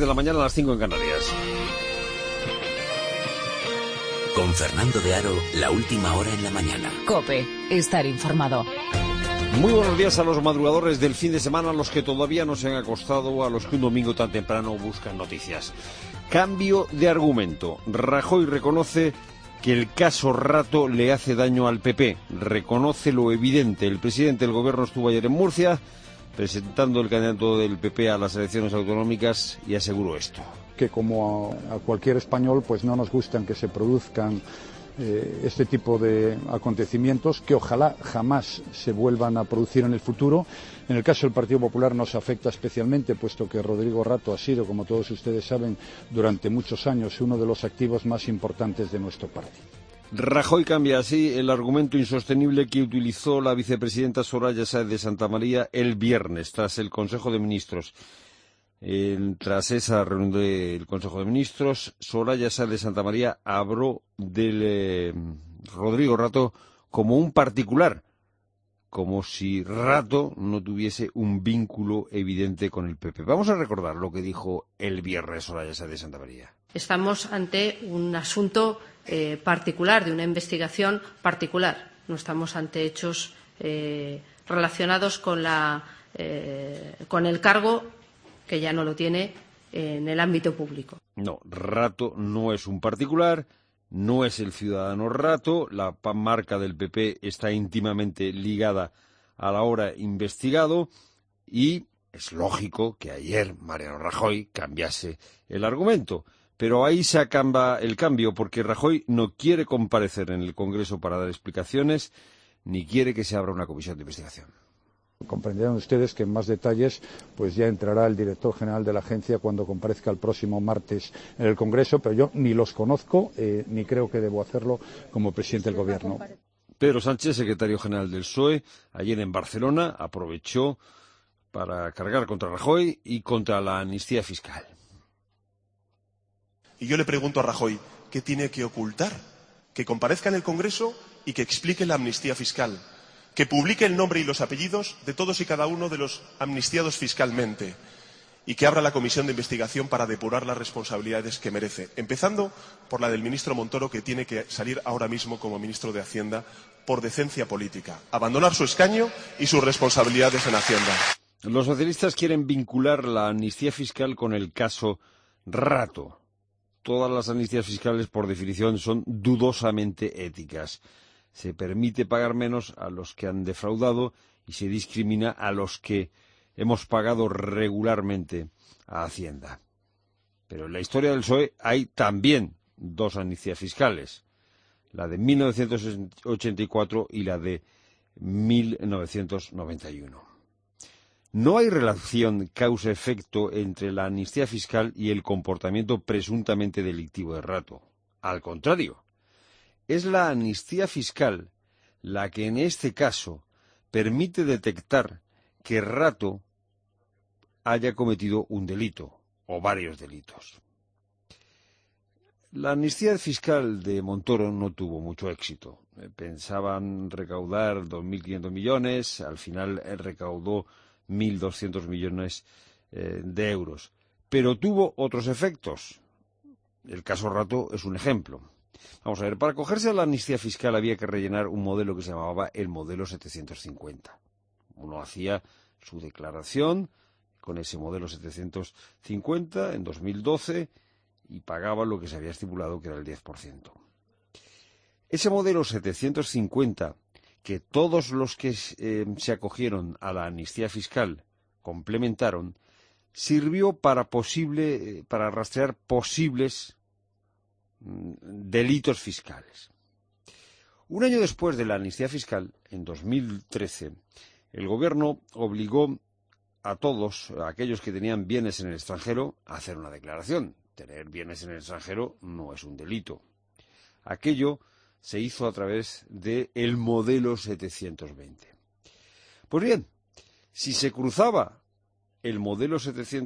de la mañana, a las 5 en Canarias. Con Fernando de Aro, la última hora en la mañana. COPE, estar informado. Muy buenos días a los madrugadores del fin de semana, a los que todavía no se han acostado, a los que un domingo tan temprano buscan noticias. Cambio de argumento. Rajoy reconoce que el caso Rato le hace daño al PP. Reconoce lo evidente. El presidente del gobierno estuvo ayer en Murcia presentando el candidato del PP a las elecciones autonómicas y aseguró esto. Que como a cualquier español, pues no nos gustan que se produzcan este tipo de acontecimientos, que ojalá jamás se vuelvan a producir en el futuro. En el caso del Partido Popular nos afecta especialmente, puesto que Rodrigo Rato ha sido, como todos ustedes saben, durante muchos años uno de los activos más importantes de nuestro partido. Rajoy cambia así el argumento insostenible que utilizó la vicepresidenta Soraya Sáez de Santamaría el viernes, tras el Consejo de Ministros. Tras esa reunión del Consejo de Ministros, Soraya Sáez de Santamaría habló del Rodrigo Rato como un particular, como si Rato no tuviese un vínculo evidente con el PP. Vamos a recordar lo que dijo el viernes Soraya Sáez de Santamaría. Estamos ante un asunto particular, de una investigación particular. No estamos ante hechos relacionados con el cargo, que ya no lo tiene en el ámbito público. No, Rato no es un particular, no es el ciudadano Rato, la marca del PP está íntimamente ligada al ahora investigado y es lógico que ayer Mariano Rajoy cambiase el argumento. Pero ahí se acaba el cambio, porque Rajoy no quiere comparecer en el Congreso para dar explicaciones, ni quiere que se abra una comisión de investigación. Comprenderán ustedes que en más detalles pues ya entrará el director general de la agencia cuando comparezca el próximo martes en el Congreso, pero yo ni los conozco ni creo que debo hacerlo como presidente del Gobierno. Pedro Sánchez, secretario general del PSOE, ayer en Barcelona aprovechó para cargar contra Rajoy y contra la amnistía fiscal. Y yo le pregunto a Rajoy, ¿qué tiene que ocultar? Que comparezca en el Congreso y que explique la amnistía fiscal. Que publique el nombre y los apellidos de todos y cada uno de los amnistiados fiscalmente. Y que abra la comisión de investigación para depurar las responsabilidades que merece. Empezando por la del ministro Montoro, que tiene que salir ahora mismo como ministro de Hacienda por decencia política. Abandonar su escaño y sus responsabilidades en Hacienda. Los socialistas quieren vincular la amnistía fiscal con el caso Rato. Todas las amnistías fiscales, por definición, son dudosamente éticas. Se permite pagar menos a los que han defraudado y se discrimina a los que hemos pagado regularmente a Hacienda. Pero en la historia del PSOE hay también dos amnistías fiscales, la de 1984 y la de 1991. No hay relación causa-efecto entre la amnistía fiscal y el comportamiento presuntamente delictivo de Rato. Al contrario, es la amnistía fiscal la que en este caso permite detectar que Rato haya cometido un delito o varios delitos. La amnistía fiscal de Montoro no tuvo mucho éxito. Pensaban recaudar 2.500 millones, al final recaudó 1.200 millones de euros. Pero tuvo otros efectos. El caso Rato es un ejemplo. Vamos a ver, para acogerse a la amnistía fiscal había que rellenar un modelo que se llamaba el modelo 750. Uno hacía su declaración con ese modelo 750 en 2012 y pagaba lo que se había estipulado, que era el 10%. Ese modelo 750, que todos los que se acogieron a la amnistía fiscal complementaron, sirvió para rastrear posibles delitos fiscales. Un año después de la amnistía fiscal, en 2013, el gobierno obligó a todos, a aquellos que tenían bienes en el extranjero, a hacer una declaración. Tener bienes en el extranjero no es un delito. Aquello se hizo a través del modelo 720. Pues bien, si se cruzaba el modelo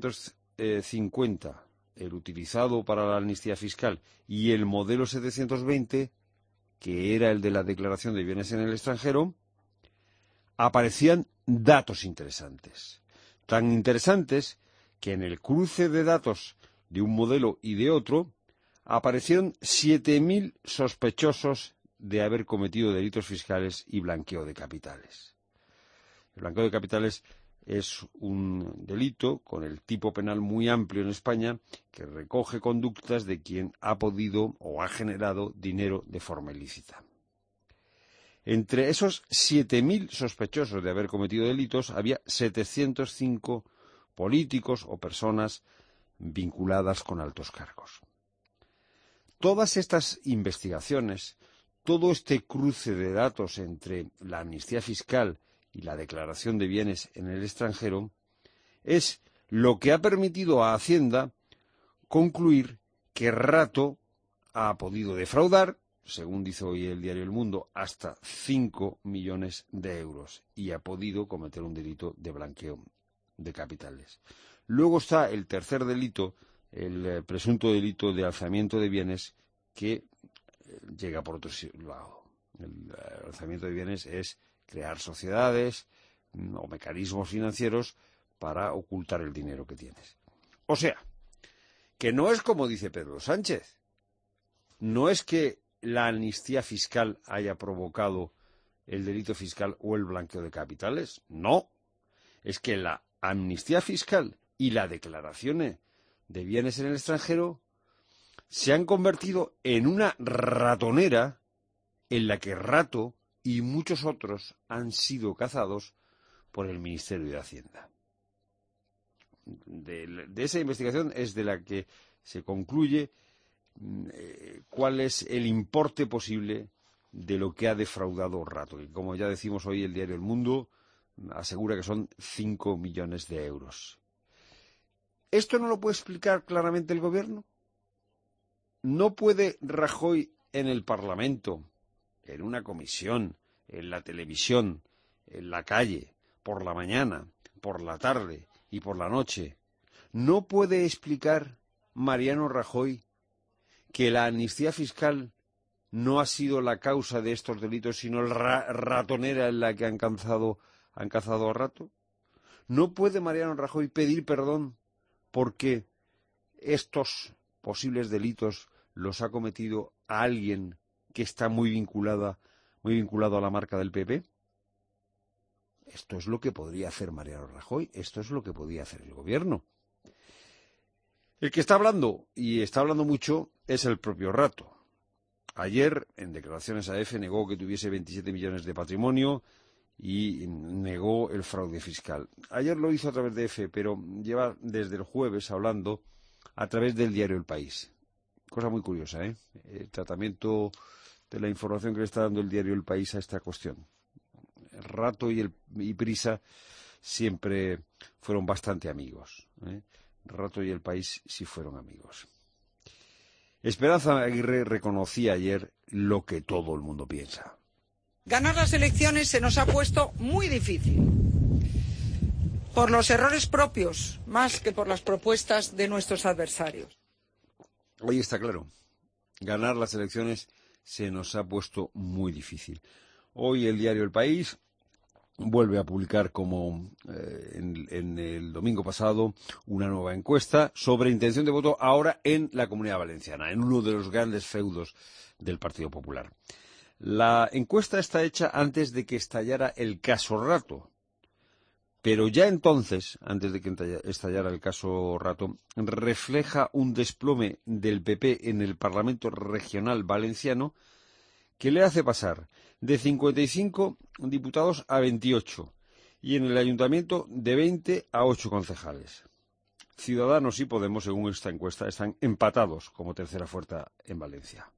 750, el utilizado para la amnistía fiscal, y el modelo 720, que era el de la declaración de bienes en el extranjero, aparecían datos interesantes. Tan interesantes que en el cruce de datos de un modelo y de otro, aparecieron 7.000 sospechosos de haber cometido delitos fiscales y blanqueo de capitales. El blanqueo de capitales es un delito con el tipo penal muy amplio en España que recoge conductas de quien ha podido o ha generado dinero de forma ilícita. Entre esos 7.000 sospechosos de haber cometido delitos había 705 políticos o personas vinculadas con altos cargos. Todas estas investigaciones, todo este cruce de datos entre la amnistía fiscal y la declaración de bienes en el extranjero es lo que ha permitido a Hacienda concluir que Rato ha podido defraudar, según dice hoy el diario El Mundo, hasta 5 millones de euros y ha podido cometer un delito de blanqueo de capitales. Luego está el tercer delito, el presunto delito de alzamiento de bienes, que llega por otro lado. El alzamiento de bienes es crear sociedades o mecanismos financieros para ocultar el dinero que tienes. O sea, que no es como dice Pedro Sánchez. No es que la amnistía fiscal haya provocado el delito fiscal o el blanqueo de capitales. No. Es que la amnistía fiscal y la declaración de bienes en el extranjero se han convertido en una ratonera en la que Rato y muchos otros han sido cazados por el Ministerio de Hacienda. De esa investigación es de la que se concluye cuál es el importe posible de lo que ha defraudado Rato, que como ya decimos hoy el diario El Mundo asegura que son 5 millones de euros. ¿Esto no lo puede explicar claramente el gobierno? ¿No puede Rajoy en el Parlamento, en una comisión, en la televisión, en la calle, por la mañana, por la tarde y por la noche, no puede explicar Mariano Rajoy que la amnistía fiscal no ha sido la causa de estos delitos, sino la ratonera en la que han cazado a Rato? ¿No puede Mariano Rajoy pedir perdón porque estos posibles delitos los ha cometido a alguien que está muy vinculado a la marca del PP? Esto es lo que podría hacer Mariano Rajoy, esto es lo que podría hacer el gobierno. El que está hablando, y está hablando mucho, es el propio Rato. Ayer, en declaraciones a EFE, negó que tuviese 27 millones de patrimonio y negó el fraude fiscal. Ayer lo hizo a través de EFE, pero lleva desde el jueves hablando a través del diario El País. Cosa muy curiosa, ¿eh? El tratamiento de la información que le está dando el diario El País a esta cuestión. Rato y Prisa siempre fueron bastante amigos, ¿eh? Rato y El País sí fueron amigos. Esperanza Aguirre reconocía ayer lo que todo el mundo piensa. Ganar las elecciones se nos ha puesto muy difícil, por los errores propios, más que por las propuestas de nuestros adversarios. Hoy está claro, ganar las elecciones se nos ha puesto muy difícil. Hoy el diario El País vuelve a publicar, como en el domingo pasado, una nueva encuesta sobre intención de voto ahora en la Comunidad Valenciana, en uno de los grandes feudos del Partido Popular. La encuesta está hecha antes de que estallara el caso Rato, pero ya entonces, antes de que estallara el caso Rato, refleja un desplome del PP en el Parlamento Regional Valenciano que le hace pasar de 55 diputados a 28 y en el Ayuntamiento de 20 a 8 concejales. Ciudadanos y Podemos, según esta encuesta, están empatados como tercera fuerza en Valencia.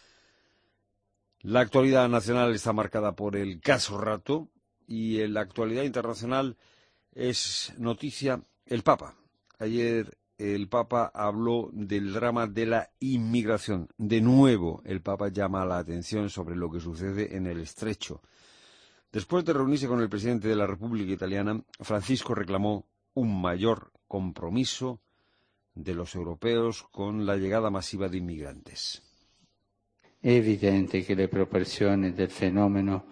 La actualidad nacional está marcada por el caso Rato y en la actualidad internacional es noticia el Papa. Ayer el Papa habló del drama de la inmigración. De nuevo, el Papa llama la atención sobre lo que sucede en el Estrecho. Después de reunirse con el presidente de la República Italiana, Francisco reclamó un mayor compromiso de los europeos con la llegada masiva de inmigrantes. Es evidente que la progresión del fenómeno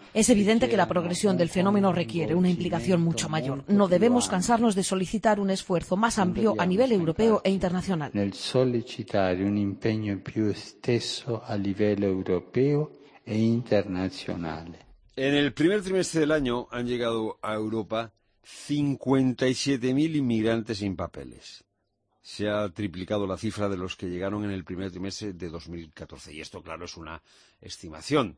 requiere una implicación mucho mayor. No debemos cansarnos de solicitar un esfuerzo más amplio a nivel europeo e internacional. Nel sollecitare un impegno più esteso a livello europeo e internazionale. En el primer trimestre del año han llegado a Europa 57.000 inmigrantes sin papeles. Se ha triplicado la cifra de los que llegaron en el primer trimestre de 2014. Y esto, claro, es una estimación.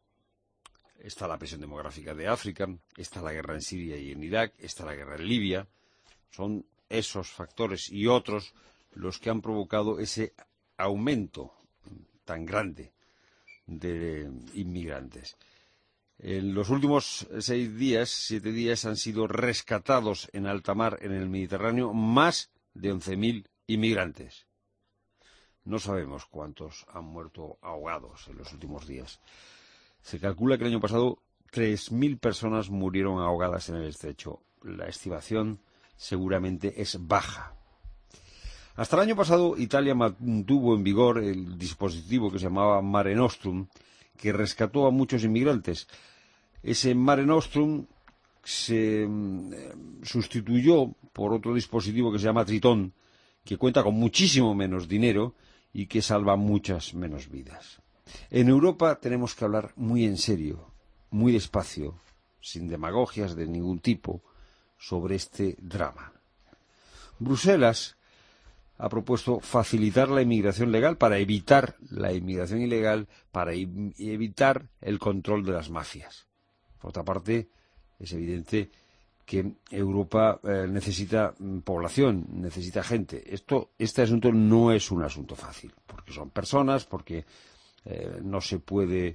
Está la presión demográfica de África, está la guerra en Siria y en Irak, está la guerra en Libia. Son esos factores y otros los que han provocado ese aumento tan grande de inmigrantes. En los últimos 7 días han sido rescatados en alta mar en el Mediterráneo más de 11.000 inmigrantes. No sabemos cuántos han muerto ahogados en los últimos días. Se calcula que el año pasado 3.000 personas murieron ahogadas en el estrecho. La estimación seguramente es baja. Hasta el año pasado Italia mantuvo en vigor el dispositivo que se llamaba Mare Nostrum, que rescató a muchos inmigrantes. Ese Mare Nostrum se sustituyó por otro dispositivo que se llama Tritón, que cuenta con muchísimo menos dinero y que salva muchas menos vidas. En Europa tenemos que hablar muy en serio, muy despacio, sin demagogias de ningún tipo, sobre este drama. Bruselas ha propuesto facilitar la inmigración legal para evitar la inmigración ilegal, para evitar el control de las mafias. Por otra parte, es evidente que Europa necesita población, necesita gente. Este asunto no es un asunto fácil, porque son personas, porque no se puede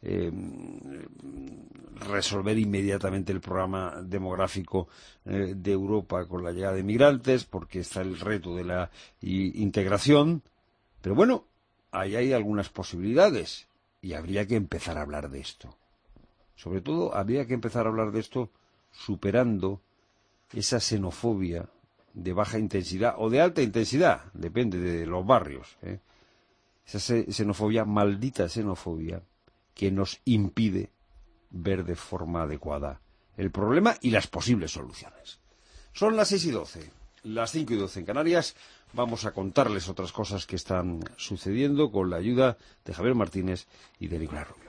resolver inmediatamente el programa demográfico de Europa con la llegada de inmigrantes, porque está el reto de la integración. Pero bueno, ahí hay algunas posibilidades y habría que empezar a hablar de esto. Sobre todo, habría que empezar a hablar de esto superando esa xenofobia de baja intensidad o de alta intensidad, depende de los barrios, esa xenofobia, maldita xenofobia, que nos impide ver de forma adecuada el problema y las posibles soluciones. Son las 6:12, las 5:12 en Canarias. Vamos a contarles otras cosas que están sucediendo con la ayuda de Javier Martínez y de Nicolás Rubio.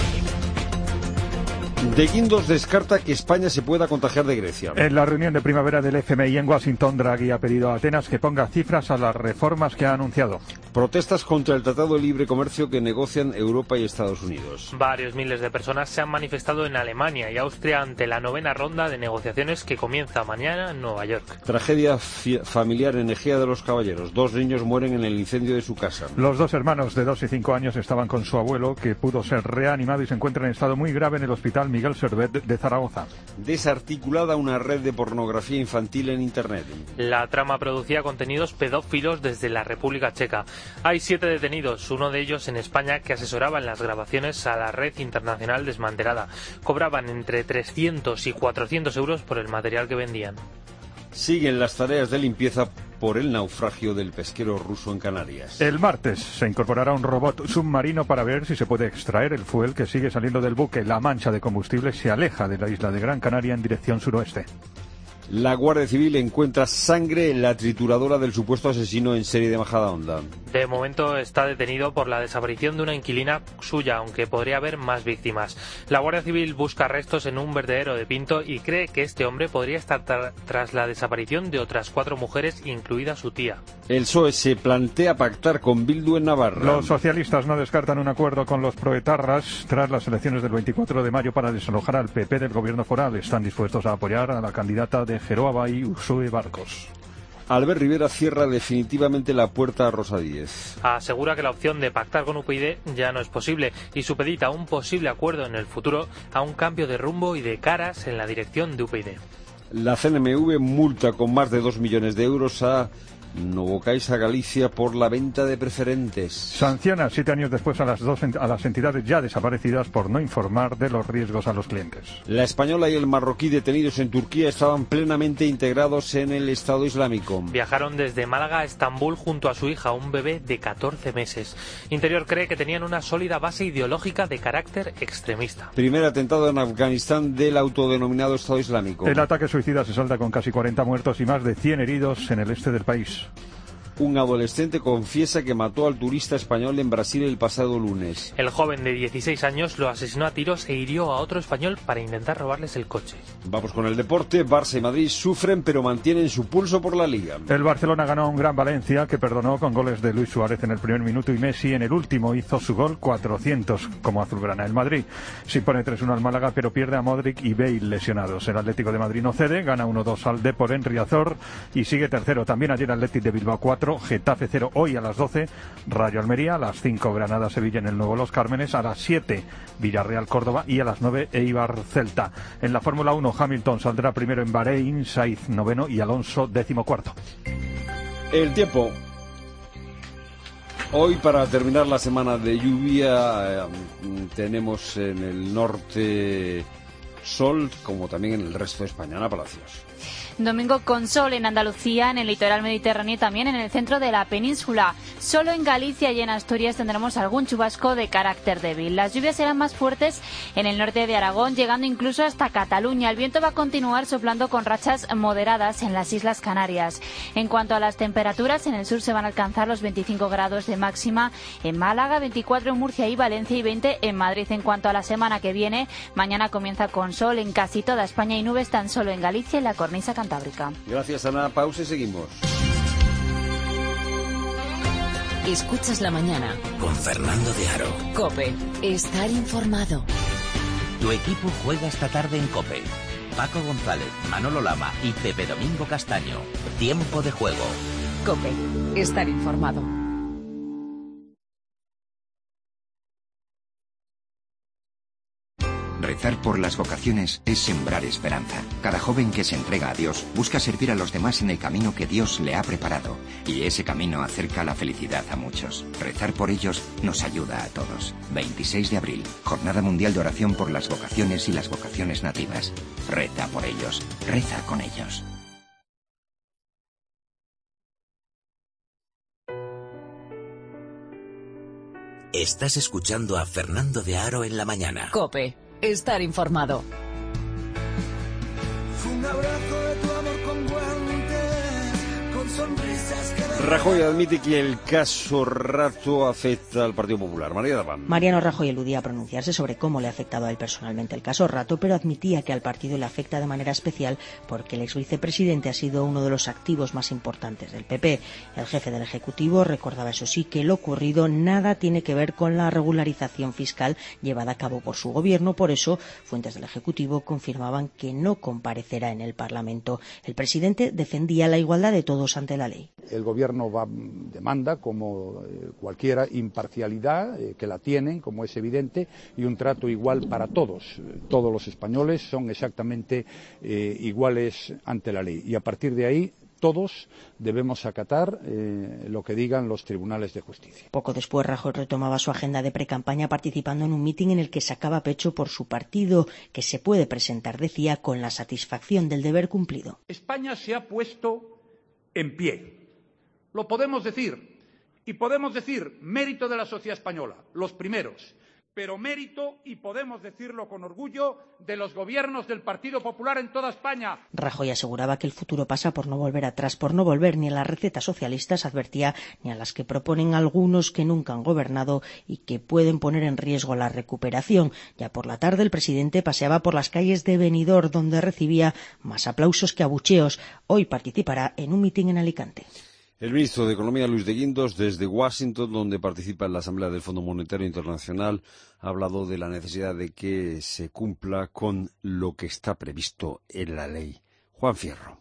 De Guindos descarta que España se pueda contagiar de Grecia. En la reunión de primavera del FMI en Washington, Draghi ha pedido a Atenas que ponga cifras a las reformas que ha anunciado. Protestas contra el Tratado de Libre Comercio que negocian Europa y Estados Unidos. Varios miles de personas se han manifestado en Alemania y Austria ante la 9ª ronda de negociaciones que comienza mañana en Nueva York. Tragedia familiar en Ejea de los Caballeros. 2 niños mueren en el incendio de su casa. Los 2 hermanos de 2 y 5 años estaban con su abuelo, que pudo ser reanimado y se encuentra en estado muy grave en el hospital Miguel Servet de Zaragoza. Desarticulada una red de pornografía infantil en Internet. La trama producía contenidos pedófilos desde la República Checa. Hay 7 detenidos, uno de ellos en España, que asesoraba en las grabaciones a la red internacional desmantelada. Cobraban entre 300 y 400 euros por el material que vendían. Siguen las tareas de limpieza por el naufragio del pesquero ruso en Canarias. El martes se incorporará un robot submarino para ver si se puede extraer el fuel que sigue saliendo del buque. La mancha de combustible se aleja de la isla de Gran Canaria en dirección suroeste. La Guardia Civil encuentra sangre en la trituradora del supuesto asesino en serie de Majadahonda. De momento está detenido por la desaparición de una inquilina suya, aunque podría haber más víctimas. La Guardia Civil busca restos en un vertedero de Pinto y cree que este hombre podría estar tras la desaparición de otras 4 mujeres, incluida su tía. El PSOE se plantea pactar con Bildu en Navarra. Los socialistas no descartan un acuerdo con los proetarras tras las elecciones del 24 de mayo para desalojar al PP del gobierno foral. Están dispuestos a apoyar a la candidata de Geroaba y Uxue Barcos. Albert Rivera cierra definitivamente la puerta a Rosa Díez. Asegura que la opción de pactar con UPyD ya no es posible y supedita un posible acuerdo en el futuro a un cambio de rumbo y de caras en la dirección de UPyD. La CNMV multa con más de 2 millones de euros a Novocaixa Galicia por la venta de preferentes. Sanciona 7 años después a las entidades ya desaparecidas por no informar de los riesgos a los clientes. La española y el marroquí detenidos en Turquía estaban plenamente integrados en el Estado Islámico. Viajaron desde Málaga a Estambul junto a su hija, un bebé de 14 meses. Interior cree que tenían una sólida base ideológica de carácter extremista. Primer atentado en Afganistán del autodenominado Estado Islámico. El ataque suicida se salda con casi 40 muertos y más de 100 heridos en el este del país. Un adolescente confiesa que mató al turista español en Brasil el pasado lunes. El joven de 16 años lo asesinó a tiros e hirió a otro español para intentar robarles el coche. Vamos con el deporte. Barça y Madrid sufren pero mantienen su pulso por la Liga. El Barcelona ganó a un gran Valencia que perdonó con goles de Luis Suárez en el primer minuto y Messi en el último hizo su gol 400 como azulgrana. El Madrid sí pone 3-1 al Málaga pero pierde a Modric y Bale lesionados. El Atlético de Madrid no cede, gana 1-2 al Depor en Riazor y sigue tercero. También ayer Athletic de Bilbao 4, Getafe 0, hoy a las 12, Rayo Almería, a las 5, Granada Sevilla en el Nuevo Los Cármenes, a las 7, Villarreal Córdoba y a las 9, Eibar Celta. En la Fórmula 1, Hamilton saldrá primero en Bahrein, Sainz noveno y Alonso 14º. El tiempo. Hoy, para terminar la semana de lluvia, tenemos en el norte sol, como también en el resto de España. Ana Palacios. Domingo con sol en Andalucía, en el litoral mediterráneo y también en el centro de la península. Solo en Galicia y en Asturias tendremos algún chubasco de carácter débil. Las lluvias serán más fuertes en el norte de Aragón, llegando incluso hasta Cataluña. El viento va a continuar soplando con rachas moderadas en las Islas Canarias. En cuanto a las temperaturas, en el sur se van a alcanzar los 25 grados de máxima en Málaga, 24 en Murcia y Valencia y 20 en Madrid. En cuanto a la semana que viene, mañana comienza con sol en casi toda España y nubes tan solo en Galicia y la cornisa cantábrica. Gracias, Ana. Pausa y seguimos. Escuchas la mañana con Fernando de Aro. COPE. Estar informado. Tu equipo juega esta tarde en COPE. Paco González, Manolo Lama y Pepe Domingo Castaño. Tiempo de juego. COPE. Estar informado. Rezar por las vocaciones es sembrar esperanza. Cada joven que se entrega a Dios busca servir a los demás en el camino que Dios le ha preparado. Y ese camino acerca la felicidad a muchos. Rezar por ellos nos ayuda a todos. 26 de abril, Jornada Mundial de Oración por las Vocaciones y las Vocaciones Nativas. Reza por ellos. Reza con ellos. Estás escuchando a Fernando de Aro en la mañana. COPE. Estar informado. Un abrazo de tu amor con guantes, con sonrisas que... Rajoy admite que el caso Rato afecta al Partido Popular. María Daván. Mariano Rajoy eludía a pronunciarse sobre cómo le ha afectado a él personalmente el caso Rato, pero admitía que al partido le afecta de manera especial porque el ex vicepresidente ha sido uno de los activos más importantes del PP. El jefe del Ejecutivo recordaba, eso sí, que lo ocurrido nada tiene que ver con la regularización fiscal llevada a cabo por su gobierno. Por eso, fuentes del Ejecutivo confirmaban que no comparecerá en el Parlamento. El presidente defendía la igualdad de todos ante la ley. El gobierno demanda, como cualquiera, imparcialidad, que la tienen, como es evidente, y un trato igual para todos. Todos los españoles son exactamente iguales ante la ley. Y a partir de ahí, todos debemos acatar lo que digan los tribunales de justicia. Poco después, Rajoy retomaba su agenda de precampaña participando en un mitin en el que sacaba pecho por su partido, que se puede presentar, decía, con la satisfacción del deber cumplido. España se ha puesto en pie. Lo podemos decir. Y podemos decir mérito de la sociedad española, los primeros. Pero mérito, y podemos decirlo con orgullo, de los gobiernos del Partido Popular en toda España. Rajoy aseguraba que el futuro pasa por no volver atrás, por no volver ni a las recetas socialistas, advertía, ni a las que proponen algunos que nunca han gobernado y que pueden poner en riesgo la recuperación. Ya por la tarde el presidente paseaba por las calles de Benidorm, donde recibía más aplausos que abucheos. Hoy participará en un mitin en Alicante. El ministro de Economía, Luis de Guindos, desde Washington, donde participa en la Asamblea del Fondo Monetario Internacional, ha hablado de la necesidad de que se cumpla con lo que está previsto en la ley. Juan Fierro.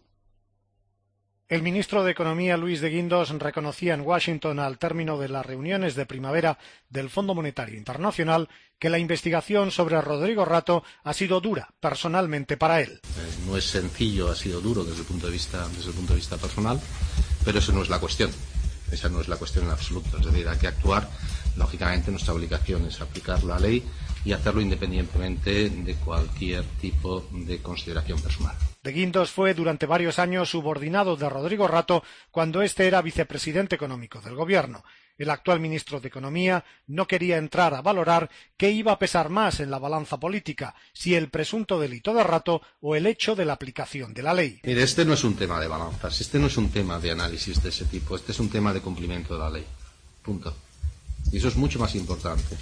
El ministro de Economía, Luis de Guindos, reconocía en Washington al término de las reuniones de primavera del Fondo Monetario Internacional que la investigación sobre Rodrigo Rato ha sido dura personalmente para él. No es sencillo, ha sido duro desde el punto de vista personal, Pero eso no es la cuestión. Esa no es la cuestión en absoluto. Es decir, hay que actuar. Lógicamente, nuestra obligación es aplicar la ley y hacerlo independientemente de cualquier tipo de consideración personal. De Guindos fue durante varios años subordinado de Rodrigo Rato cuando éste era vicepresidente económico del gobierno. El actual ministro de Economía no quería entrar a valorar qué iba a pesar más en la balanza política, si el presunto delito de Rato o el hecho de la aplicación de la ley. Mire, este no es un tema de balanzas, este no es un tema de análisis de ese tipo, este es un tema de cumplimiento de la ley. Punto. Y eso es mucho más importante.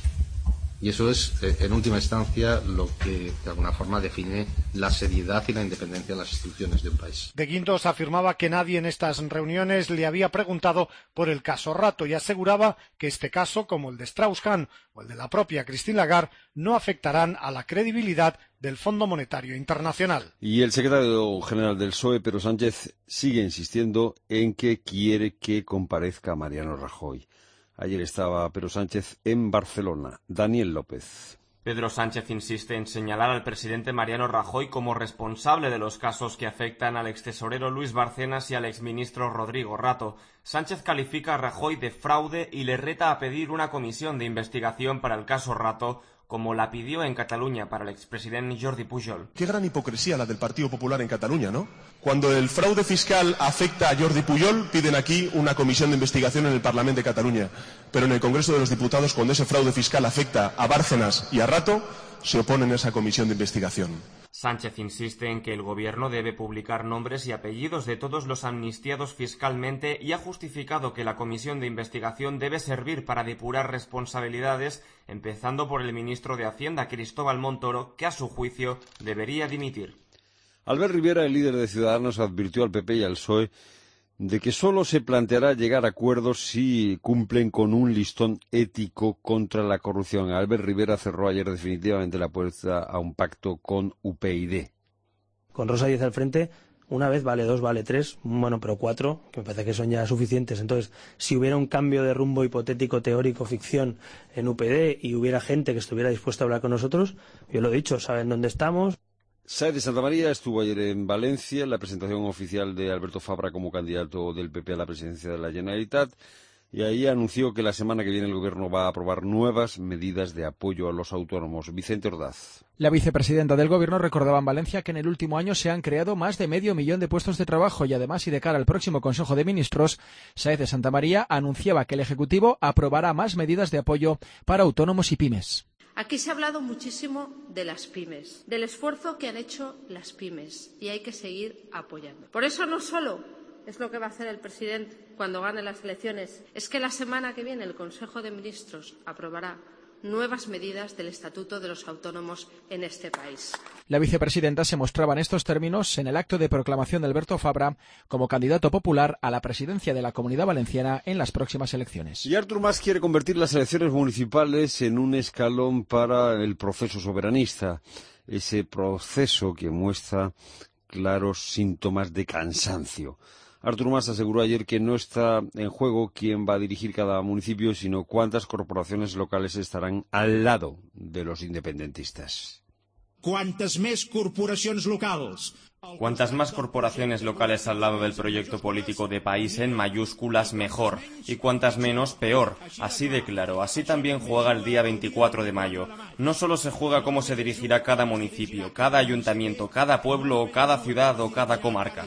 Y eso es, en última instancia, lo que de alguna forma define la seriedad y la independencia de las instituciones de un país. De Guindos afirmaba que nadie en estas reuniones le había preguntado por el caso Rato y aseguraba que este caso, como el de Strauss-Kahn o el de la propia Christine Lagarde, no afectarán a la credibilidad del Fondo Monetario Internacional. Y el secretario general del PSOE, Pedro Sánchez, sigue insistiendo en que quiere que comparezca Mariano Rajoy. Ayer estaba Pedro Sánchez en Barcelona. Daniel López. Pedro Sánchez insiste en señalar al presidente Mariano Rajoy como responsable de los casos que afectan al extesorero Luis Bárcenas y al exministro Rodrigo Rato. Sánchez califica a Rajoy de fraude y le reta a pedir una comisión de investigación para el caso Rato, como la pidió en Cataluña para el expresidente Jordi Pujol. Qué gran hipocresía la del Partido Popular en Cataluña, ¿no? Cuando el fraude fiscal afecta a Jordi Pujol, piden aquí una comisión de investigación en el Parlamento de Cataluña. Pero en el Congreso de los Diputados, cuando ese fraude fiscal afecta a Bárcenas y a Rato, se oponen a esa comisión de investigación. Sánchez insiste en que el gobierno debe publicar nombres y apellidos de todos los amnistiados fiscalmente y ha justificado que la comisión de investigación debe servir para depurar responsabilidades, empezando por el ministro de Hacienda, Cristóbal Montoro, que a su juicio debería dimitir. Albert Rivera, el líder de Ciudadanos, advirtió al PP y al PSOE de que solo se planteará llegar a acuerdos si cumplen con un listón ético contra la corrupción. Albert Rivera cerró ayer definitivamente la puerta a un pacto con UPyD. Con Rosa Díez al frente, una vez vale, dos vale, tres, bueno, pero cuatro, que me parece que son ya suficientes. Entonces, si hubiera un cambio de rumbo hipotético, teórico, ficción en UPyD y hubiera gente que estuviera dispuesta a hablar con nosotros, yo lo he dicho, saben dónde estamos. Sáenz de Santamaría estuvo ayer en Valencia en la presentación oficial de Alberto Fabra como candidato del PP a la presidencia de la Generalitat y ahí anunció que la semana que viene el gobierno va a aprobar nuevas medidas de apoyo a los autónomos. Vicente Ordaz. La vicepresidenta del gobierno recordaba en Valencia que en el último año se han creado más de 500.000 de puestos de trabajo y además, y de cara al próximo Consejo de Ministros, Sáenz de Santamaría anunciaba que el Ejecutivo aprobará más medidas de apoyo para autónomos y pymes. Aquí se ha hablado muchísimo de las pymes, del esfuerzo que han hecho las pymes y hay que seguir apoyando. Por eso no solo es lo que va a hacer el presidente cuando gane las elecciones, es que la semana que viene el Consejo de Ministros aprobará nuevas medidas del Estatuto de los Autónomos en este país. La vicepresidenta se mostraba en estos términos en el acto de proclamación de Alberto Fabra como candidato popular a la presidencia de la Comunidad Valenciana en las próximas elecciones. Y Artur Mas quiere convertir las elecciones municipales en un escalón para el proceso soberanista, ese proceso que muestra claros síntomas de cansancio. Artur Mas aseguró ayer que no está en juego quién va a dirigir cada municipio, sino cuántas corporaciones locales estarán al lado de los independentistas. Cuantas más corporaciones locales. Cuantas más corporaciones locales al lado del proyecto político de país en mayúsculas, mejor. Y cuantas menos, peor. Así de claro. Así también juega el día 24 de mayo. No solo se juega cómo se dirigirá cada municipio, cada ayuntamiento, cada pueblo o cada ciudad o cada comarca.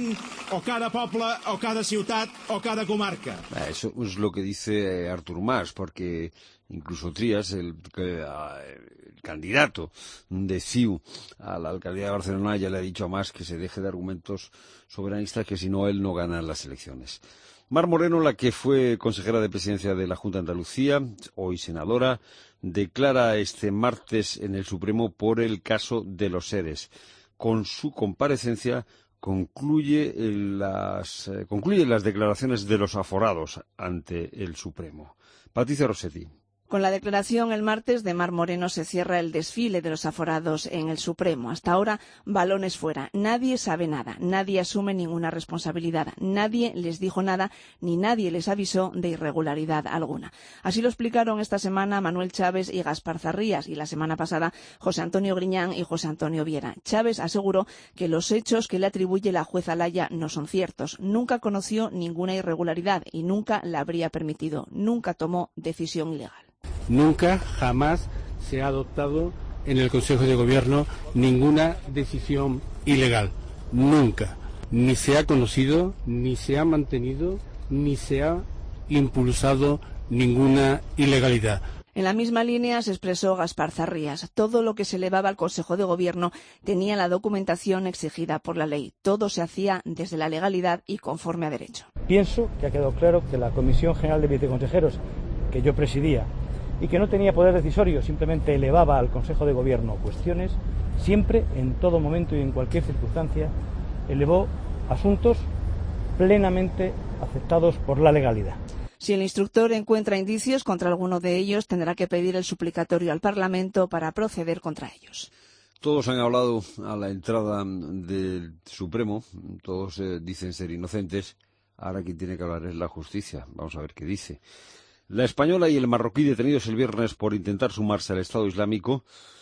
O cada pueblo o cada ciudad o cada comarca. Eso es lo que dice Artur Mas, porque incluso Trias, el candidato de CiU a la alcaldía de Barcelona, ya le ha dicho a Mas que se deje de argumentos soberanistas, que si no él no gana las elecciones. Mar Moreno, la que fue consejera de presidencia de la Junta de Andalucía, hoy senadora, declara este martes en el Supremo por el caso de los ERES. Con su comparecencia concluye las declaraciones de los aforados ante el Supremo. Patricia Rossetti. Con la declaración el martes de Mar Moreno se cierra el desfile de los aforados en el Supremo. Hasta ahora, balones fuera. Nadie sabe nada, nadie asume ninguna responsabilidad, nadie les dijo nada ni nadie les avisó de irregularidad alguna. Así lo explicaron esta semana Manuel Chaves y Gaspar Zarrías y la semana pasada José Antonio Griñán y José Antonio Viera. Chaves aseguró que los hechos que le atribuye la jueza Laya no son ciertos. Nunca conoció ninguna irregularidad y nunca la habría permitido. Nunca tomó decisión ilegal. Nunca, jamás se ha adoptado en el Consejo de Gobierno ninguna decisión ilegal. Nunca. Ni se ha conocido, ni se ha mantenido, ni se ha impulsado ninguna ilegalidad. En la misma línea se expresó Gaspar Zarrías. Todo lo que se elevaba al Consejo de Gobierno tenía la documentación exigida por la ley. Todo se hacía desde la legalidad y conforme a derecho. Pienso que ha quedado claro que la Comisión General de Viceconsejeros, que yo presidía, y que no tenía poder decisorio, simplemente elevaba al Consejo de Gobierno cuestiones, siempre, en todo momento y en cualquier circunstancia, elevó asuntos plenamente aceptados por la legalidad. Si el instructor encuentra indicios contra alguno de ellos, tendrá que pedir el suplicatorio al Parlamento para proceder contra ellos. Todos han hablado a la entrada del Supremo, todos dicen ser inocentes. Ahora quien tiene que hablar es la justicia. Vamos a ver qué dice. La española y el marroquí detenidos el viernes por intentar sumarse al Estado Islámico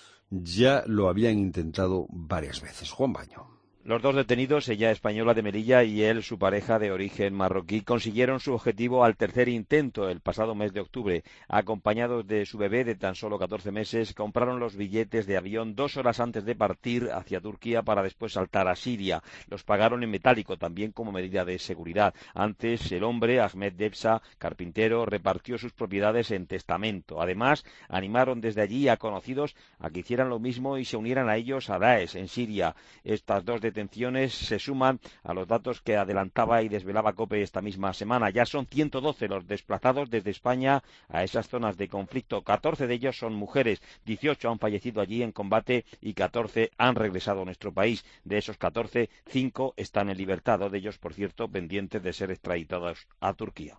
ya lo habían intentado varias veces. Juan Baño. Los dos detenidos, ella española de Melilla y él, su pareja de origen marroquí, consiguieron su objetivo al tercer intento el pasado mes de octubre. Acompañados de su bebé de tan solo 14 meses, compraron los billetes de avión 2 horas antes de partir hacia Turquía para después saltar a Siria. Los pagaron en metálico, también como medida de seguridad. Antes, el hombre, Ahmed Debsa, carpintero, repartió sus propiedades en testamento. Además, animaron desde allí a conocidos a que hicieran lo mismo y se unieran a ellos a Daesh en Siria. Estas dos detenciones se suman a los datos que adelantaba y desvelaba COPE esta misma semana. Ya son 112 los desplazados desde España a esas zonas de conflicto. 14 de ellos son mujeres, 18 han fallecido allí en combate y 14 han regresado a nuestro país. De esos 14, 5 están en libertad, 2 de ellos, por cierto, pendientes de ser extraditados a Turquía.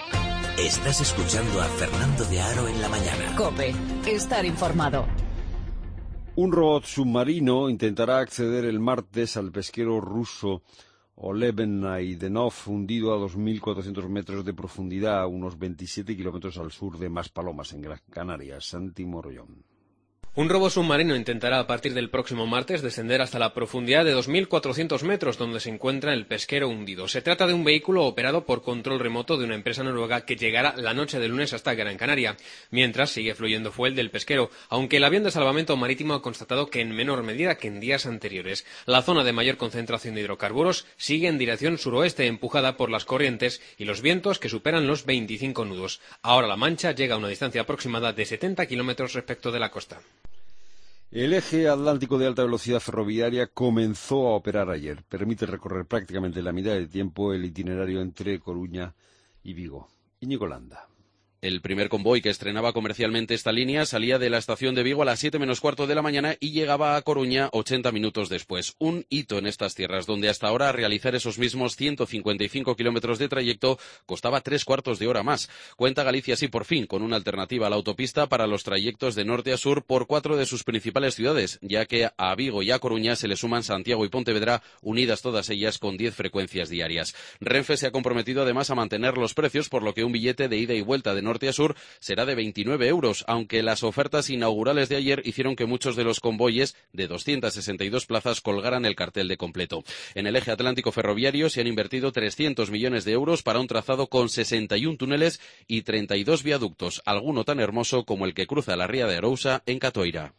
Estás escuchando a Fernando de Aro en la mañana. COPE, estar informado. Un robot submarino intentará acceder el martes al pesquero ruso Oleg Naidenov, hundido a 2.400 metros de profundidad, a unos 27 kilómetros al sur de Maspalomas, en Gran Canaria. Santi Morollón. Un robot submarino intentará a partir del próximo martes descender hasta la profundidad de 2.400 metros donde se encuentra el pesquero hundido. Se trata de un vehículo operado por control remoto de una empresa noruega que llegará la noche del lunes hasta Gran Canaria. Mientras sigue fluyendo fuel del pesquero, aunque el avión de salvamento marítimo ha constatado que en menor medida que en días anteriores. La zona de mayor concentración de hidrocarburos sigue en dirección suroeste empujada por las corrientes y los vientos que superan los 25 nudos. Ahora la Mancha llega a una distancia aproximada de 70 kilómetros respecto de la costa. El eje atlántico de alta velocidad ferroviaria comenzó a operar ayer. Permite recorrer prácticamente la mitad de tiempo el itinerario entre Coruña y Vigo. Íñigo Landa. El primer convoy que estrenaba comercialmente esta línea salía de la estación de Vigo a las 7 menos cuarto de la mañana y llegaba a Coruña 80 minutos después. Un hito en estas tierras, donde hasta ahora realizar esos mismos 155 kilómetros de trayecto costaba 3/4 de hora más. Cuenta Galicia así por fin con una alternativa a la autopista para los trayectos de norte a sur por 4 de sus principales ciudades, ya que a Vigo y a Coruña se le suman Santiago y Pontevedra, unidas todas ellas con 10 frecuencias diarias. Renfe se ha comprometido además a mantener los precios, por lo que un billete de ida y vuelta de norte a sur será de 29 euros, aunque las ofertas inaugurales de ayer hicieron que muchos de los convoyes de 262 plazas colgaran el cartel de completo. En el eje atlántico ferroviario se han invertido 300 millones de euros para un trazado con 61 túneles y 32 viaductos, alguno tan hermoso como el que cruza la ría de Arousa en Catoira.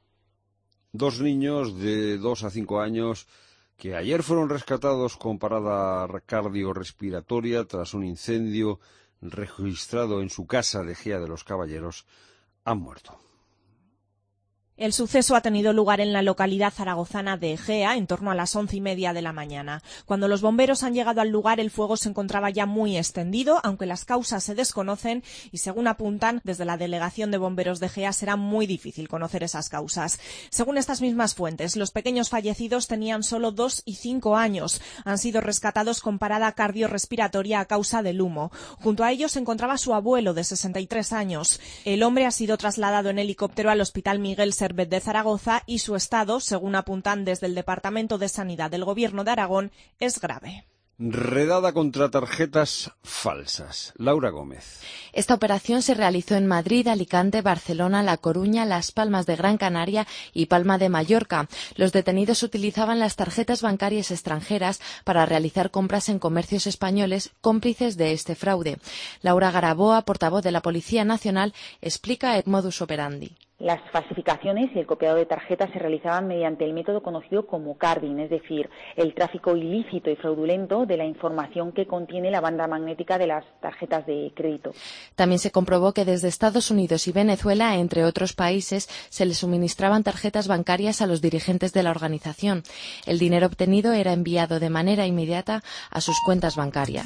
2 niños de 2 a 5 años que ayer fueron rescatados con parada cardiorrespiratoria tras un incendio registrado en su casa de Gea de los Caballeros, han muerto. El suceso ha tenido lugar en la localidad zaragozana de Egea, en torno a las 11:30 de la mañana. Cuando los bomberos han llegado al lugar, el fuego se encontraba ya muy extendido, aunque las causas se desconocen y, según apuntan desde la Delegación de Bomberos de Egea, será muy difícil conocer esas causas. Según estas mismas fuentes, los pequeños fallecidos tenían solo 2 y 5 años. Han sido rescatados con parada cardiorrespiratoria a causa del humo. Junto a ellos se encontraba su abuelo, de 63 años. El hombre ha sido trasladado en helicóptero al Hospital Miguel Servet de Zaragoza y su estado, según apuntan desde el Departamento de Sanidad del Gobierno de Aragón, es grave. Redada contra tarjetas falsas. Laura Gómez. Esta operación se realizó en Madrid, Alicante, Barcelona, La Coruña, Las Palmas de Gran Canaria y Palma de Mallorca. Los detenidos utilizaban las tarjetas bancarias extranjeras para realizar compras en comercios españoles cómplices de este fraude. Laura Garaboa, portavoz de la Policía Nacional, explica el modus operandi. Las falsificaciones y el copiado de tarjetas se realizaban mediante el método conocido como carding, es decir, el tráfico ilícito y fraudulento de la información que contiene la banda magnética de las tarjetas de crédito. También se comprobó que desde Estados Unidos y Venezuela, entre otros países, se les suministraban tarjetas bancarias a los dirigentes de la organización. El dinero obtenido era enviado de manera inmediata a sus cuentas bancarias.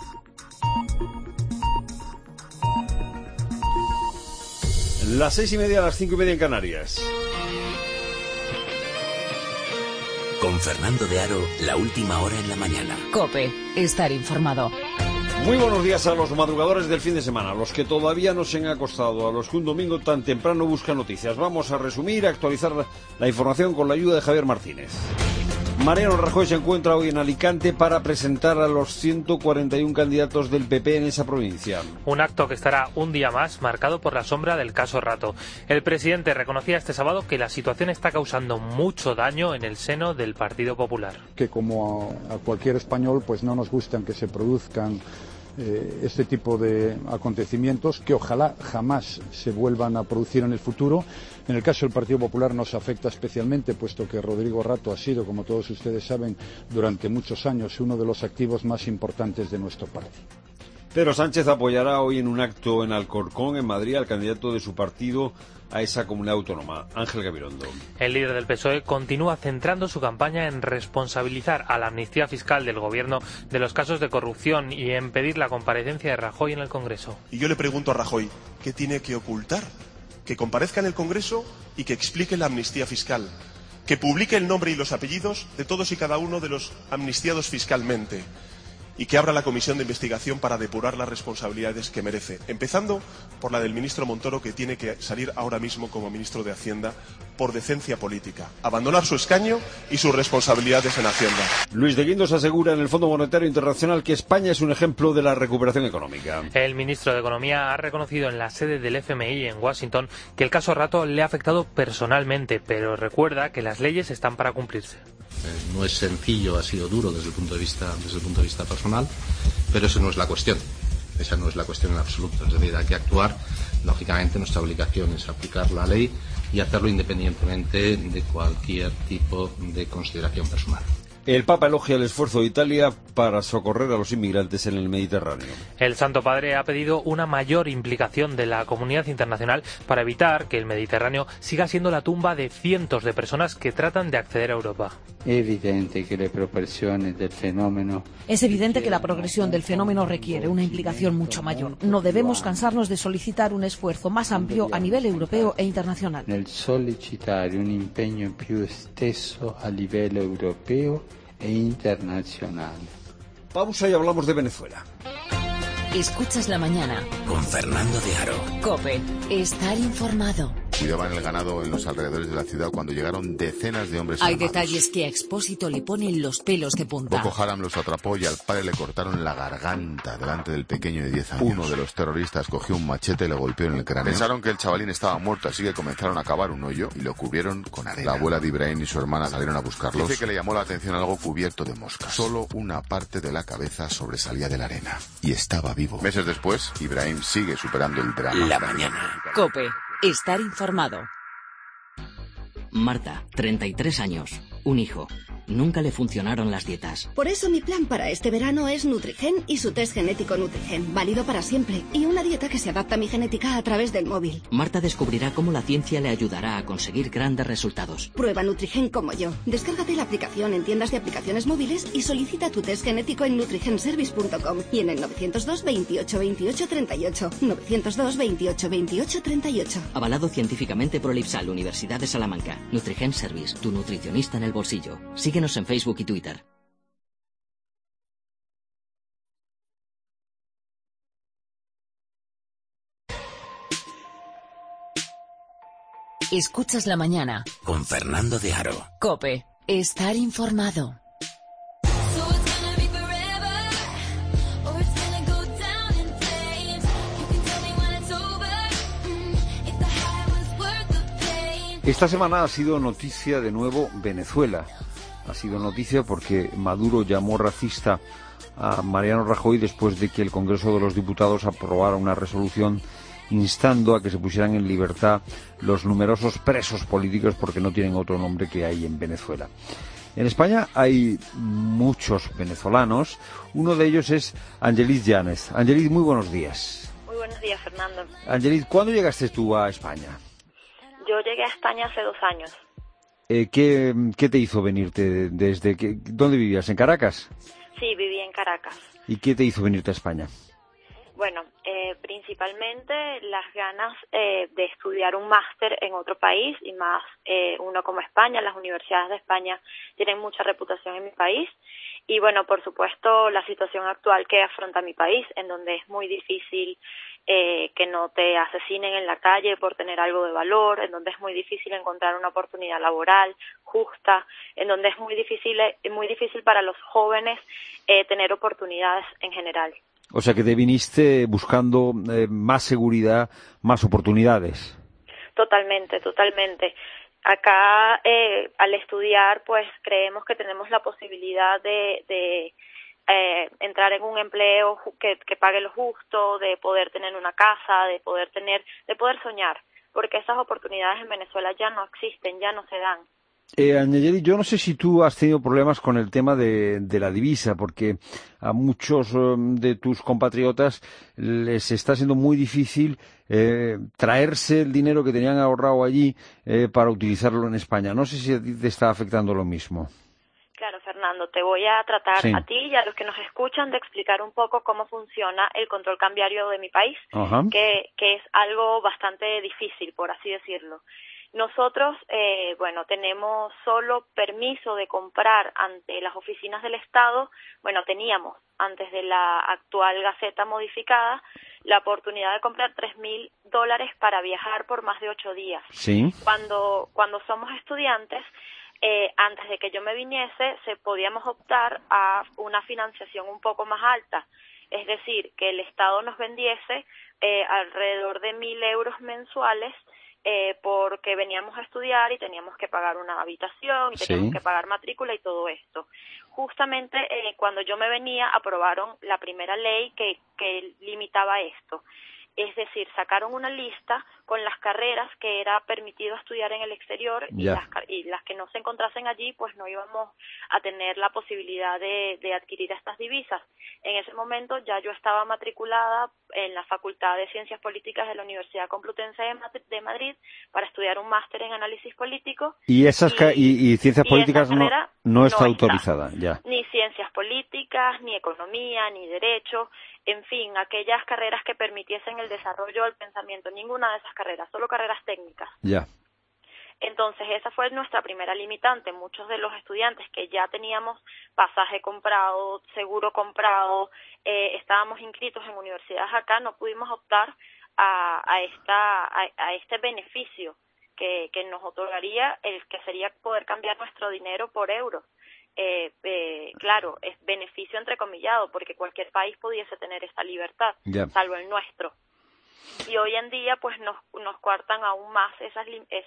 Las 6:30, las 5:30 en Canarias. Con Fernando de Aro, la última hora en la mañana. COPE, estar informado. Muy buenos días a los madrugadores del fin de semana, a los que todavía no se han acostado, a los que un domingo tan temprano buscan noticias. Vamos a resumir, a actualizar la información con la ayuda de Javier Martínez. Mariano Rajoy se encuentra hoy en Alicante para presentar a los 141 candidatos del PP en esa provincia. Un acto que estará un día más marcado por la sombra del caso Rato. El presidente reconocía este sábado que la situación está causando mucho daño en el seno del Partido Popular. Que como a cualquier español, pues no nos gustan que se produzcan este tipo de acontecimientos, que ojalá jamás se vuelvan a producir en el futuro. En el caso del Partido Popular nos afecta especialmente, puesto que Rodrigo Rato ha sido, como todos ustedes saben, durante muchos años uno de los activos más importantes de nuestro partido. Pedro Sánchez apoyará hoy en un acto en Alcorcón, en Madrid, al candidato de su partido a esa comunidad autónoma, Ángel Gabilondo. El líder del PSOE continúa centrando su campaña en responsabilizar a la amnistía fiscal del Gobierno de los casos de corrupción y en pedir la comparecencia de Rajoy en el Congreso. Y yo le pregunto a Rajoy, ¿qué tiene que ocultar? Que comparezca en el Congreso y que explique la amnistía fiscal. Que publique el nombre y los apellidos de todos y cada uno de los amnistiados fiscalmente. Y que abra la comisión de investigación para depurar las responsabilidades que merece, empezando por la del ministro Montoro, que tiene que salir ahora mismo como ministro de Hacienda por decencia política, abandonar su escaño y sus responsabilidades en Hacienda. Luis de Guindos asegura en el Fondo Monetario Internacional que España es un ejemplo de la recuperación económica. El ministro de Economía ha reconocido en la sede del FMI en Washington que el caso Rato le ha afectado personalmente, pero recuerda que las leyes están para cumplirse. No es sencillo, ha sido duro desde el punto de vista personal, pero esa no es la cuestión. Esa no es la cuestión en absoluto. Es decir, hay que actuar. Lógicamente, nuestra obligación es aplicar la ley y hacerlo independientemente de cualquier tipo de consideración personal. El Papa elogia el esfuerzo de Italia para socorrer a los inmigrantes en el Mediterráneo. El Santo Padre ha pedido una mayor implicación de la comunidad internacional para evitar que el Mediterráneo siga siendo la tumba de cientos de personas que tratan de acceder a Europa. Es evidente que la progresión del fenómeno requiere una implicación mucho mayor. No debemos cansarnos de solicitar un esfuerzo más amplio a nivel europeo e internacional. Nel sollecitare un impegno più esteso a livello europeo e internacional. Pausa y hablamos de Venezuela. Escuchas la mañana. Con Fernando de Aro. COPE, estar informado. Cuidaban el ganado en los alrededores de la ciudad cuando llegaron decenas de hombres armados. Hay detalles que a Expósito le ponen los pelos de punta. Boko Haram los atrapó y al padre le cortaron la garganta delante del pequeño de 10 años. Uno de los terroristas cogió un machete y le golpeó en el cráneo. Pensaron que el chavalín estaba muerto, así que comenzaron a cavar un hoyo y lo cubrieron con arena. La abuela de Ibrahim y su hermana salieron a buscarlos. Dice que le llamó la atención algo cubierto de moscas. Solo una parte de la cabeza sobresalía de la arena. Y estaba vivo. Meses después, Ibrahim sigue superando el drama. La mañana. COPE, estar informado. Marta, 33 años, un hijo. nunca le funcionaron las dietas. Por eso mi plan para este verano es Nutrigen y su test genético Nutrigen, válido para siempre, y una dieta que se adapta a mi genética a través del móvil. Marta descubrirá cómo la ciencia le ayudará a conseguir grandes resultados. Prueba Nutrigen como yo. Descárgate la aplicación en tiendas de aplicaciones móviles y solicita tu test genético en nutrigenservice.com y en el 902 28 28 38. 902 28 28 38. Avalado científicamente por el IPSAL, Universidad de Salamanca. Nutrigen Service, tu nutricionista en el bolsillo. Síguenos en Facebook y Twitter. Escuchas la mañana. Con Fernando de Aro. COPE. Estar informado. Esta semana ha sido noticia de nuevo Venezuela. Ha sido noticia porque Maduro llamó racista a Mariano Rajoy después de que el Congreso de los Diputados aprobara una resolución instando a que se pusieran en libertad los numerosos presos políticos, porque no tienen otro nombre que hay en Venezuela. En España hay muchos venezolanos. Uno de ellos es Angelis Llanes. Angelis, muy buenos días. Muy buenos días, Fernando. Angelis, ¿cuándo llegaste tú a España? Yo llegué a España hace 2 años. ¿Qué te hizo venirte desde que... ¿Dónde vivías? ¿En Caracas? Sí, viví en Caracas. ¿Y qué te hizo venirte a España? Bueno, principalmente las ganas de estudiar un máster en otro país, y más uno como España. Las universidades de España tienen mucha reputación en mi país. Y bueno, por supuesto, la situación actual que afronta mi país, en donde es muy difícil que no te asesinen en la calle por tener algo de valor, en donde es muy difícil encontrar una oportunidad laboral justa, en donde es muy difícil para los jóvenes tener oportunidades en general. O sea que te viniste buscando más seguridad, más oportunidades. Totalmente, totalmente. Acá, al estudiar, pues creemos que tenemos la posibilidad de entrar en un empleo que pague lo justo, de poder tener una casa, de poder soñar, porque esas oportunidades en Venezuela ya no existen, ya no se dan. Angelis, yo no sé si tú has tenido problemas con el tema de la divisa, porque a muchos de tus compatriotas les está siendo muy difícil traerse el dinero que tenían ahorrado allí para utilizarlo en España. No sé si a ti te está afectando lo mismo. Claro, Fernando, te voy a tratar a ti y a los que nos escuchan de explicar un poco cómo funciona el control cambiario de mi país, que es algo bastante difícil, por así decirlo. Nosotros, tenemos solo permiso de comprar ante las oficinas del Estado. Bueno, teníamos, antes de la actual Gaceta modificada, la oportunidad de comprar $3,000 para viajar por más de 8 días. Sí. Cuando somos estudiantes, antes de que yo me viniese, podíamos optar a una financiación un poco más alta. Es decir, que el Estado nos vendiese alrededor de 1.000 euros mensuales, porque veníamos a estudiar y teníamos que pagar una habitación y teníamos que pagar matrícula y todo esto. Justamente cuando yo me venía aprobaron la primera ley que limitaba esto. Es decir, sacaron una lista con las carreras que era permitido estudiar en el exterior y las que no se encontrasen allí, pues no íbamos a tener la posibilidad de adquirir estas divisas. En ese momento ya yo estaba matriculada en la Facultad de Ciencias Políticas de la Universidad Complutense de Madrid para estudiar un máster en análisis político. Y Ciencias Políticas no está autorizada, ya. Ni Ciencias Políticas, ni Economía, ni Derecho, en fin, aquellas carreras que permitiesen el desarrollo del pensamiento, ninguna de esas carreras, solo carreras técnicas. Ya. Entonces esa fue nuestra primera limitante. Muchos de los estudiantes que ya teníamos pasaje comprado, seguro comprado, estábamos inscritos en universidades acá, no pudimos optar a este beneficio que nos otorgaría el que sería poder cambiar nuestro dinero por euros. Claro, es beneficio entrecomillado, porque cualquier país pudiese tener esta libertad, salvo el nuestro. Y hoy en día pues nos coartan aún más esa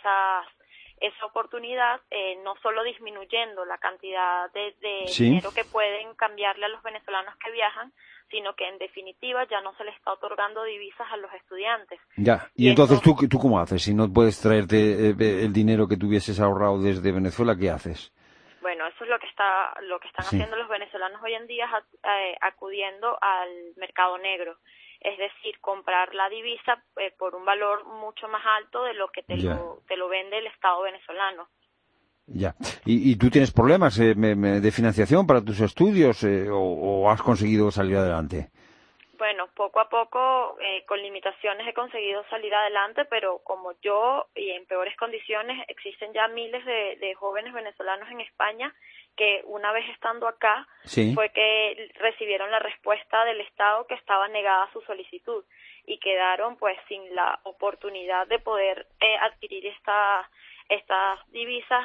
oportunidad, no solo disminuyendo la cantidad de dinero que pueden cambiarle a los venezolanos que viajan, sino que en definitiva ya no se le está otorgando divisas a los estudiantes. Ya, y entonces ¿tú cómo haces? Si no puedes traerte el dinero que tuvieses ahorrado desde Venezuela, ¿qué haces? Bueno, eso es lo que están haciendo los venezolanos hoy en día, acudiendo al mercado negro. Es decir, comprar la divisa por un valor mucho más alto de lo que te lo vende el Estado venezolano. Ya. ¿Y tú tienes problemas de financiación para tus estudios o has conseguido salir adelante? Bueno, poco a poco, con limitaciones he conseguido salir adelante, pero como yo y en peores condiciones, existen ya miles de jóvenes venezolanos en España que una vez estando acá fue que recibieron la respuesta del Estado que estaba negada su solicitud y quedaron pues sin la oportunidad de poder adquirir estas divisas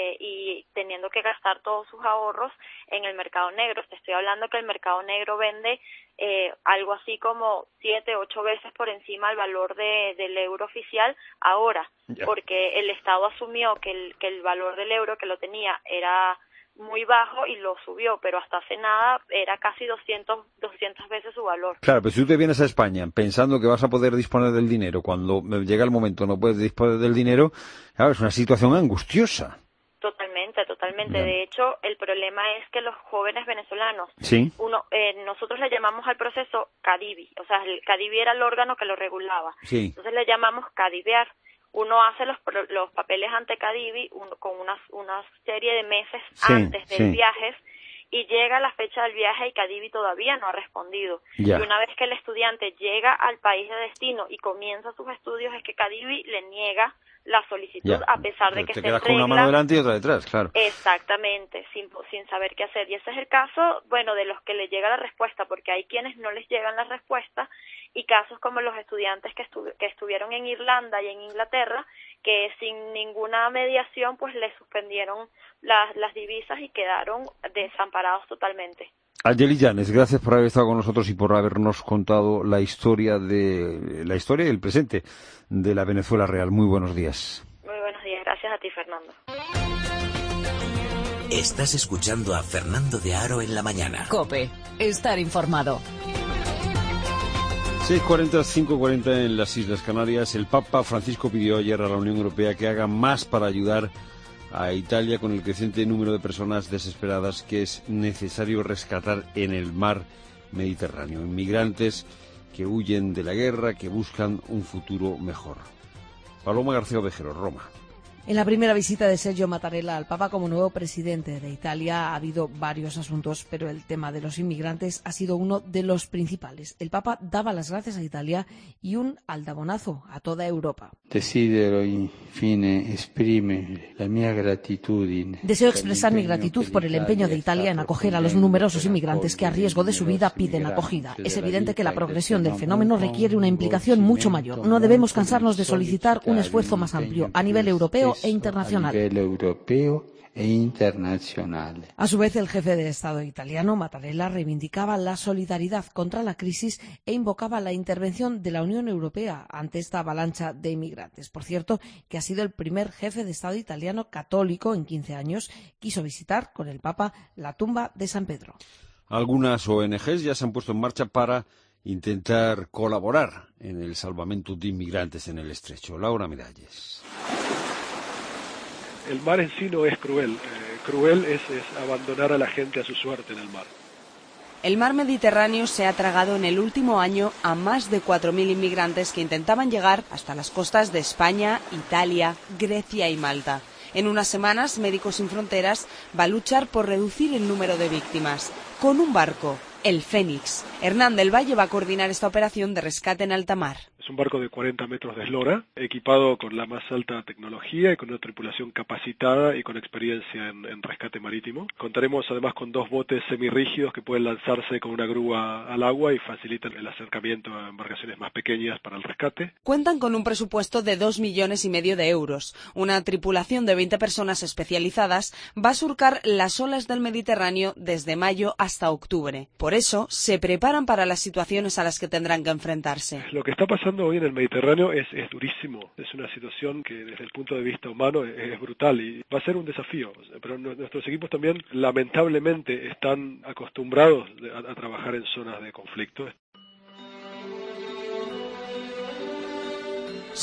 y teniendo que gastar todos sus ahorros en el mercado negro. Te estoy hablando que el mercado negro vende algo así como 7, 8 veces por encima del valor del euro oficial ahora, porque el Estado asumió que el valor del euro que lo tenía era muy bajo y lo subió, pero hasta hace nada era casi 200 veces su valor. Claro, pero si tú te vienes a España pensando que vas a poder disponer del dinero, cuando llega el momento no puedes disponer del dinero, claro, es una situación angustiosa. Totalmente. Bien. De hecho, el problema es que los jóvenes venezolanos, nosotros le llamamos al proceso CADIVI, o sea, el CADIVI era el órgano que lo regulaba. Entonces le llamamos cadivear. Uno hace los papeles ante CADIVI con una serie de meses antes del viaje y llega la fecha del viaje y CADIVI todavía no ha respondido. Y una vez que el estudiante llega al país de destino y comienza sus estudios es que CADIVI le niega la solicitud a pesar de que te esté quedas en con regla. una mano delante y otra detrás, claro. Exactamente, sin saber qué hacer. Y ese es el caso, bueno, de los que le llega la respuesta, porque hay quienes no les llegan las respuestas y casos como los estudiantes que estuvieron en Irlanda y en Inglaterra, que sin ninguna mediación pues les suspendieron las divisas y quedaron desamparados totalmente. Ayeli Llanes, gracias por haber estado con nosotros y por habernos contado la historia y el presente de la Venezuela real. Muy buenos días. Muy buenos días, gracias a ti, Fernando. Estás escuchando a Fernando de Aro en la mañana. COPE, estar informado. 6:40, 5:40 en las Islas Canarias. El Papa Francisco pidió ayer a la Unión Europea que haga más para ayudar a Italia con el creciente número de personas desesperadas que es necesario rescatar en el mar Mediterráneo. Inmigrantes que huyen de la guerra, que buscan un futuro mejor. Paloma García Ovejero, Roma. En la primera visita de Sergio Mattarella al Papa como nuevo presidente de Italia ha habido varios asuntos, pero el tema de los inmigrantes ha sido uno de los principales. El Papa daba las gracias a Italia y un aldabonazo a toda Europa. Desidero infine esprimere la mia gratitudine. Deseo expresar mi gratitud por el empeño de Italia en acoger a los numerosos inmigrantes que a riesgo de su vida piden acogida. Es evidente que la progresión del fenómeno requiere una implicación mucho mayor. No debemos cansarnos de solicitar un esfuerzo más amplio a nivel europeo e internacional. A su vez, el jefe de Estado italiano, Mattarella, reivindicaba la solidaridad contra la crisis e invocaba la intervención de la Unión Europea ante esta avalancha de inmigrantes. Por cierto, que ha sido el primer jefe de Estado italiano católico en 15 años. Quiso visitar con el Papa la tumba de San Pedro. Algunas ONGs ya se han puesto en marcha para intentar colaborar en el salvamento de inmigrantes en el estrecho. Laura Miralles. El mar en sí no es cruel. Cruel es abandonar a la gente a su suerte en el mar. El mar Mediterráneo se ha tragado en el último año a más de 4.000 inmigrantes que intentaban llegar hasta las costas de España, Italia, Grecia y Malta. En unas semanas, Médicos Sin Fronteras va a luchar por reducir el número de víctimas. Con un barco, el Fénix. Hernán del Valle va a coordinar esta operación de rescate en alta mar. Es un barco de 40 metros de eslora, equipado con la más alta tecnología y con una tripulación capacitada y con experiencia en rescate marítimo. Contaremos además con 2 botes semirrígidos que pueden lanzarse con una grúa al agua y facilitan el acercamiento a embarcaciones más pequeñas para el rescate. Cuentan con un presupuesto de 2,5 millones de euros. Una tripulación de 20 personas especializadas va a surcar las olas del Mediterráneo desde mayo hasta octubre. Por eso, se preparan para las situaciones a las que tendrán que enfrentarse. Lo que está pasando hoy en el Mediterráneo es durísimo. Es una situación que desde el punto de vista humano es brutal y va a ser un desafío. Pero nuestros equipos también lamentablemente están acostumbrados a trabajar en zonas de conflicto.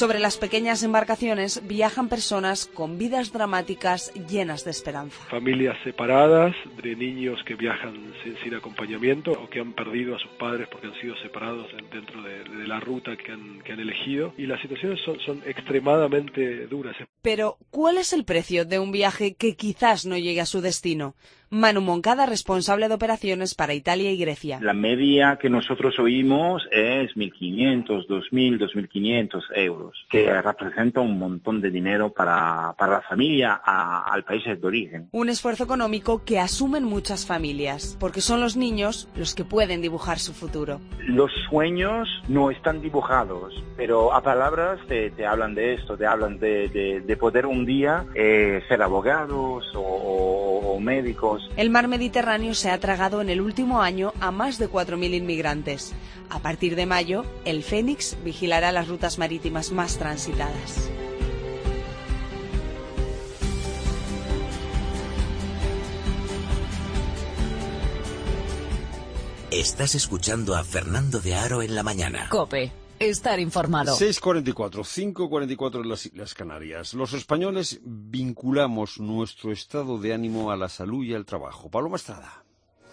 Sobre las pequeñas embarcaciones viajan personas con vidas dramáticas llenas de esperanza. Familias separadas, de niños que viajan sin acompañamiento o que han perdido a sus padres porque han sido separados dentro de la ruta que han elegido. Y las situaciones son extremadamente duras. Pero, ¿cuál es el precio de un viaje que quizás no llegue a su destino? Manu Moncada, responsable de operaciones para Italia y Grecia. La media que nosotros oímos es 1.500, 2.000, 2.500 euros, que representa un montón de dinero para la familia al país de origen. Un esfuerzo económico que asumen muchas familias, porque son los niños los que pueden dibujar su futuro. Los sueños no están dibujados, pero a palabras te hablan de esto, te hablan de poder un día ser abogados o médicos. El mar Mediterráneo se ha tragado en el último año a más de 4.000 inmigrantes. A partir de mayo, el Fénix vigilará las rutas marítimas más transitadas. Estás escuchando a Fernando de Aro en la mañana. COPE. Estar informado. 6:44, 5:44 en las Islas Canarias. Los españoles vinculamos nuestro estado de ánimo a la salud y al trabajo. Paloma Estrada.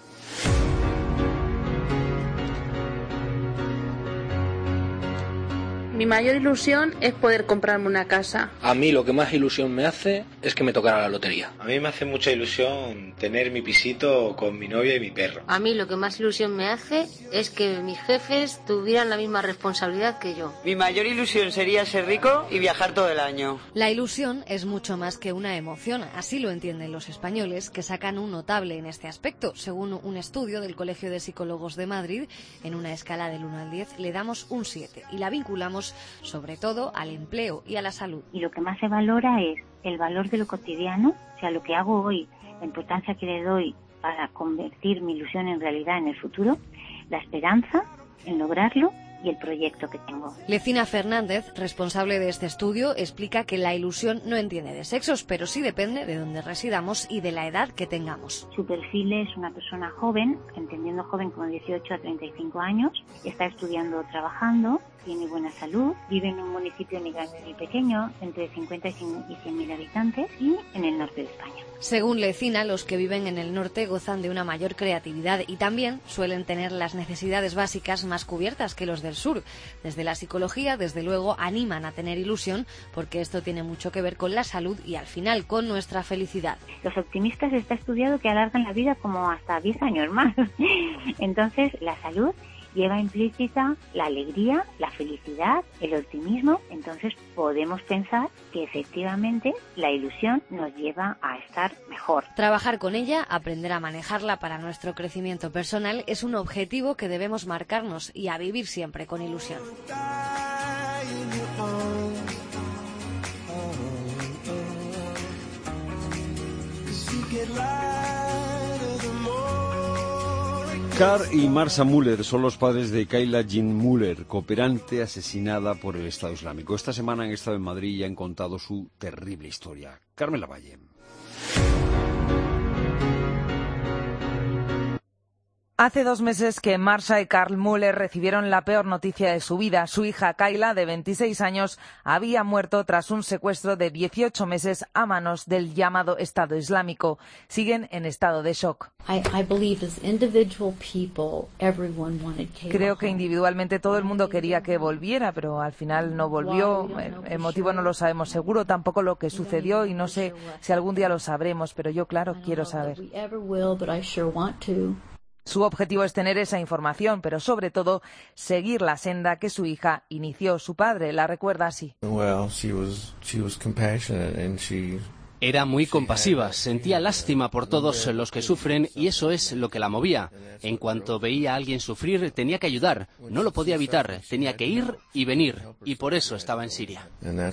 Mi mayor ilusión es poder comprarme una casa. A mí lo que más ilusión me hace es que me tocara la lotería. A mí me hace mucha ilusión tener mi pisito con mi novia y mi perro. A mí lo que más ilusión me hace es que mis jefes tuvieran la misma responsabilidad que yo. Mi mayor ilusión sería ser rico y viajar todo el año. La ilusión es mucho más que una emoción, así lo entienden los españoles, que sacan un notable en este aspecto. Según un estudio del Colegio de Psicólogos de Madrid, en una escala del 1 al 10 le damos un 7 y la vinculamos sobre todo al empleo y a la salud. Y lo que más se valora es el valor de lo cotidiano, o sea, lo que hago hoy, la importancia que le doy para convertir mi ilusión en realidad en el futuro, la esperanza en lograrlo y el proyecto que tengo. Lecina Fernández, responsable de este estudio, explica que la ilusión no entiende de sexos, pero sí depende de dónde residamos y de la edad que tengamos. Su perfil es una persona joven, entendiendo joven como 18 a 35 años, está estudiando o trabajando, tiene buena salud, vive en un municipio ni grande ni pequeño, entre 50 y 100.000 habitantes y en el norte de España. Según Lecina, los que viven en el norte gozan de una mayor creatividad y también suelen tener las necesidades básicas más cubiertas que los del sur. Desde la psicología, desde luego, animan a tener ilusión porque esto tiene mucho que ver con la salud y al final con nuestra felicidad. Los optimistas está estudiado que alargan la vida como hasta 10 años más. Entonces, la salud lleva implícita la alegría, la felicidad, el optimismo. Entonces podemos pensar que efectivamente la ilusión nos lleva a estar mejor. Trabajar con ella, aprender a manejarla para nuestro crecimiento personal es un objetivo que debemos marcarnos y a vivir siempre con ilusión. Karl y Marsa Müller son los padres de Kayla Jean Müller, cooperante asesinada por el Estado Islámico. Esta semana han estado en Madrid y han contado su terrible historia. Carmen Lavalle. Hace 2 meses que Marsa y Karl Müller recibieron la peor noticia de su vida. Su hija Kayla, de 26 años, había muerto tras un secuestro de 18 meses a manos del llamado Estado Islámico. Siguen en estado de shock. Creo que individualmente todo el mundo quería que volviera, pero al final no volvió. El motivo no lo sabemos seguro, tampoco lo que sucedió, y no sé si algún día lo sabremos, pero yo, claro, quiero saber. Su objetivo es tener esa información, pero sobre todo seguir la senda que su hija inició. Su padre la recuerda así. Era muy compasiva, sentía lástima por todos los que sufren y eso es lo que la movía. En cuanto veía a alguien sufrir, tenía que ayudar. No lo podía evitar, tenía que ir y venir, y por eso estaba en Siria.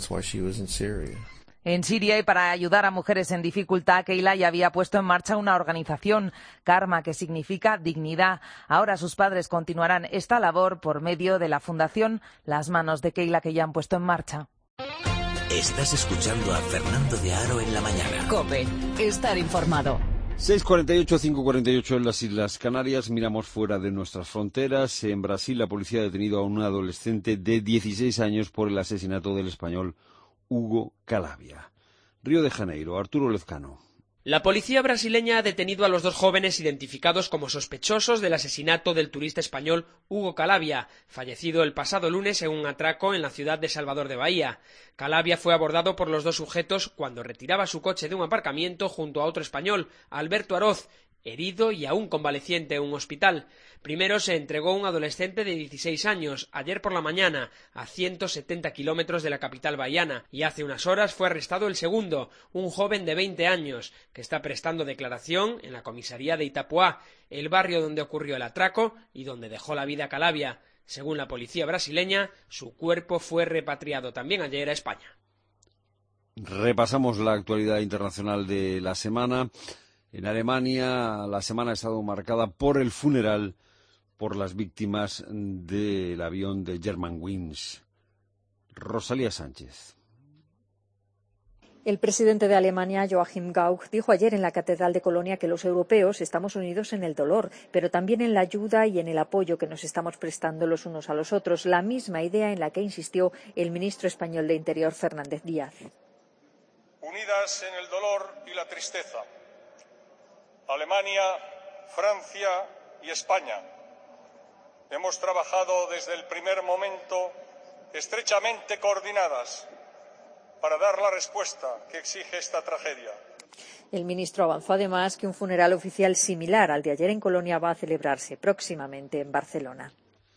En Siria, y para ayudar a mujeres en dificultad, Kayla ya había puesto en marcha una organización, Karma, que significa dignidad. Ahora sus padres continuarán esta labor por medio de la fundación Las Manos de Kayla, que ya han puesto en marcha. Estás escuchando a Fernando de Aro en la mañana. COPE. Estar informado. 6:48, 5:48 en las Islas Canarias. Miramos fuera de nuestras fronteras. En Brasil, la policía ha detenido a un adolescente de 16 años por el asesinato del español Hugo Calabia. Río de Janeiro, Arturo Lezcano. La policía brasileña ha detenido a los dos jóvenes identificados como sospechosos del asesinato del turista español Hugo Calabia, fallecido el pasado lunes en un atraco en la ciudad de Salvador de Bahía. Calabia fue abordado por los dos sujetos cuando retiraba su coche de un aparcamiento junto a otro español, Alberto Aroz, herido y aún convaleciente en un hospital. Primero se entregó un adolescente de 16 años, ayer por la mañana, a 170 kilómetros de la capital bahiana, y hace unas horas fue arrestado el segundo, un joven de 20 años, que está prestando declaración en la comisaría de Itapuá, el barrio donde ocurrió el atraco y donde dejó la vida Calabia. Según la policía brasileña, su cuerpo fue repatriado también ayer a España. Repasamos la actualidad internacional de la semana. En Alemania, la semana ha estado marcada por el funeral por las víctimas del avión de Germanwings. Rosalía Sánchez. El presidente de Alemania, Joachim Gauck, dijo ayer en la Catedral de Colonia que los europeos estamos unidos en el dolor, pero también en la ayuda y en el apoyo que nos estamos prestando los unos a los otros, la misma idea en la que insistió el ministro español de Interior, Fernández Díaz. Unidas en el dolor y la tristeza. Alemania, Francia y España. Hemos trabajado desde el primer momento estrechamente coordinadas para dar la respuesta que exige esta tragedia. El ministro avanzó además que un funeral oficial similar al de ayer en Colonia va a celebrarse próximamente en Barcelona.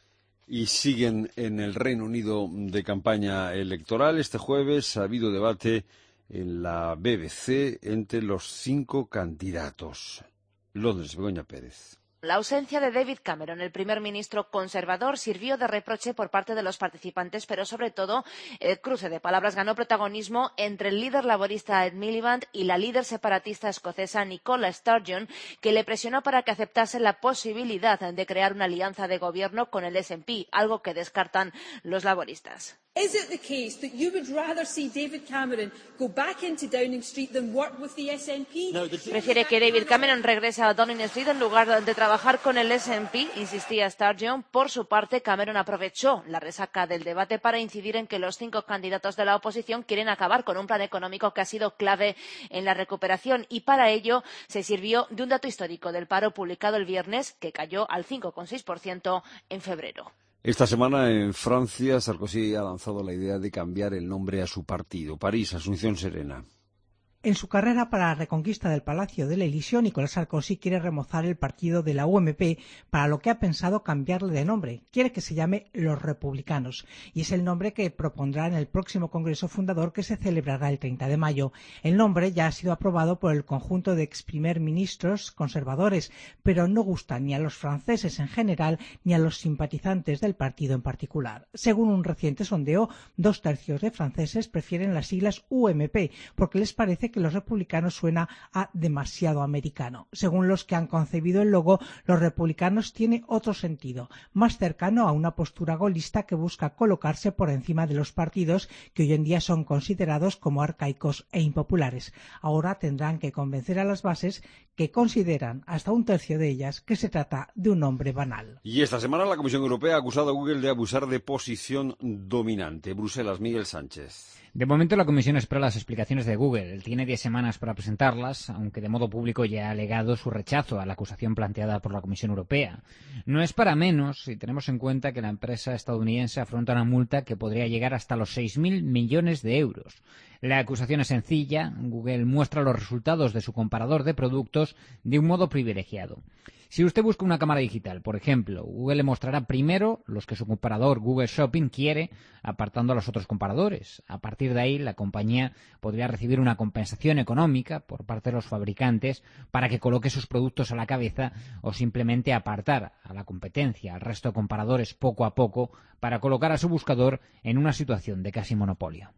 Y siguen en el Reino Unido de campaña electoral. Este jueves ha habido debate en la BBC entre los 5 candidatos. Londres, Begoña Pérez. La ausencia de David Cameron, el primer ministro conservador, sirvió de reproche por parte de los participantes, pero sobre todo el cruce de palabras ganó protagonismo entre el líder laborista Ed Miliband y la líder separatista escocesa Nicola Sturgeon, que le presionó para que aceptase la posibilidad de crear una alianza de gobierno con el SNP, algo que descartan los laboristas. Is it the case that you would rather see David Cameron go back into Downing Street than work with the SNP? Prefiere que David Cameron regrese a Downing Street en lugar de trabajar con el SNP, insistía Sturgeon. Por su parte, Cameron aprovechó la resaca del debate para incidir en que los 5 candidatos de la oposición quieren acabar con un plan económico que ha sido clave en la recuperación y para ello se sirvió de un dato histórico del paro publicado el viernes, que cayó al 5,6% en febrero. Esta semana en Francia, Sarkozy ha lanzado la idea de cambiar el nombre a su partido. París, Asunción Serena. En su carrera para la reconquista del Palacio del Elíseo, Nicolas Sarkozy quiere remozar el partido de la UMP, para lo que ha pensado cambiarle de nombre. Quiere que se llame Los Republicanos, y es el nombre que propondrá en el próximo Congreso Fundador que se celebrará el 30 de mayo. El nombre ya ha sido aprobado por el conjunto de ex primer ministros conservadores, pero no gusta ni a los franceses en general ni a los simpatizantes del partido en particular. Según un reciente sondeo, 2/3 de franceses prefieren las siglas UMP porque les parece que los republicanos suena a demasiado americano. Según los que han concebido el logo, los republicanos tiene otro sentido, más cercano a una postura golista que busca colocarse por encima de los partidos que hoy en día son considerados como arcaicos e impopulares. Ahora tendrán que convencer a las bases, que consideran, hasta 1/3 de ellas, que se trata de un nombre banal. Y esta semana la Comisión Europea ha acusado a Google de abusar de posición dominante. Bruselas, Miguel Sánchez. De momento la Comisión espera las explicaciones de Google. Tiene 10 semanas para presentarlas, aunque de modo público ya ha alegado su rechazo a la acusación planteada por la Comisión Europea. No es para menos si tenemos en cuenta que la empresa estadounidense afronta una multa que podría llegar hasta los 6.000 millones de euros. La acusación es sencilla. Google muestra los resultados de su comparador de productos de un modo privilegiado. Si usted busca una cámara digital, por ejemplo, Google le mostrará primero los que su comparador Google Shopping quiere, apartando a los otros comparadores. A partir de ahí, la compañía podría recibir una compensación económica por parte de los fabricantes para que coloque sus productos a la cabeza o simplemente apartar a la competencia, al resto de comparadores poco a poco, para colocar a su buscador en una situación de casi monopolio.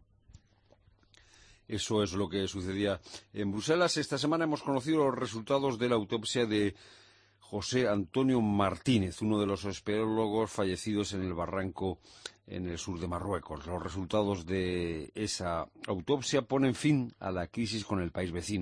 Eso es lo que sucedía en Bruselas. Esta semana hemos conocido los resultados de la autopsia de José Antonio Martínez, uno de los espeleólogos fallecidos en el barranco en el sur de Marruecos. Los resultados de esa autopsia ponen fin a la crisis con el país vecino.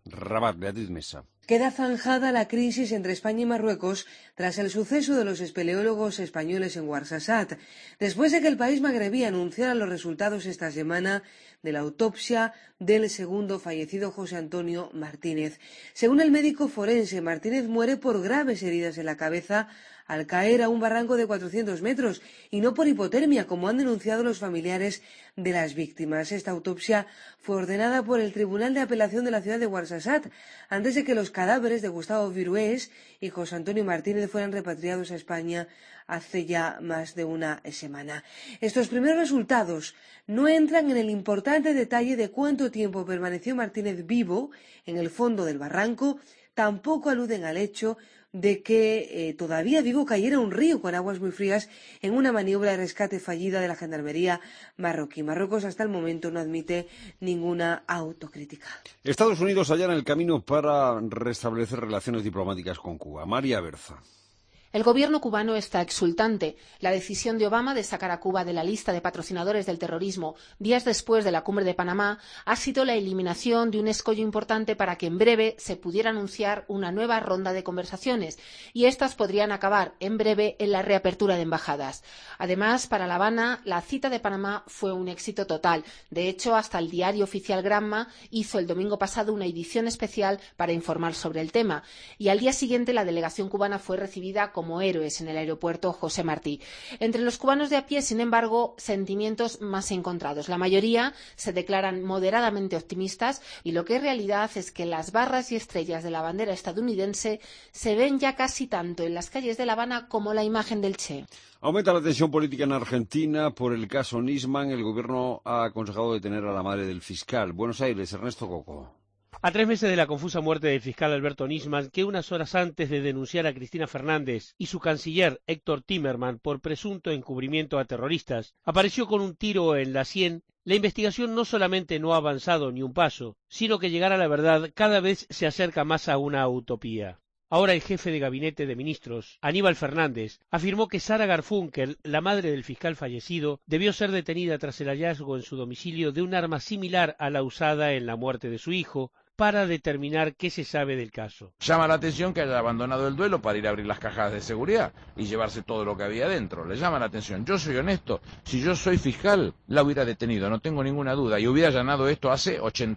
Rabat, Beatriz Mesa. Queda zanjada la crisis entre España y Marruecos tras el suceso de los espeleólogos españoles en Ouarzazate, después de que el país magrebí anunciara los resultados esta semana de la autopsia del segundo fallecido José Antonio Martínez. Según el médico forense, Martínez muere por graves heridas en la cabeza al caer a un barranco de 400 metros y no por hipotermia, como han denunciado los familiares de las víctimas. Esta autopsia fue ordenada por el Tribunal de Apelación de la ciudad de Ouarzazate antes de que los cadáveres de Gustavo Virués y José Antonio Martínez fueran repatriados a España hace ya más de una semana. Estos primeros resultados no entran en el importante detalle de cuánto tiempo permaneció Martínez vivo en el fondo del barranco, tampoco aluden al hecho de que todavía vivo cayera un río con aguas muy frías en una maniobra de rescate fallida de la Gendarmería marroquí. Marruecos hasta el momento no admite ninguna autocrítica. Estados Unidos allana el camino para restablecer relaciones diplomáticas con Cuba. María Berza. El gobierno cubano está exultante. La decisión de Obama de sacar a Cuba de la lista de patrocinadores del terrorismo días después de la cumbre de Panamá ha sido la eliminación de un escollo importante para que en breve se pudiera anunciar una nueva ronda de conversaciones y estas podrían acabar en breve en la reapertura de embajadas. Además, para La Habana, la cita de Panamá fue un éxito total. De hecho, hasta el diario oficial Granma hizo el domingo pasado una edición especial para informar sobre el tema y al día siguiente la delegación cubana fue recibida como héroes en el aeropuerto José Martí. Entre los cubanos de a pie, sin embargo, sentimientos más encontrados. La mayoría se declaran moderadamente optimistas y lo que es realidad es que las barras y estrellas de la bandera estadounidense se ven ya casi tanto en las calles de La Habana como la imagen del Che. Aumenta la tensión política en Argentina por el caso Nisman. El gobierno ha aconsejado detener a la madre del fiscal. Buenos Aires, Ernesto Coco. A 3 meses de la confusa muerte del fiscal Alberto Nisman, que unas horas antes de denunciar a Cristina Fernández y su canciller Héctor Timerman por presunto encubrimiento a terroristas, apareció con un tiro en la sien, la investigación no solamente no ha avanzado ni un paso, sino que llegar a la verdad cada vez se acerca más a una utopía. Ahora el jefe de gabinete de ministros, Aníbal Fernández, afirmó que Sara Garfunkel, la madre del fiscal fallecido, debió ser detenida tras el hallazgo en su domicilio de un arma similar a la usada en la muerte de su hijo, para determinar qué se sabe del caso. Llama la atención que haya abandonado el duelo para ir a abrir las cajas de seguridad y llevarse todo lo que había dentro. Le llama la atención. Yo soy honesto, si yo soy fiscal, la hubiera detenido, no tengo ninguna duda, y hubiera allanado esto hace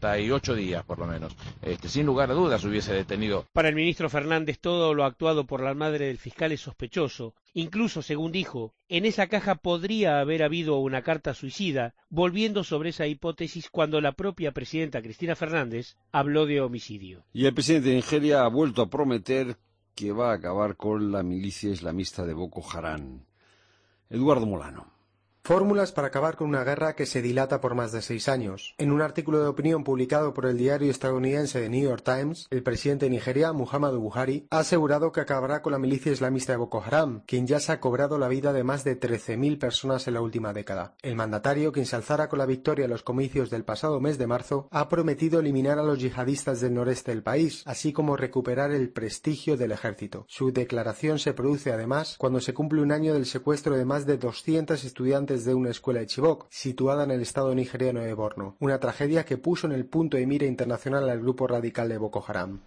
88 días, por lo menos. Sin lugar a dudas hubiese detenido. Para el ministro Fernández, todo lo actuado por la madre del fiscal es sospechoso. Incluso, según dijo, en esa caja podría haber habido una carta suicida, volviendo sobre esa hipótesis cuando la propia presidenta Cristina Fernández habló de homicidio. Y el presidente de Nigeria ha vuelto a prometer que va a acabar con la milicia islamista de Boko Haram. Eduardo Molano. Fórmulas para acabar con una guerra que se dilata por más de 6 años. En un artículo de opinión publicado por el diario estadounidense The New York Times, el presidente de Nigeria, Muhammadu Buhari, ha asegurado que acabará con la milicia islamista de Boko Haram, quien ya se ha cobrado la vida de más de 13.000 personas en la última década. El mandatario, quien se alzara con la victoria en los comicios del pasado mes de marzo, ha prometido eliminar a los yihadistas del noreste del país, así como recuperar el prestigio del ejército. Su declaración se produce además cuando se cumple un año del secuestro de más de 200 estudiantes de una escuela de Chibok, situada en el estado nigeriano de Borno, una tragedia que puso en el punto de mira internacional al grupo radical de Boko Haram.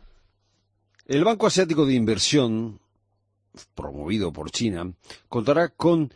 El Banco Asiático de Inversión, promovido por China, contará con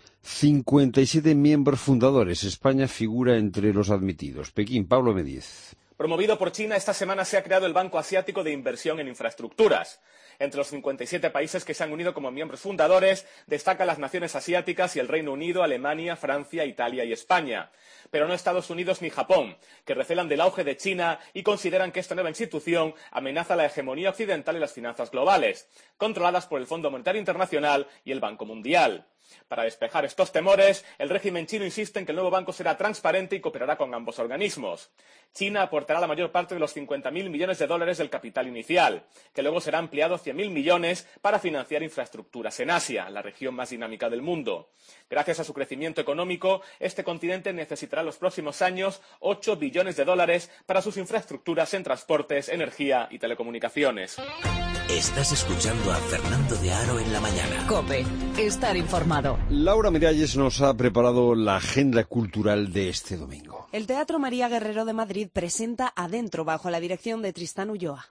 57 miembros fundadores. España figura entre los admitidos. Pekín, Pablo Medíez. Promovido por China, esta semana se ha creado el Banco Asiático de Inversión en Infraestructuras. Entre los 57 países que se han unido como miembros fundadores, destacan las naciones asiáticas y el Reino Unido, Alemania, Francia, Italia y España. Pero no Estados Unidos ni Japón, que recelan del auge de China y consideran que esta nueva institución amenaza la hegemonía occidental y las finanzas globales, controladas por el Fondo Monetario Internacional y el Banco Mundial. Para despejar estos temores, el régimen chino insiste en que el nuevo banco será transparente y cooperará con ambos organismos. China aportará la mayor parte de los 50.000 millones de dólares del capital inicial, que luego será ampliado a 100.000 millones para financiar infraestructuras en Asia, la región más dinámica del mundo. Gracias a su crecimiento económico, este continente necesitará en los próximos años 8 billones de dólares para sus infraestructuras en transportes, energía y telecomunicaciones. Estás escuchando a Fernando de Aro en la mañana. COPE, estar informado. Laura Miralles nos ha preparado la agenda cultural de este domingo. El Teatro María Guerrero de Madrid presenta Adentro, bajo la dirección de Tristán Ulloa.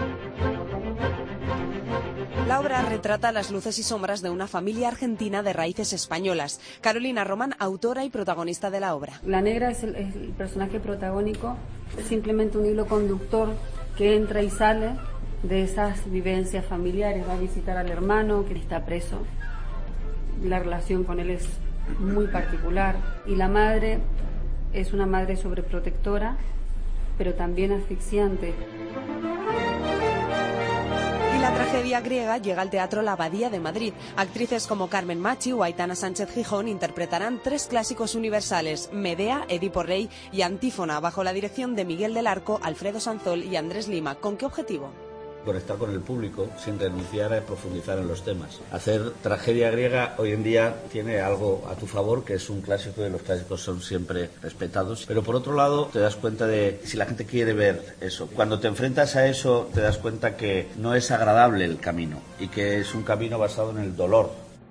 La obra retrata las luces y sombras de una familia argentina de raíces españolas. Carolina Román, autora y protagonista de la obra. La negra es el personaje protagónico, es simplemente un hilo conductor que entra y sale de esas vivencias familiares. Va a visitar al hermano que está preso. La relación con él es muy particular. Y la madre es una madre sobreprotectora, pero también asfixiante. La tragedia griega llega al Teatro La Abadía de Madrid. Actrices como Carmen Machi o Aitana Sánchez Gijón interpretarán tres clásicos universales: Medea, Edipo Rey y Antífona, bajo la dirección de Miguel del Arco, Alfredo Sanzol y Andrés Lima. ¿Con qué objetivo? Conectar con el público sin renunciar a profundizar en los temas. Hacer tragedia griega hoy en día tiene algo a tu favor, que es un clásico, y los clásicos son siempre respetados, pero por otro lado te das cuenta de si la gente quiere ver eso. Cuando te enfrentas a eso te das cuenta que no es agradable el camino y que es un camino basado en el dolor.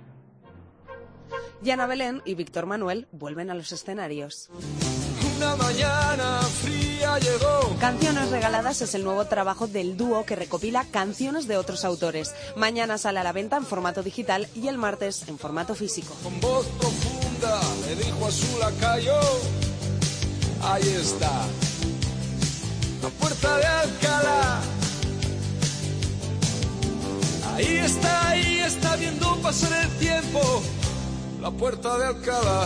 Yana Belén y Víctor Manuel vuelven a los escenarios. Una mañana fría llegó. Canciones regaladas es el nuevo trabajo del dúo que recopila canciones de otros autores. Mañana sale a la venta en formato digital y el martes en formato físico. Con voz profunda le dijo a su lacayo: ahí está, la puerta de Alcalá. Ahí está viendo pasar el tiempo, la puerta de Alcalá.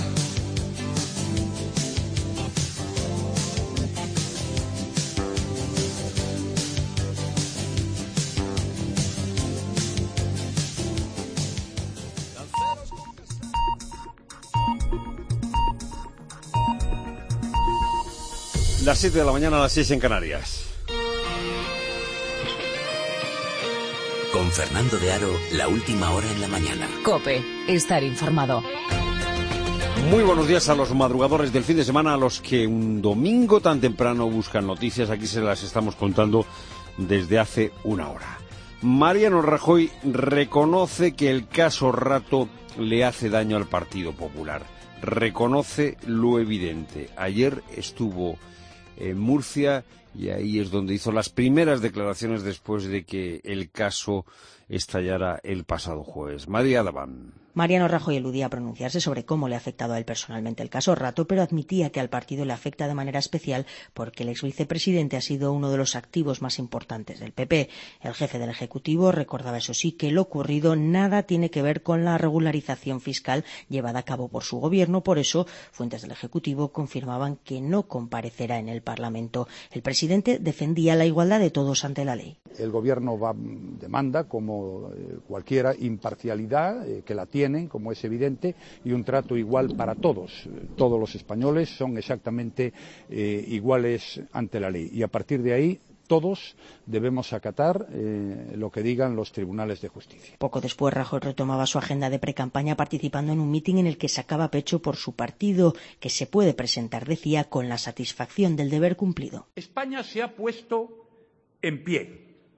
Las 7 de la mañana, a las 6 en Canarias. Con Fernando de Aro, la última hora en la mañana. COPE, estar informado. Muy buenos días a los madrugadores del fin de semana, a los que un domingo tan temprano buscan noticias. Aquí se las estamos contando desde hace una hora. Mariano Rajoy reconoce que el caso Rato le hace daño al Partido Popular. Reconoce lo evidente. Ayer estuvo en Murcia y ahí es donde hizo las primeras declaraciones después de que el caso estallara el pasado jueves. María Adabán. Mariano Rajoy eludía a pronunciarse sobre cómo le ha afectado a él personalmente el caso Rato, pero admitía que al partido le afecta de manera especial porque el exvicepresidente ha sido uno de los activos más importantes del PP. El jefe del Ejecutivo recordaba, eso sí, que lo ocurrido nada tiene que ver con la regularización fiscal llevada a cabo por su gobierno. Por eso, fuentes del Ejecutivo confirmaban que no comparecerá en el Parlamento. El presidente defendía la igualdad de todos ante la ley. El gobierno demanda, como cualquiera, imparcialidad, que la tiene, como es evidente, y un trato igual para todos. Todos los españoles son exactamente iguales ante la ley. Y a partir de ahí, todos debemos acatar lo que digan los tribunales de justicia. Poco después, Rajoy retomaba su agenda de precampaña participando en un mitin en el que sacaba pecho por su partido, que se puede presentar, decía, con la satisfacción del deber cumplido. España se ha puesto en pie.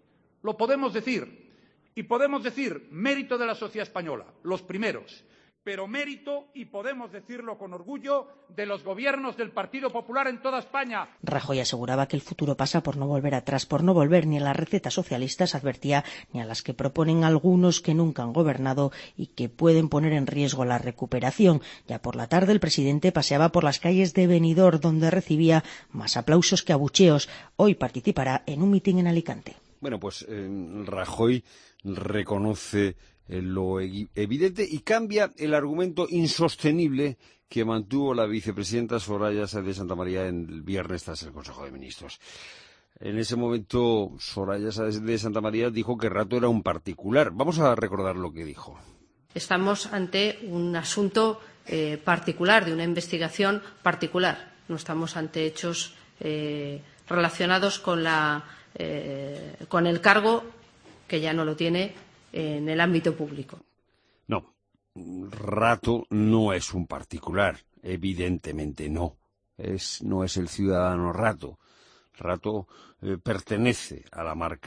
Lo podemos decir. Y podemos decir mérito de la sociedad española, los primeros, pero mérito, y podemos decirlo con orgullo, de los gobiernos del Partido Popular en toda España. Rajoy aseguraba que el futuro pasa por no volver atrás, por no volver ni a las recetas socialistas, advertía, ni a las que proponen algunos que nunca han gobernado y que pueden poner en riesgo la recuperación. Ya por la tarde el presidente paseaba por las calles de Benidorm, donde recibía más aplausos que abucheos. Hoy participará en un mitin en Alicante. Bueno, pues Rajoy reconoce lo evidente y cambia el argumento insostenible que mantuvo la vicepresidenta Soraya Sáez de Santamaría el viernes tras el Consejo de Ministros. En ese momento, Soraya Sáez de Santamaría dijo que Rato era un particular. Vamos a recordar lo que dijo. Estamos ante un asunto particular, de una investigación particular. No estamos ante hechos relacionados con el cargo, que ya no lo tiene en el ámbito público. No, Rato no es un particular, evidentemente no. No es el ciudadano Rato. Rato pertenece a la marca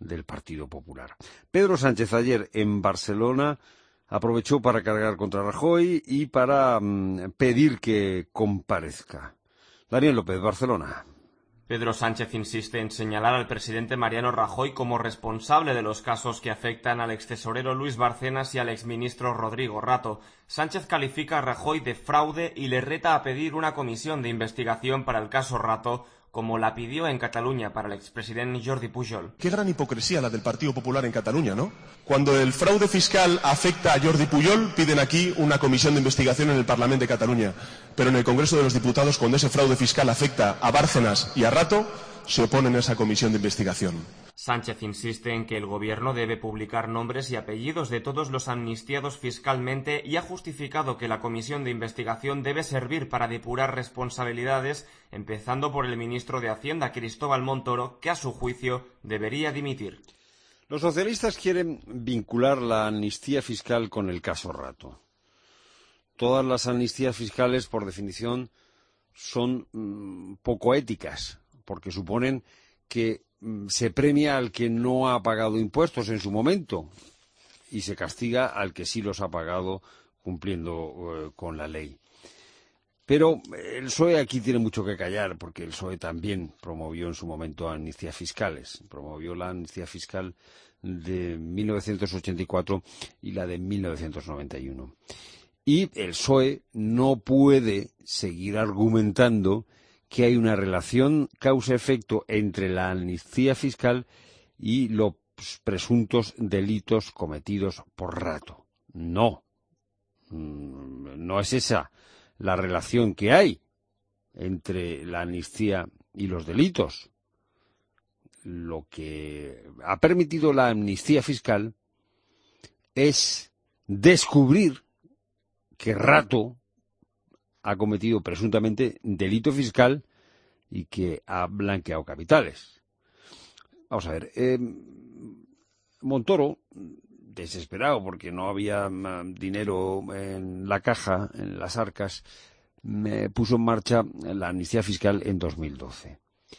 del Partido Popular. Pedro Sánchez ayer en Barcelona aprovechó para cargar contra Rajoy y para pedir que comparezca. Daniel López, Barcelona. Pedro Sánchez insiste en señalar al presidente Mariano Rajoy como responsable de los casos que afectan al extesorero Luis Bárcenas y al exministro Rodrigo Rato. Sánchez califica a Rajoy de fraude y le reta a pedir una comisión de investigación para el caso Rato, como la pidió en Cataluña para el expresidente Jordi Pujol. Qué gran hipocresía la del Partido Popular en Cataluña, ¿no? Cuando el fraude fiscal afecta a Jordi Pujol, piden aquí una comisión de investigación en el Parlamento de Cataluña. Pero en el Congreso de los Diputados, cuando ese fraude fiscal afecta a Bárcenas y a Rato, se oponen a esa comisión de investigación. Sánchez insiste en que el gobierno debe publicar nombres y apellidos de todos los amnistiados fiscalmente y ha justificado que la comisión de investigación debe servir para depurar responsabilidades, empezando por el ministro de Hacienda, Cristóbal Montoro, que a su juicio debería dimitir. Los socialistas quieren vincular la amnistía fiscal con el caso Rato. Todas las amnistías fiscales, por definición, son poco éticas, porque suponen que se premia al que no ha pagado impuestos en su momento y se castiga al que sí los ha pagado cumpliendo con la ley. Pero el PSOE aquí tiene mucho que callar, porque el PSOE también promovió en su momento amnistías fiscales. Promovió la amnistía fiscal de 1984 y la de 1991. Y el PSOE no puede seguir argumentando que hay una relación causa-efecto entre la amnistía fiscal y los presuntos delitos cometidos por Rato. No es esa la relación que hay entre la amnistía y los delitos. Lo que ha permitido la amnistía fiscal es descubrir que Rato ha cometido presuntamente delito fiscal y que ha blanqueado capitales. Vamos a ver, Montoro, desesperado porque no había dinero en la caja, en las arcas, puso en marcha la amnistía fiscal en 2012.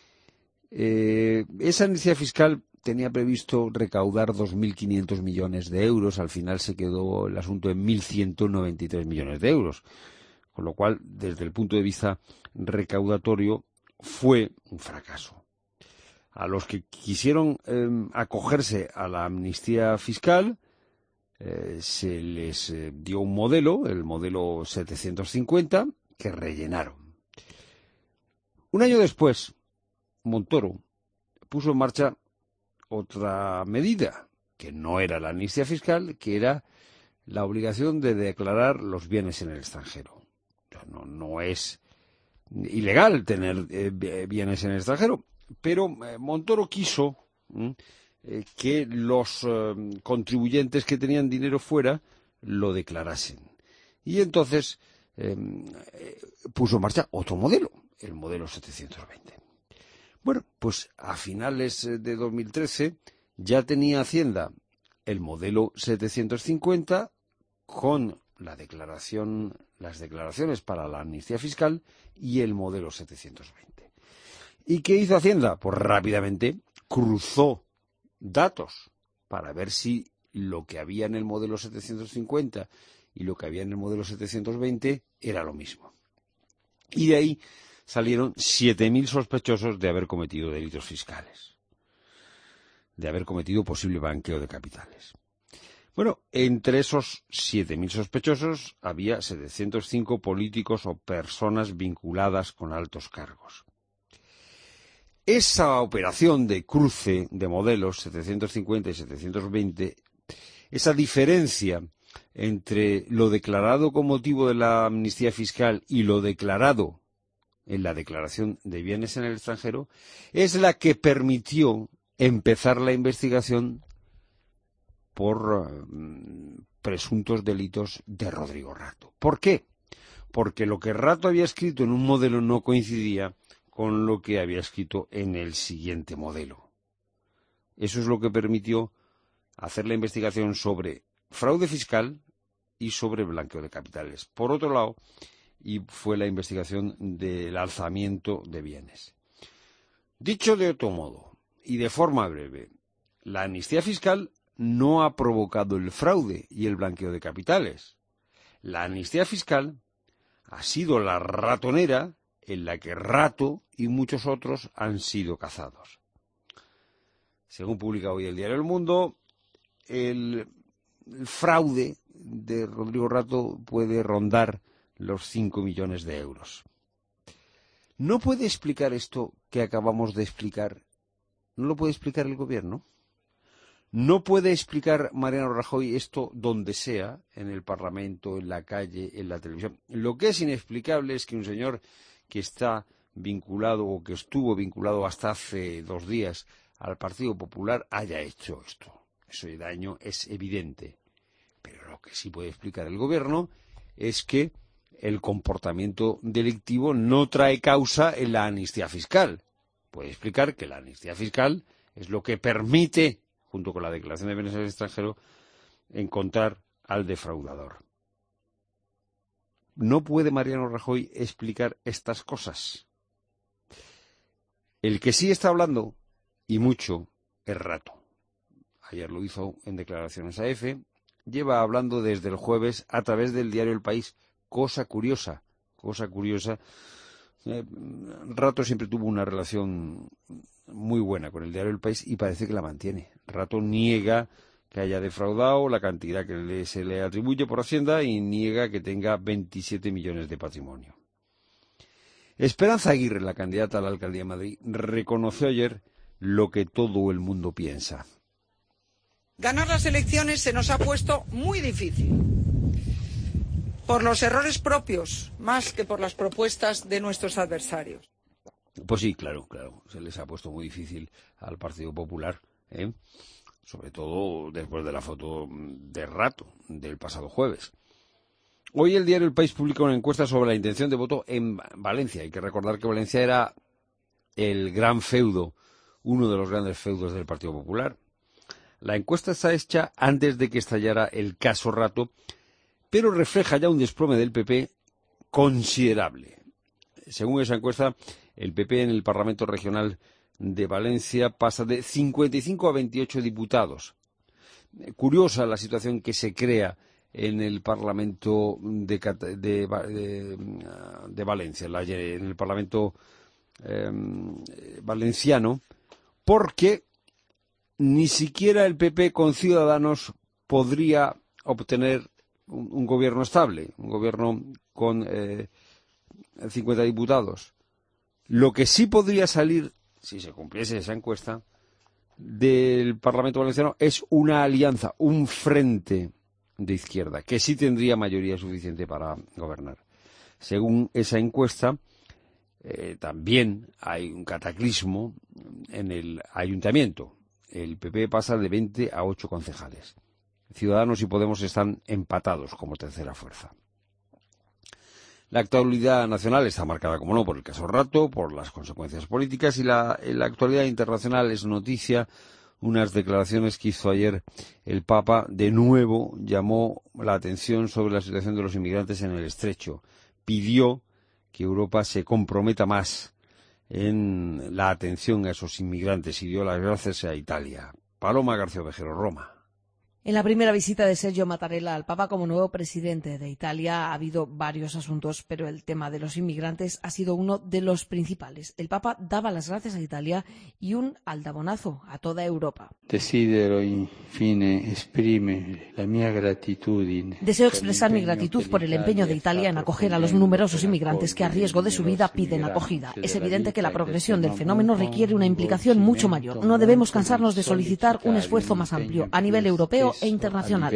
Esa amnistía fiscal tenía previsto recaudar 2.500 millones de euros, al final se quedó el asunto en 1.193 millones de euros. Con lo cual, desde el punto de vista recaudatorio, fue un fracaso. A los que quisieron acogerse a la amnistía fiscal, se les dio un modelo, el modelo 750, que rellenaron. Un año después, Montoro puso en marcha otra medida, que no era la amnistía fiscal, que era la obligación de declarar los bienes en el extranjero. No es ilegal tener bienes en el extranjero, pero Montoro quiso que los contribuyentes que tenían dinero fuera lo declarasen. Y entonces puso en marcha otro modelo, el modelo 720. Bueno, pues a finales de 2013 ya tenía Hacienda el modelo 750 con las declaraciones para la amnistía fiscal y el modelo 720. ¿Y qué hizo Hacienda? Pues rápidamente cruzó datos para ver si lo que había en el modelo 750 y lo que había en el modelo 720 era lo mismo. Y de ahí salieron 7.000 sospechosos de haber cometido delitos fiscales, de haber cometido posible blanqueo de capitales. Bueno, entre esos 7.000 sospechosos había 705 políticos o personas vinculadas con altos cargos. Esa operación de cruce de modelos 750 y 720, esa diferencia entre lo declarado con motivo de la amnistía fiscal y lo declarado en la declaración de bienes en el extranjero, es la que permitió empezar la investigación por presuntos delitos de Rodrigo Rato. ¿Por qué? Porque lo que Rato había escrito en un modelo no coincidía con lo que había escrito en el siguiente modelo. Eso es lo que permitió hacer la investigación sobre fraude fiscal y sobre blanqueo de capitales. Por otro lado, y fue la investigación del alzamiento de bienes. Dicho de otro modo, y de forma breve, la amnistía fiscal no ha provocado el fraude y el blanqueo de capitales. La amnistía fiscal ha sido la ratonera en la que Rato y muchos otros han sido cazados. Según publica hoy el diario El Mundo, el fraude de Rodrigo Rato puede rondar los 5 millones de euros. ¿No puede explicar esto que acabamos de explicar? ¿No lo puede explicar el gobierno? ¿No puede explicar Mariano Rajoy esto donde sea, en el Parlamento, en la calle, en la televisión? Lo que es inexplicable es que un señor que está vinculado o que estuvo vinculado hasta hace 2 días al Partido Popular haya hecho esto. Eso de daño es evidente. Pero lo que sí puede explicar el gobierno es que el comportamiento delictivo no trae causa en la amnistía fiscal. Puede explicar que la amnistía fiscal es lo que permite, junto con la declaración de bienes del extranjero, encontrar al defraudador. ¿No puede Mariano Rajoy explicar estas cosas? El que sí está hablando, y mucho, es Rato. Ayer lo hizo en declaraciones a EFE, lleva hablando desde el jueves a través del diario El País. Cosa curiosa. Rato siempre tuvo una relación muy buena con el diario El País y parece que la mantiene. Rato niega que haya defraudado la cantidad que se le atribuye por Hacienda y niega que tenga 27 millones de patrimonio. Esperanza Aguirre, la candidata a la alcaldía de Madrid, reconoció ayer lo que todo el mundo piensa. Ganar las elecciones se nos ha puesto muy difícil, por los errores propios, más que por las propuestas de nuestros adversarios. Pues sí, claro, se les ha puesto muy difícil al Partido Popular, sobre todo después de la foto de Rato del pasado jueves. Hoy el diario El País publica una encuesta sobre la intención de voto en Valencia. Hay que recordar que Valencia era el gran feudo, uno de los grandes feudos del Partido Popular. La encuesta está hecha antes de que estallara el caso Rato, pero refleja ya un desplome del PP considerable. Según esa encuesta, el PP en el Parlamento Regional de Valencia pasa de 55 a 28 diputados. Curiosa la situación que se crea en el Parlamento de Valencia, en el Parlamento valenciano, porque ni siquiera el PP con Ciudadanos podría obtener un gobierno estable, un gobierno con 50 diputados. Lo que sí podría salir, si se cumpliese esa encuesta, del Parlamento Valenciano es una alianza, un frente de izquierda, que sí tendría mayoría suficiente para gobernar. Según esa encuesta, también hay un cataclismo en el ayuntamiento. El PP pasa de 20 a 8 concejales. Ciudadanos y Podemos están empatados como tercera fuerza. La actualidad nacional está marcada, como no, por el caso Rato, por las consecuencias políticas, y la actualidad internacional es noticia unas declaraciones que hizo ayer el Papa. De nuevo llamó la atención sobre la situación de los inmigrantes en el Estrecho. Pidió que Europa se comprometa más en la atención a esos inmigrantes y dio las gracias a Italia. Paloma García Ovejero, Roma. En la primera visita de Sergio Mattarella al Papa como nuevo presidente de Italia ha habido varios asuntos, pero el tema de los inmigrantes ha sido uno de los principales. El Papa daba las gracias a Italia y un aldabonazo a toda Europa. Deseo expresar mi gratitud por el empeño de Italia en acoger a los numerosos inmigrantes que a riesgo de su vida piden acogida. Es evidente que la progresión del fenómeno requiere una implicación mucho mayor. No debemos cansarnos de solicitar un esfuerzo más amplio a nivel europeo e internacional.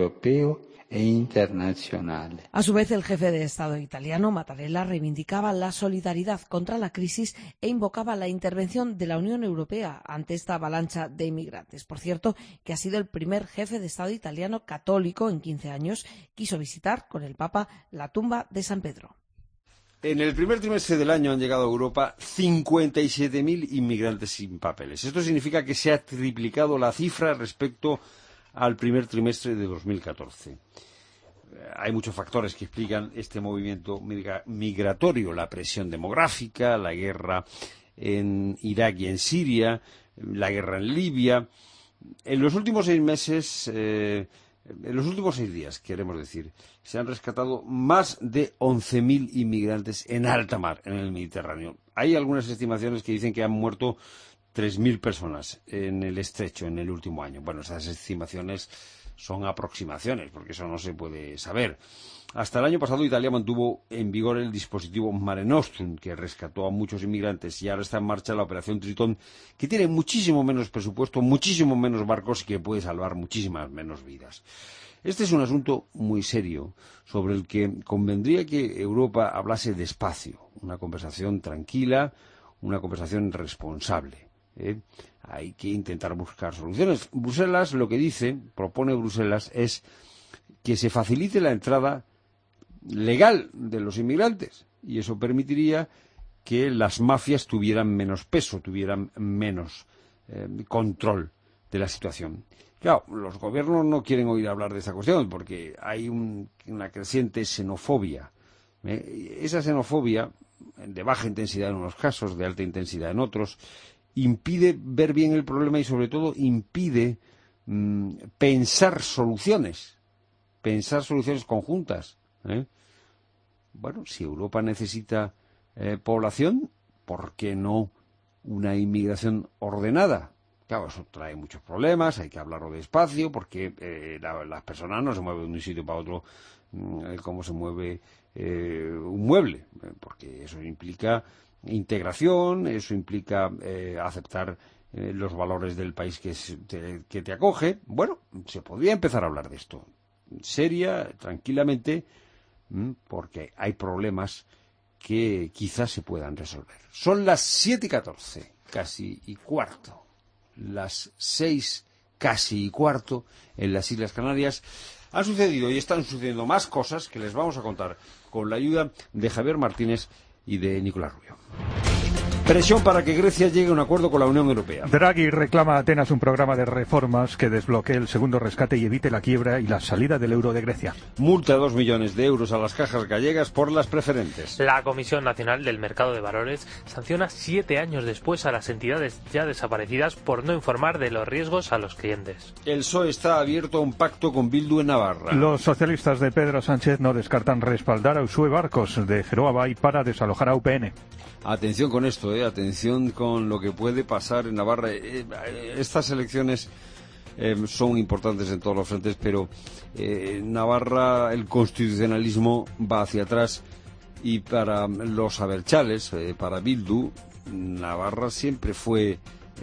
A su vez, el jefe de Estado italiano, Mattarella, reivindicaba la solidaridad contra la crisis e invocaba la intervención de la Unión Europea ante esta avalancha de inmigrantes. Por cierto, que ha sido el primer jefe de Estado italiano católico en 15 años. Quiso visitar con el Papa la tumba de San Pedro. En el primer trimestre del año han llegado a Europa 57.000 inmigrantes sin papeles. Esto significa que se ha triplicado la cifra respecto al primer trimestre de 2014. Hay muchos factores que explican este movimiento migratorio: la presión demográfica, la guerra en Irak y en Siria, la guerra en Libia, En los últimos 6 meses, en los últimos 6 días, queremos decir, se han rescatado más de 11.000 inmigrantes en alta mar, en el Mediterráneo. Hay algunas estimaciones que dicen que han muerto 3.000 personas en el estrecho en el último año. Bueno, esas estimaciones son aproximaciones, porque eso no se puede saber. Hasta el año pasado Italia mantuvo en vigor el dispositivo Mare Nostrum, que rescató a muchos inmigrantes, y ahora está en marcha la operación Tritón, que tiene muchísimo menos presupuesto, muchísimo menos barcos y que puede salvar muchísimas menos vidas. Este es un asunto muy serio, sobre el que convendría que Europa hablase despacio, una conversación tranquila, una conversación responsable. Hay que intentar buscar soluciones. Bruselas lo que propone Bruselas, es que se facilite la entrada legal de los inmigrantes, y eso permitiría que las mafias tuvieran menos peso, tuvieran menos control de la situación. Claro, los gobiernos no quieren oír hablar de esta cuestión porque hay una creciente xenofobia. Esa xenofobia, de baja intensidad en unos casos, de alta intensidad en otros, impide ver bien el problema y sobre todo impide pensar soluciones conjuntas. Bueno, si Europa necesita población, ¿por qué no una inmigración ordenada? Claro, eso trae muchos problemas, hay que hablarlo despacio, porque las personas no se mueven de un sitio para otro como se mueve un mueble, porque eso implica integración, eso implica aceptar los valores del país que te acoge. Bueno, se podría empezar a hablar de esto seria, tranquilamente, porque hay problemas que quizás se puedan resolver. Son las 7:14, casi y cuarto. Las 6, casi y cuarto, en las Islas Canarias. Han sucedido y están sucediendo más cosas que les vamos a contar con la ayuda de Javier Martínez y de Nicolás Rubio. Presión para que Grecia llegue a un acuerdo con la Unión Europea. Draghi reclama a Atenas un programa de reformas que desbloquee el segundo rescate y evite la quiebra y la salida del euro de Grecia. Multa de 2 millones de euros a las cajas gallegas por las preferentes. La Comisión Nacional del Mercado de Valores sanciona 7 años después a las entidades ya desaparecidas por no informar de los riesgos a los clientes. El PSOE está abierto a un pacto con Bildu en Navarra. Los socialistas de Pedro Sánchez no descartan respaldar a Usue Barcos de Geroa Bay para desalojar a UPN. Atención con esto, atención con lo que puede pasar en Navarra. Estas elecciones son importantes en todos los frentes, pero en Navarra el constitucionalismo va hacia atrás y para los abertzales, para Bildu, Navarra siempre fue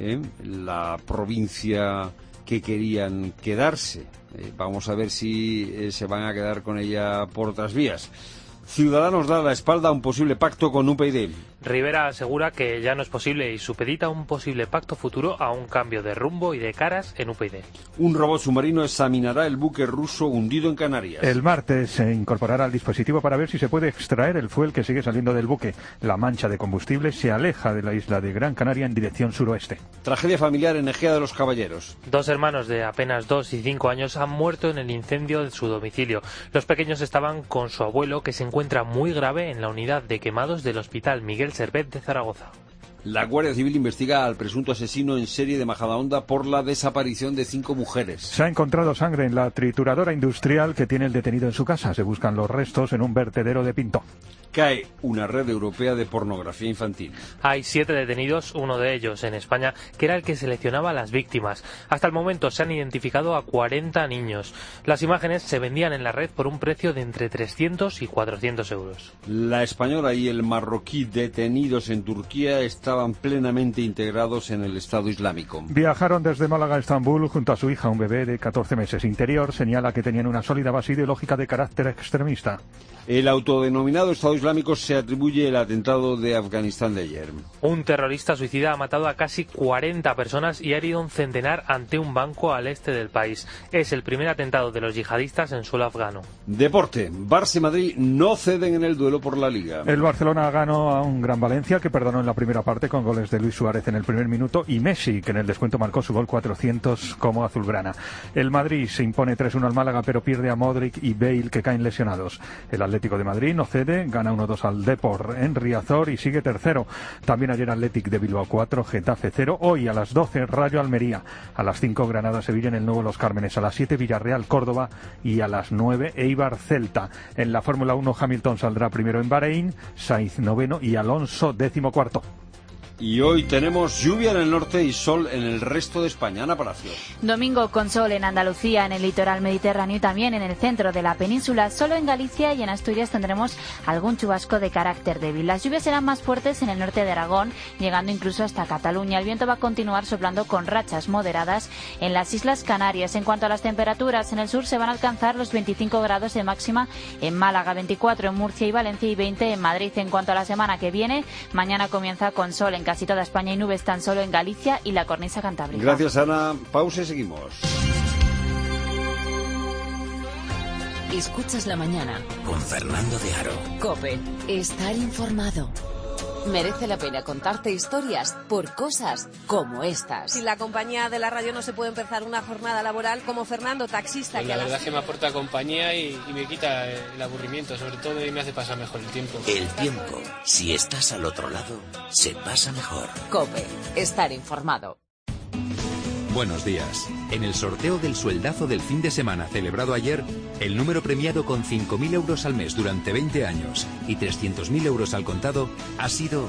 la provincia que querían quedarse. Vamos a ver si se van a quedar con ella por otras vías. Ciudadanos da la espalda a un posible pacto con UPyD. Rivera asegura que ya no es posible y supedita un posible pacto futuro a un cambio de rumbo y de caras en UPyD. Un robot submarino examinará el buque ruso hundido en Canarias. El martes se incorporará al dispositivo para ver si se puede extraer el fuel que sigue saliendo del buque. La mancha de combustible se aleja de la isla de Gran Canaria en dirección suroeste. Tragedia familiar en Ejea de los Caballeros. 2 hermanos de apenas 2 y 5 años han muerto en el incendio de su domicilio. Los pequeños estaban con su abuelo, que se encuentra muy grave en la unidad de quemados del Hospital Miguel Servet de Zaragoza. La Guardia Civil investiga al presunto asesino en serie de Majadahonda por la desaparición de 5 mujeres. Se ha encontrado sangre en la trituradora industrial que tiene el detenido en su casa. Se buscan los restos en un vertedero de Pinto. Cae una red europea de pornografía infantil. Hay 7 detenidos, uno de ellos en España, que era el que seleccionaba a las víctimas. Hasta el momento se han identificado a 40 niños. Las imágenes se vendían en la red por un precio de entre 300 y 400 euros. La española y el marroquí detenidos en Turquía estaban plenamente integrados en el Estado Islámico. Viajaron desde Málaga a Estambul junto a su hija, un bebé de 14 meses. Interior señala que tenían una sólida base ideológica de carácter extremista. El autodenominado Estado Islámico se atribuye el atentado de Afganistán de ayer. Un terrorista suicida ha matado a casi 40 personas y ha herido un centenar ante un banco al este del país. Es el primer atentado de los yihadistas en suelo afgano. Deporte. Barça y Madrid no ceden en el duelo por la Liga. El Barcelona ganó a un Gran Valencia que perdonó en la primera parte parte con goles de Luis Suárez en el primer minuto y Messi, que en el descuento marcó su gol 400 como azulgrana. El Madrid se impone 3-1 al Málaga, pero pierde a Modric y Bale, que caen lesionados. El Atlético de Madrid no cede, gana 1-2 al Depor en Riazor y sigue tercero. También ayer Athletic de Bilbao 4, Getafe 0. Hoy a las 12 Rayo Almería, a las 5 Granada Sevilla en el Nuevo Los Cármenes, a las 7 Villarreal Córdoba y a las 9 Eibar Celta. En la Fórmula 1 Hamilton saldrá primero en Bahrein, Sainz noveno y Alonso 14º. Y hoy tenemos lluvia en el norte y sol en el resto de España. Ana Palacios. Domingo con sol en Andalucía, en el litoral mediterráneo y también en el centro de la península. Solo en Galicia y en Asturias tendremos algún chubasco de carácter débil. Las lluvias serán más fuertes en el norte de Aragón, llegando incluso hasta Cataluña. El viento va a continuar soplando con rachas moderadas en las Islas Canarias. En cuanto a las temperaturas, en el sur se van a alcanzar los 25 grados de máxima en Málaga, 24 en Murcia y Valencia y 20 en Madrid. En cuanto a la semana que viene, mañana comienza con sol en casi toda España y nubes tan solo en Galicia y la cornisa cantábrica. Gracias, Ana. Pausa y seguimos. Escuchas la mañana con Fernando de Aro. COPE. Estar informado. Merece la pena contarte historias por cosas como estas. Sin la compañía de la radio no se puede empezar una jornada laboral como Fernando, taxista. Pues la verdad es que me aporta compañía y me quita el aburrimiento, sobre todo, y me hace pasar mejor el tiempo. El tiempo, si estás al otro lado, se pasa mejor. COPE. Estar informado. Buenos días. En el sorteo del sueldazo del fin de semana celebrado ayer, el número premiado con 5.000 euros al mes durante 20 años y 300.000 euros al contado ha sido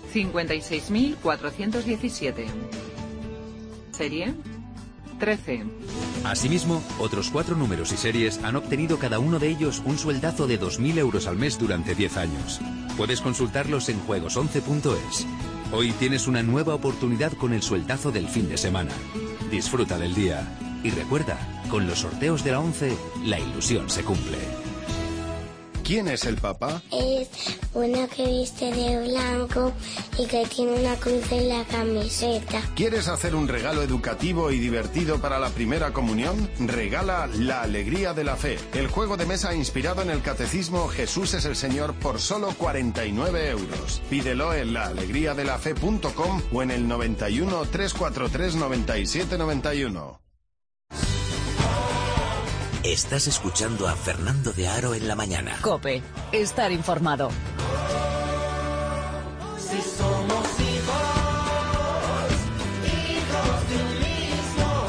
56.417. Serie 13. Asimismo, otros 4 números y series han obtenido cada uno de ellos un sueldazo de 2.000 euros al mes durante 10 años. Puedes consultarlos en juegos11.es. Hoy tienes una nueva oportunidad con el sueldazo del fin de semana. Disfruta del día. Y recuerda, con los sorteos de la 11, la ilusión se cumple. ¿Quién es el Papa? Es uno que viste de blanco y que tiene una cruz en la camiseta. ¿Quieres hacer un regalo educativo y divertido para la primera comunión? Regala La Alegría de la Fe, el juego de mesa inspirado en el catecismo Jesús es el Señor por solo 49 euros. Pídelo en laalegriadelafe.com o en el 91 343 97 91. Estás escuchando a Fernando de Aro en la mañana. COPE. Estar informado. Si somos hijos de un mismo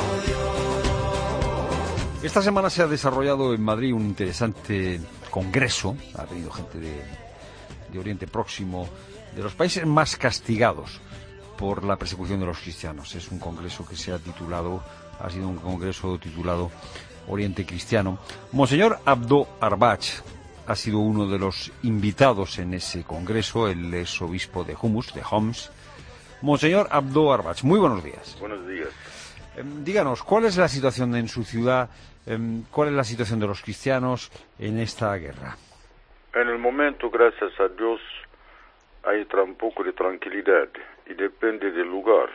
Dios. Esta semana se ha desarrollado en Madrid un interesante congreso. Ha venido gente de Oriente Próximo, de los países más castigados por la persecución de los cristianos. Es un congreso que ha sido un congreso titulado Oriente Cristiano. Monseñor Abdo Arbach ha sido uno de los invitados en ese congreso. Él es obispo de Homs. Monseñor Abdo Arbach, muy buenos días. Buenos días. Díganos, ¿cuál es la situación en su ciudad? ¿Cuál es la situación de los cristianos en esta guerra? En el momento, gracias a Dios, hay un poco de tranquilidad y depende del lugar.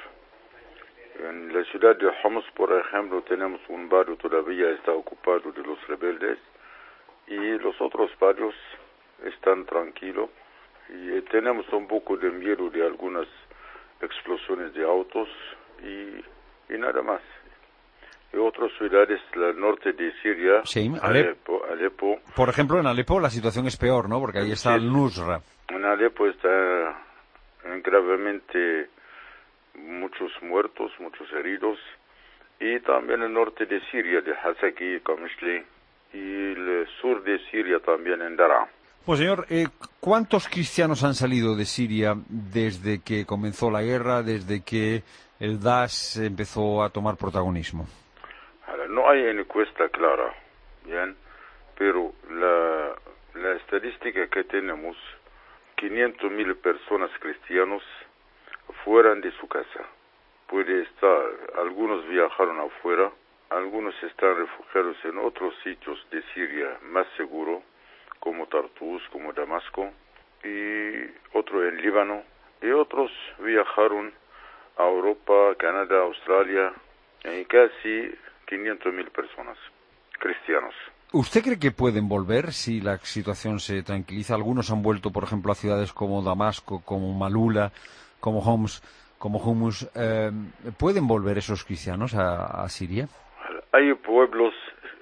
En la ciudad de Homs, por ejemplo, tenemos un barrio todavía está ocupado de los rebeldes y los otros barrios están tranquilos y tenemos un poco de miedo de algunas explosiones de autos y nada más. Y otras ciudades, el norte de Siria, sí, Alepo. Por ejemplo, en Alepo la situación es peor, ¿no? Porque ahí está el Nusra. En Alepo está gravemente muchos muertos, muchos heridos, y también el norte de Siria, de Hasaki, Qamishli, y el sur de Siria también en Daraa. Pues señor, ¿cuántos cristianos han salido de Siria desde que comenzó la guerra, desde que el Daesh empezó a tomar protagonismo? Ahora, no hay encuesta clara, bien, pero la estadística que tenemos, 500.000 personas cristianos fueran de su casa. Puede estar, algunos viajaron afuera, algunos están refugiados en otros sitios de Siria más seguros, como Tartus, como Damasco, y otro en Líbano, y otros viajaron a Europa, Canadá, Australia, y casi 500.000 personas, cristianos. ¿Usted cree que pueden volver si la situación se tranquiliza? Algunos han vuelto, por ejemplo, a ciudades como Damasco, como Malula, como Homs, ¿pueden volver esos cristianos a Siria? Hay pueblos,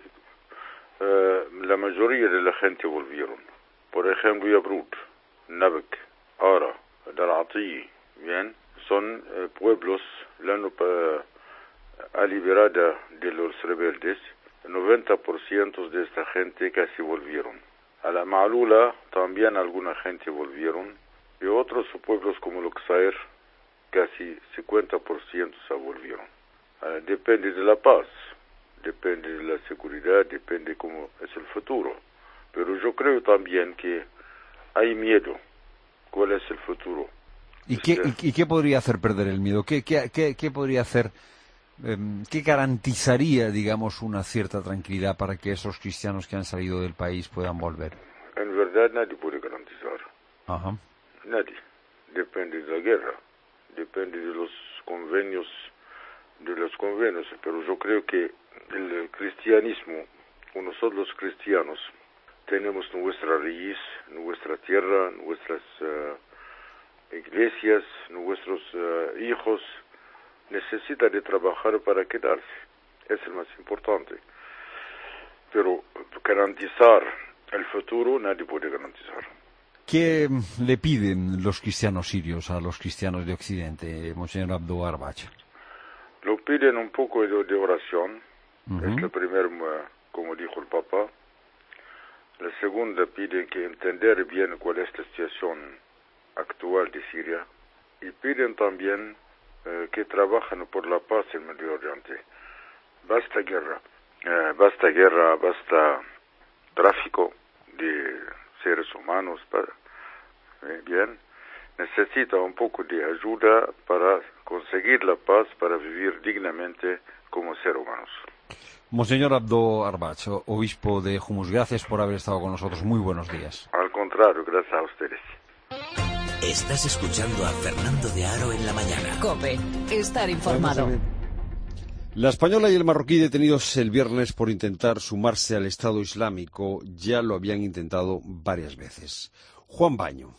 la mayoría de la gente volvieron. Por ejemplo, Yabrut, Nabek, Ara, Darati, bien, son pueblos a liberada de los rebeldes. 90% de esta gente casi volvieron. A la Maalula también alguna gente volvieron. Y otros pueblos como Luxair, casi 50% se volvieron. Depende de la paz, depende de la seguridad, depende cómo es el futuro. Pero yo creo también que hay miedo. ¿Cuál es el futuro? ¿Y qué podría hacer perder el miedo? ¿Qué podría hacer, qué garantizaría, digamos, una cierta tranquilidad para que esos cristianos que han salido del país puedan volver? En verdad nadie puede garantizar. Ajá. Nadie. Depende de la guerra, depende de los convenios, pero yo creo que el cristianismo, nosotros los cristianos, tenemos nuestra raíz, nuestra tierra, nuestras iglesias, nuestros hijos, necesita de trabajar para quedarse. Es el más importante. Pero garantizar el futuro nadie puede garantizar. ¿Qué le piden los cristianos sirios a los cristianos de Occidente, Monseñor Abdo Arbach? Lo piden un poco de oración. Es la primera, como dijo el Papa. La segunda piden que entender bien cuál es la situación actual de Siria. Y piden también que trabajen por la paz en Medio Oriente. Basta guerra, basta tráfico de seres humanos. Bien, necesita un poco de ayuda para conseguir la paz, para vivir dignamente como seres humanos. Monseñor Abdo Arbach, obispo de Humus, gracias por haber estado con nosotros. Muy buenos días. Al contrario, gracias a ustedes. Estás escuchando a Fernando de Aro en la mañana. COPE, estar informado. La española y el marroquí detenidos el viernes por intentar sumarse al Estado Islámico ya lo habían intentado varias veces. Juan Baño.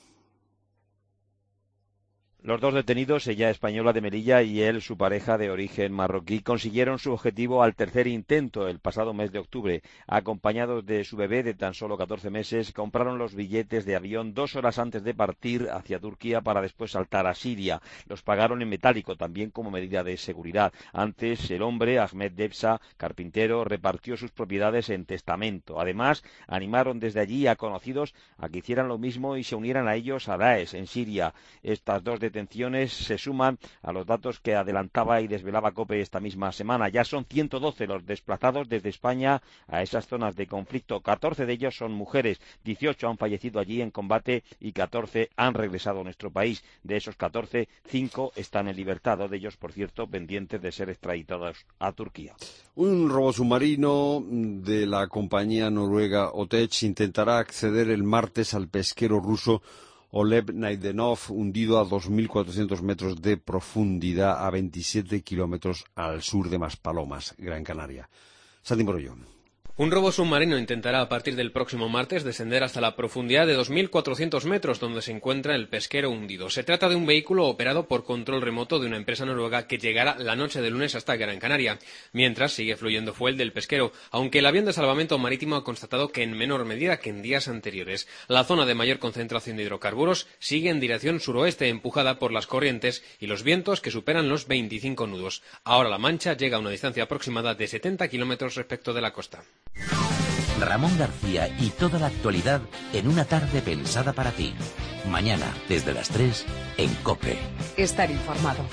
Los dos detenidos, ella española de Melilla y él, su pareja de origen marroquí, consiguieron su objetivo al tercer intento el pasado mes de octubre. Acompañados de su bebé de tan solo 14 meses, compraron los billetes de avión 2 horas antes de partir hacia Turquía para después saltar a Siria. Los pagaron en metálico, también como medida de seguridad. Antes, el hombre, Ahmed Debsa, carpintero, repartió sus propiedades en testamento. Además, animaron desde allí a conocidos a que hicieran lo mismo y se unieran a ellos a Daesh en Siria. Estas dos detenciones se suman a los datos que adelantaba y desvelaba COPE esta misma semana. Ya son 112 los desplazados desde España a esas zonas de conflicto. 14 de ellos son mujeres, 18 han fallecido allí en combate y 14 han regresado a nuestro país. De esos 14, 5 están en libertad, 2 de ellos, por cierto, pendientes de ser extraditados a Turquía. Un robosubmarino de la compañía noruega Otech intentará acceder el martes al pesquero ruso Oleg Naidenov, hundido a 2.400 metros de profundidad a 27 kilómetros al sur de Maspalomas, Gran Canaria. Santi Morollo. Un robosubmarino intentará a partir del próximo martes descender hasta la profundidad de 2.400 metros donde se encuentra el pesquero hundido. Se trata de un vehículo operado por control remoto de una empresa noruega que llegará la noche de lunes hasta Gran Canaria. Mientras sigue fluyendo fuel del pesquero, aunque el avión de salvamento marítimo ha constatado que en menor medida que en días anteriores. La zona de mayor concentración de hidrocarburos sigue en dirección suroeste empujada por las corrientes y los vientos que superan los 25 nudos. Ahora la Mancha llega a una distancia aproximada de 70 kilómetros respecto de la costa. Ramón García y toda la actualidad en una tarde pensada para ti. Mañana, desde las 3, en COPE. Estar informado.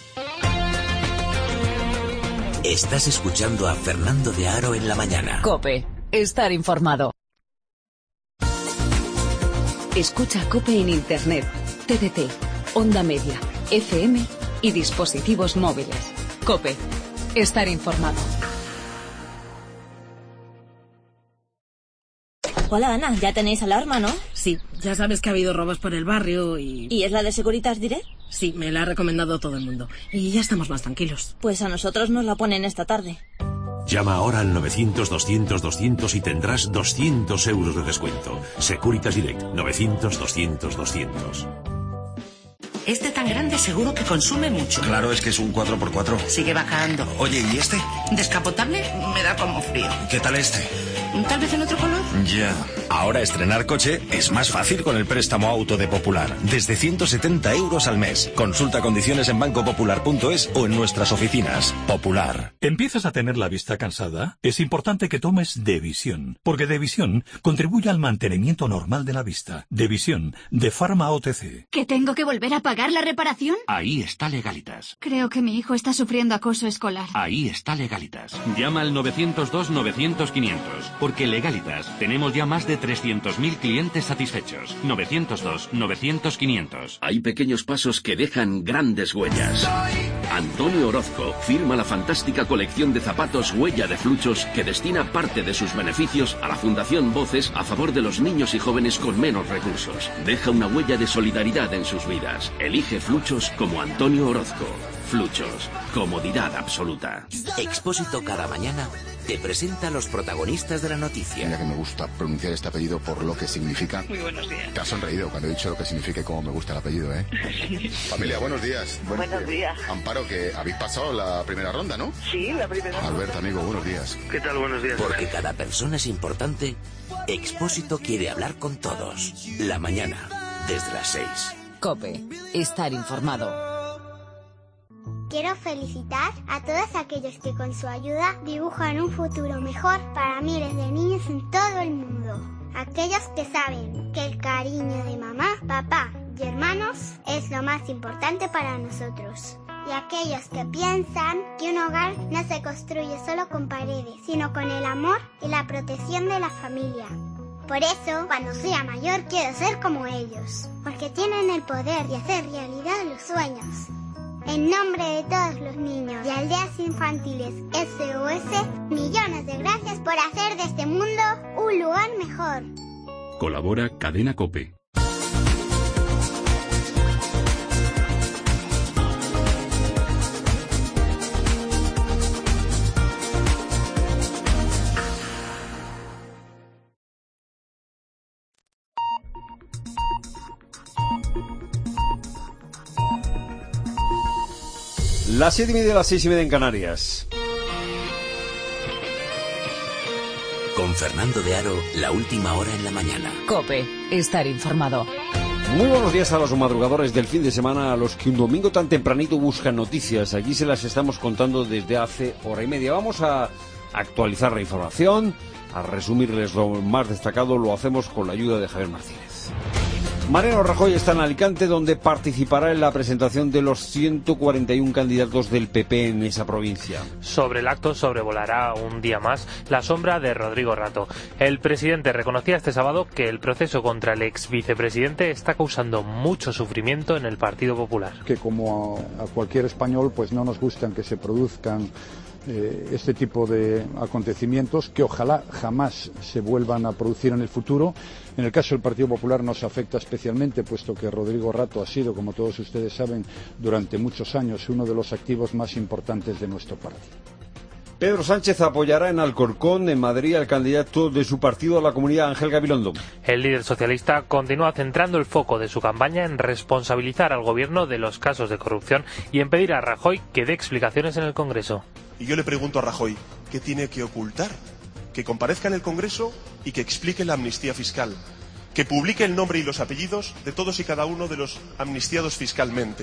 Estás escuchando a Fernando de Aro en la mañana. COPE. Estar informado. Escucha COPE en Internet, TDT, Onda Media, FM y dispositivos móviles. COPE. Estar informado. Hola, Ana, ya tenéis alarma, ¿no? Sí, ya sabes que ha habido robos por el barrio y... ¿Y es la de Securitas Direct? Sí, me la ha recomendado todo el mundo. Y ya estamos más tranquilos. Pues a nosotros nos la ponen esta tarde. Llama ahora al 900-200-200 y tendrás 200 euros de descuento. Securitas Direct, 900-200-200. Este tan grande seguro que consume mucho. Claro, es que es un 4x4. Sigue bajando. Oye, ¿y este? Descapotable me da como frío. ¿Qué tal este? ¿Tal vez en otro color? Ya. Ahora estrenar coche es más fácil con el préstamo auto de Popular. Desde 170 euros al mes. Consulta condiciones en bancopopular.es o en nuestras oficinas. Popular. ¿Empiezas a tener la vista cansada? Es importante que tomes Devisión, porque Devisión contribuye al mantenimiento normal de la vista. Devisión, de Pharma OTC. ¿Que tengo que volver a pagar la reparación? Ahí está Legalitas. Creo que mi hijo está sufriendo acoso escolar. Ahí está Legalitas. Llama al 902-900-500, porque Legalitas tenemos ya más de 300.000 clientes satisfechos. 902-900-500. Hay pequeños pasos que dejan grandes huellas. Antonio Orozco firma la fantástica colección de zapatos Huella de Fluchos que destina parte de sus beneficios a la Fundación Voces a favor de los niños y jóvenes con menos recursos. Deja una huella de solidaridad en sus vidas. Elige Fluchos como Antonio Orozco. Fluchos. Comodidad absoluta. Expósito cada mañana te presenta a los protagonistas de la noticia. Mira que me gusta pronunciar este apellido por lo que significa. Muy buenos días. Te has sonreído cuando he dicho lo que significa y cómo me gusta el apellido, ¿eh? Familia, buenos días. Buenos días. Amparo, que habéis pasado la primera ronda, ¿no? Sí, la primera. Albert, amigo, buenos días. ¿Qué tal? Buenos días. Porque cada persona es importante, Expósito quiere hablar con todos. La mañana, desde las 6. COPE. Estar informado. Quiero felicitar a todos aquellos que con su ayuda dibujan un futuro mejor para miles de niños en todo el mundo. Aquellos que saben que el cariño de mamá, papá y hermanos es lo más importante para nosotros. Y aquellos que piensan que un hogar no se construye solo con paredes, sino con el amor y la protección de la familia. Por eso, cuando sea mayor, quiero ser como ellos, porque tienen el poder de hacer realidad los sueños. En nombre de todos los niños y aldeas infantiles SOS, millones de gracias por hacer de este mundo un lugar mejor. Colabora Cadena COPE. Las 7:30, las 6:30 en Canarias. Con Fernando de Aro, la última hora en la mañana. COPE. Estar informado. Muy buenos días a los madrugadores del fin de semana, a los que un domingo tan tempranito buscan noticias. Aquí se las estamos contando desde hace hora y media. Vamos a actualizar la información, a resumirles lo más destacado. Lo hacemos con la ayuda de Javier Martínez. Mariano Rajoy está en Alicante, donde participará en la presentación de los 141 candidatos del PP en esa provincia. Sobre el acto sobrevolará un día más la sombra de Rodrigo Rato. El presidente reconocía este sábado que el proceso contra el ex vicepresidente está causando mucho sufrimiento en el Partido Popular. Que como a cualquier español, pues no nos gustan que se produzcan este tipo de acontecimientos, que ojalá jamás se vuelvan a producir en el futuro. En el caso del Partido Popular nos afecta especialmente, puesto que Rodrigo Rato ha sido, como todos ustedes saben, durante muchos años uno de los activos más importantes de nuestro partido. Pedro Sánchez apoyará en Alcorcón, en Madrid, al candidato de su partido a la Comunidad, Ángel Gabilondo. El líder socialista continúa centrando el foco de su campaña en responsabilizar al gobierno de los casos de corrupción y en pedir a Rajoy que dé explicaciones en el Congreso. Y yo le pregunto a Rajoy, ¿qué tiene que ocultar? Que comparezca en el Congreso y que explique la amnistía fiscal. Que publique el nombre y los apellidos de todos y cada uno de los amnistiados fiscalmente.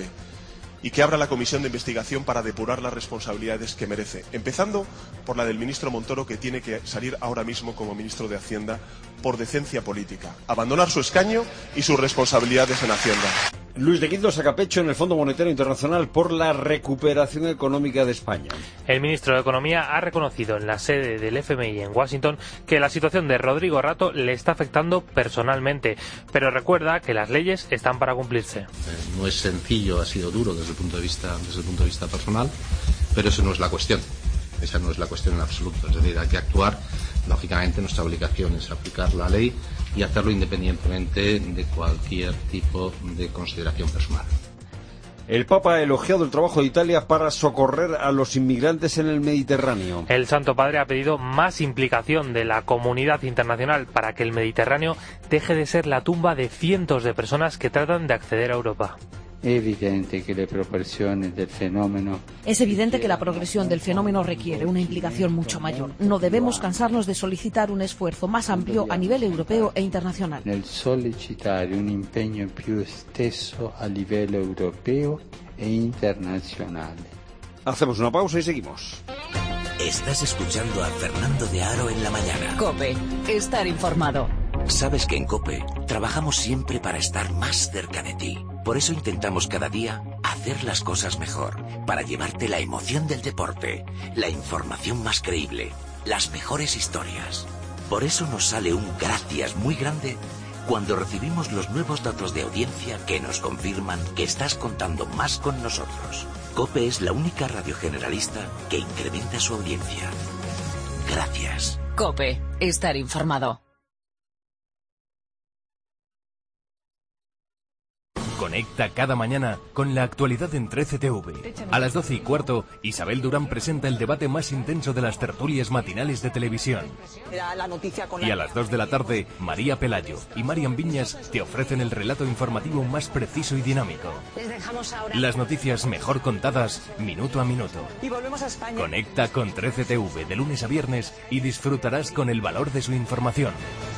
Y que abra la comisión de investigación para depurar las responsabilidades que merece. Empezando por la del ministro Montoro, que tiene que salir ahora mismo como ministro de Hacienda por decencia política. Abandonar su escaño y sus responsabilidades en Hacienda. Luis de Guindos saca pecho en el Fondo Monetario Internacional por la recuperación económica de España. El ministro de Economía ha reconocido en la sede del FMI en Washington que la situación de Rodrigo Rato le está afectando personalmente, pero recuerda que las leyes están para cumplirse. No es sencillo, ha sido duro desde el punto de vista personal, pero eso no es la cuestión. Esa no es la cuestión en absoluto. Es decir, hay que actuar. Lógicamente, nuestra obligación es aplicar la ley y hacerlo independientemente de cualquier tipo de consideración personal. El Papa ha elogiado el trabajo de Italia para socorrer a los inmigrantes en el Mediterráneo. El Santo Padre ha pedido más implicación de la comunidad internacional para que el Mediterráneo deje de ser la tumba de cientos de personas que tratan de acceder a Europa. evidente que le proporzioni del fenomeno. Es evidente que la progresión del fenómeno requiere una implicación mucho mayor. No debemos cansarnos de solicitar un esfuerzo más amplio a nivel europeo e internacional. Nel sollecitare un impegno più esteso a livello europeo e internazionale. Hacemos una pausa y seguimos. Estás escuchando a Fernando de Aro en la mañana. COPE. Estar informado. Sabes que en COPE trabajamos siempre para estar más cerca de ti. Por eso intentamos cada día hacer las cosas mejor, para llevarte la emoción del deporte, la información más creíble, las mejores historias. Por eso nos sale un gracias muy grande cuando recibimos los nuevos datos de audiencia que nos confirman que estás contando más con nosotros. COPE es la única radio generalista que incrementa su audiencia. Gracias. COPE. Estar informado. Conecta cada mañana con la actualidad en 13TV. A las 12:15, Isabel Durán presenta el debate más intenso de las tertulias matinales de televisión. Y a las 2 de la tarde, María Pelayo y Marian Viñas te ofrecen el relato informativo más preciso y dinámico. Las noticias mejor contadas, minuto a minuto. Y volvemos a España. Conecta con 13TV de lunes a viernes y disfrutarás con el valor de su información.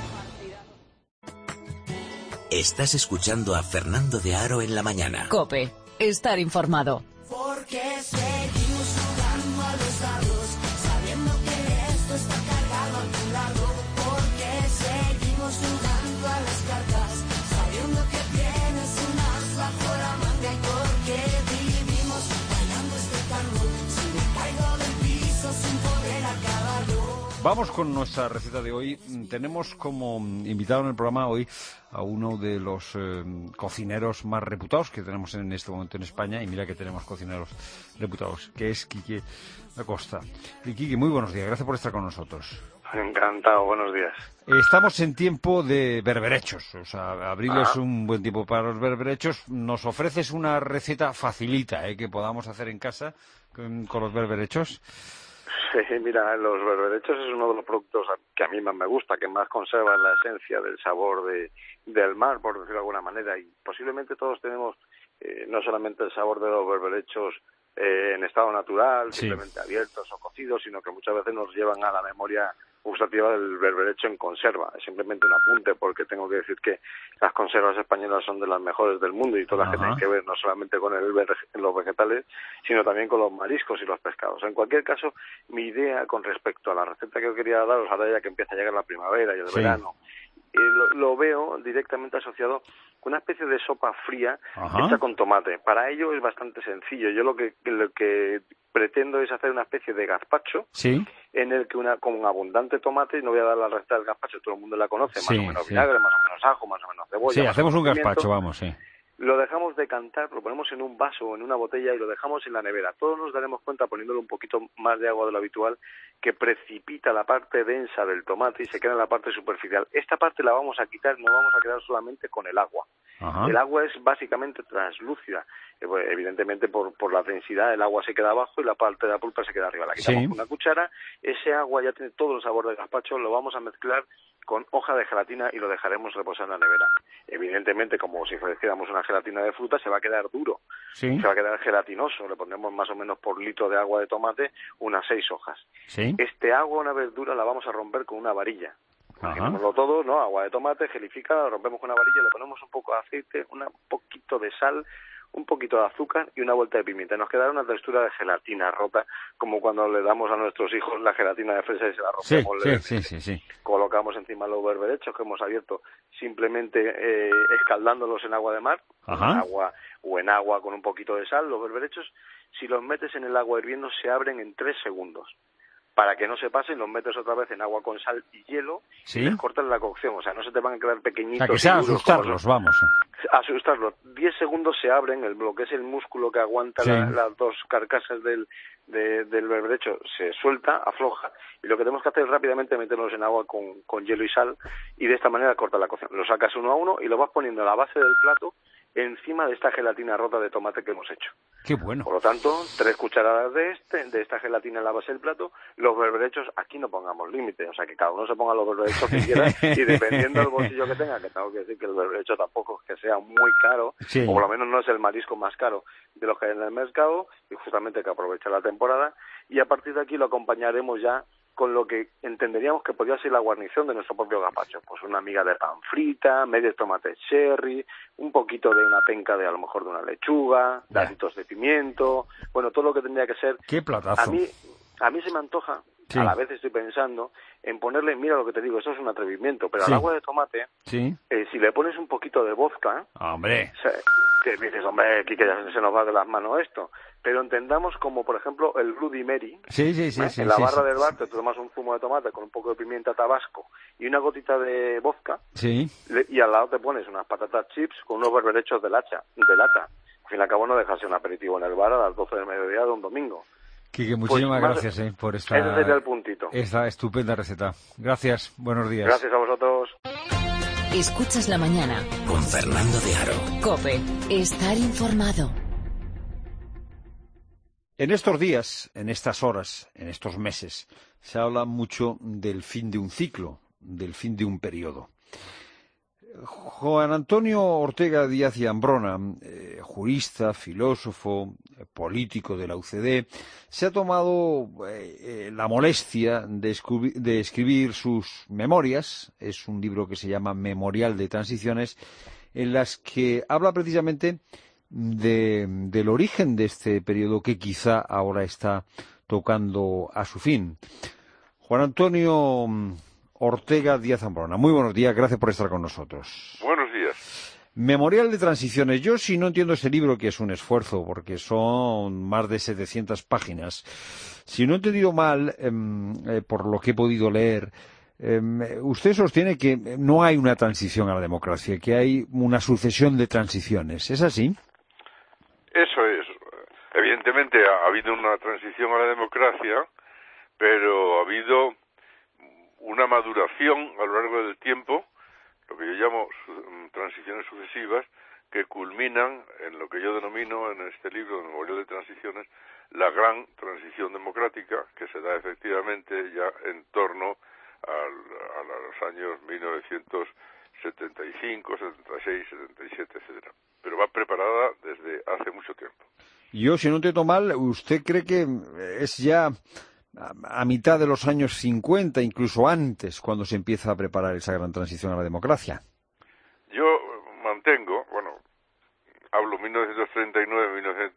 Estás escuchando a Fernando de Aro en la mañana. COPE. Estar informado. Porque seguimos jugando a los dados, sabiendo que esto está cargado a tu lado. Porque seguimos jugando a las cartas, sabiendo que tienes un as bajo la manga. Y porque vivimos bailando este tango, si me caigo del piso sin poder acabarlo. Vamos con nuestra receta de hoy. Tenemos como invitado en el programa hoy a uno de los cocineros más reputados que tenemos en este momento en España, y mira que tenemos cocineros reputados, que es Quique Acosta. Y Quique, muy buenos días, gracias por estar con nosotros. Encantado, buenos días. Estamos en tiempo de berberechos, o sea, abril es un buen tiempo para los berberechos. Nos ofreces una receta facilita que podamos hacer en casa con los berberechos. Sí, mira, los berberechos es uno de los productos que a mí más me gusta, que más conservan la esencia del sabor del mar, por decirlo de alguna manera, y posiblemente todos tenemos no solamente el sabor de los berberechos en estado natural, sí, simplemente abiertos o cocidos, sino que muchas veces nos llevan a la memoria gustativa del berberecho en conserva. Es simplemente un apunte, porque tengo que decir que las conservas españolas son de las mejores del mundo, y todas las que tienen que ver no solamente con los vegetales, sino también con los mariscos y los pescados. En cualquier caso, mi idea con respecto a la receta que yo quería daros, ahora ya que empieza a llegar la primavera y el verano, lo veo directamente asociado con una especie de sopa fría hecha con tomate. Para ello es bastante sencillo. Yo lo que pretendo es hacer una especie de gazpacho, en el que con abundante tomate, no voy a dar la receta del gazpacho, todo el mundo la conoce, más o menos vinagre, más o menos ajo, más o menos cebolla. Sí, hacemos un gazpacho, vamos, Lo dejamos decantar, lo ponemos en un vaso o en una botella y lo dejamos en la nevera. Todos nos daremos cuenta, poniéndole un poquito más de agua de lo habitual, que precipita la parte densa del tomate y se queda en la parte superficial. Esta parte la vamos a quitar, no vamos a quedar solamente con el agua. El agua es básicamente translúcida. Evidentemente por la densidad el agua se queda abajo y la parte de la pulpa se queda arriba. La quitamos con una cuchara, ese agua ya tiene todo el sabor del gazpacho, lo vamos a mezclar con hoja de gelatina y lo dejaremos reposar en la nevera. Evidentemente, como si hiciéramos una gelatina de fruta, se va a quedar duro, se va a quedar gelatinoso. Le pondremos más o menos por litro de agua de tomate unas 6 hojas. Este agua, una vez dura, la vamos a romper con una varilla. Imaginémoslo todo, ¿no? Agua de tomate gelificada, lo rompemos con una varilla, le ponemos un poco de aceite, un poquito de sal, un poquito de azúcar y una vuelta de pimienta. Nos quedará una textura de gelatina rota, como cuando le damos a nuestros hijos la gelatina de fresa y se la rompemos. Sí. Colocamos encima los berberechos que hemos abierto, simplemente escaldándolos en agua de mar, en agua con un poquito de sal. Los berberechos, si los metes en el agua hirviendo, se abren en 3 segundos. Para que no se pasen, los metes otra vez en agua con sal y hielo y les cortas la cocción. O sea, no se te van a quedar pequeñitos. O sea, que sea asustarlos, vamos. Asustarlos. 10 segundos se abren, lo que es el músculo que aguanta las dos carcasas del berberecho se suelta, afloja, y lo que tenemos que hacer es rápidamente meterlos en agua con hielo y sal, y de esta manera corta la cocción. Lo sacas uno a uno y lo vas poniendo a la base del plato encima de esta gelatina rota de tomate que hemos hecho. Qué bueno. Por lo tanto, 3 cucharadas de esta gelatina en la base del plato. Los berberechos, aquí no pongamos límite, o sea, que cada uno se ponga los berberechos que quiera y dependiendo del bolsillo que tenga, que tengo que decir que el berberecho tampoco es que sea muy caro, sí, o por lo menos no es el marisco más caro de los que hay en el mercado, y justamente hay que aprovechar la temporada, y a partir de aquí lo acompañaremos ya con lo que entenderíamos que podría ser la guarnición de nuestro propio gazpacho. Pues una miga de pan frita, medio tomate cherry, un poquito de una penca de a lo mejor de una lechuga, daditos de pimiento, bueno, todo lo que tendría que ser. ¡Qué platazo! A mí se me antoja, sí, a la vez estoy pensando en ponerle, mira lo que te digo, eso es un atrevimiento, pero sí, al agua de tomate, sí, si le pones un poquito de vodka, ¡hombre! Que dices, hombre, aquí que ya se nos va de las manos esto, pero entendamos como, por ejemplo, el Bloody Mary, sí, en la barra del bar te tomas un zumo de tomate con un poco de pimienta tabasco y una gotita de vodka, sí, y al lado te pones unas patatas chips con unos berberechos de lata. Al fin y al cabo no dejarse un aperitivo en el bar a las 12 del mediodía de un domingo. Quique, muchísimas gracias por ese sería el puntito. Esta estupenda receta. Gracias, buenos días. Gracias a vosotros. Escuchas la mañana con Fernando de Aro. COPE. Estar informado. En estos días, en estas horas, en estos meses, se habla mucho del fin de un ciclo, del fin de un periodo. Juan Antonio Ortega Díaz y Ambrona, jurista, filósofo, político de la UCD, se ha tomado la molestia de escribir sus memorias. Es un libro que se llama Memorial de Transiciones, en las que habla precisamente del origen de este periodo que quizá ahora está tocando a su fin. Juan Antonio Ortega Díaz Ambrona, muy buenos días, gracias por estar con nosotros. Buenos días. Memorial de Transiciones. Yo sí no entiendo este libro, que es un esfuerzo, porque son más de 700 páginas. Si no he entendido mal, por lo que he podido leer, usted sostiene que no hay una transición a la democracia, que hay una sucesión de transiciones. ¿Es así? Eso es. Evidentemente ha habido una transición a la democracia, pero ha habido una maduración a lo largo del tiempo, lo que yo llamo transiciones sucesivas, que culminan en lo que yo denomino en este libro, Memorial de Transiciones, la gran transición democrática, que se da efectivamente ya en torno a los años 1975, 76, 77, etcétera. Pero va preparada desde hace mucho tiempo. Yo, si no entiendo mal, ¿usted cree que es ya a mitad de los años 50, incluso antes, cuando se empieza a preparar esa gran transición a la democracia? Yo mantengo, hablo 1939,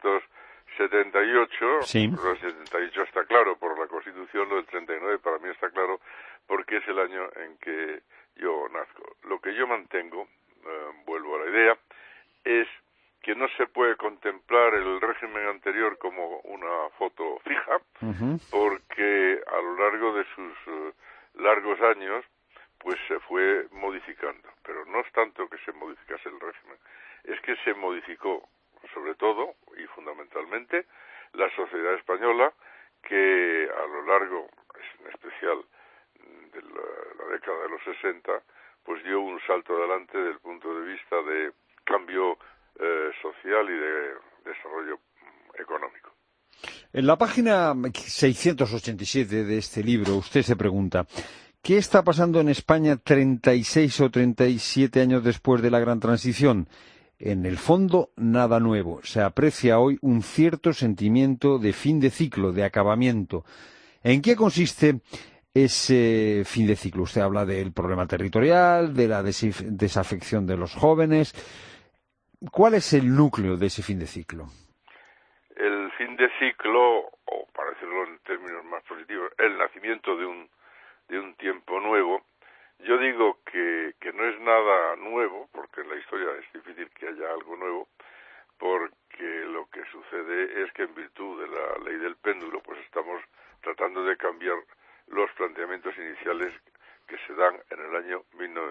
1978, sí, lo del 78 está claro por la Constitución, lo del 39 para mí está claro porque es el año en que yo nazco. Lo que yo mantengo, vuelvo a la idea, es que no se puede contemplar el régimen anterior como una foto fija, porque a lo largo de sus largos años pues se fue modificando. Pero no es tanto que se modificase el régimen, es que se modificó sobre todo y fundamentalmente la sociedad española, que a lo largo, en especial de la década de los 60, pues dio un salto adelante desde el punto de vista de cambio social y de desarrollo económico. En la página 687 de este libro, usted se pregunta, ¿qué está pasando en España 36 o 37 años después de la gran transición? En el fondo, nada nuevo. Se aprecia hoy un cierto sentimiento de fin de ciclo, de acabamiento. ¿En qué consiste ese fin de ciclo? Usted habla del problema territorial, de la desafección de los jóvenes. ¿Cuál es el núcleo de ese fin de ciclo? El fin de ciclo, o para decirlo en términos más positivos, el nacimiento de un tiempo nuevo. Yo digo que no es nada nuevo, porque en la historia es difícil que haya algo nuevo, porque lo que sucede es que en virtud de la ley del péndulo, pues estamos tratando de cambiar los planteamientos iniciales que se dan en el año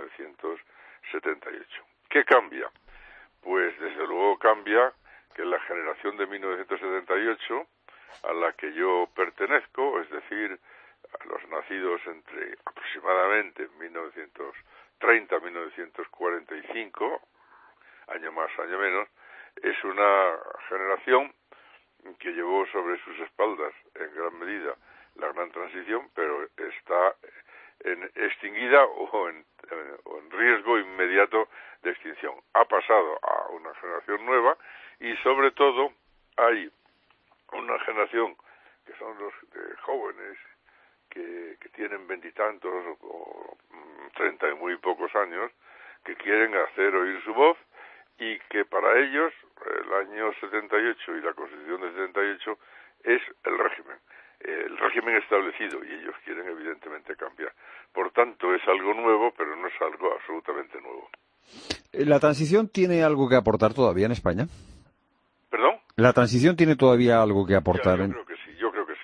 1978. ¿Qué cambia? Pues desde luego cambia que la generación de 1978, a la que yo pertenezco, es decir, a los nacidos entre aproximadamente 1930 y 1945, año más, año menos, es una generación que llevó sobre sus espaldas en gran medida la gran transición, pero está extinguida o en riesgo inmediato de extinción. Ha pasado a una generación nueva y sobre todo hay una generación que son los jóvenes que tienen 20 y tantos o 30 y muy pocos años, que quieren hacer oír su voz y que para ellos el año 78 y la Constitución de 78 es el régimen establecido, y ellos quieren evidentemente cambiar. Por tanto, es algo nuevo, pero no es algo absolutamente nuevo. ¿La transición tiene algo que aportar todavía en España? ¿Perdón? ¿La transición tiene todavía algo que aportar? Yo creo que sí.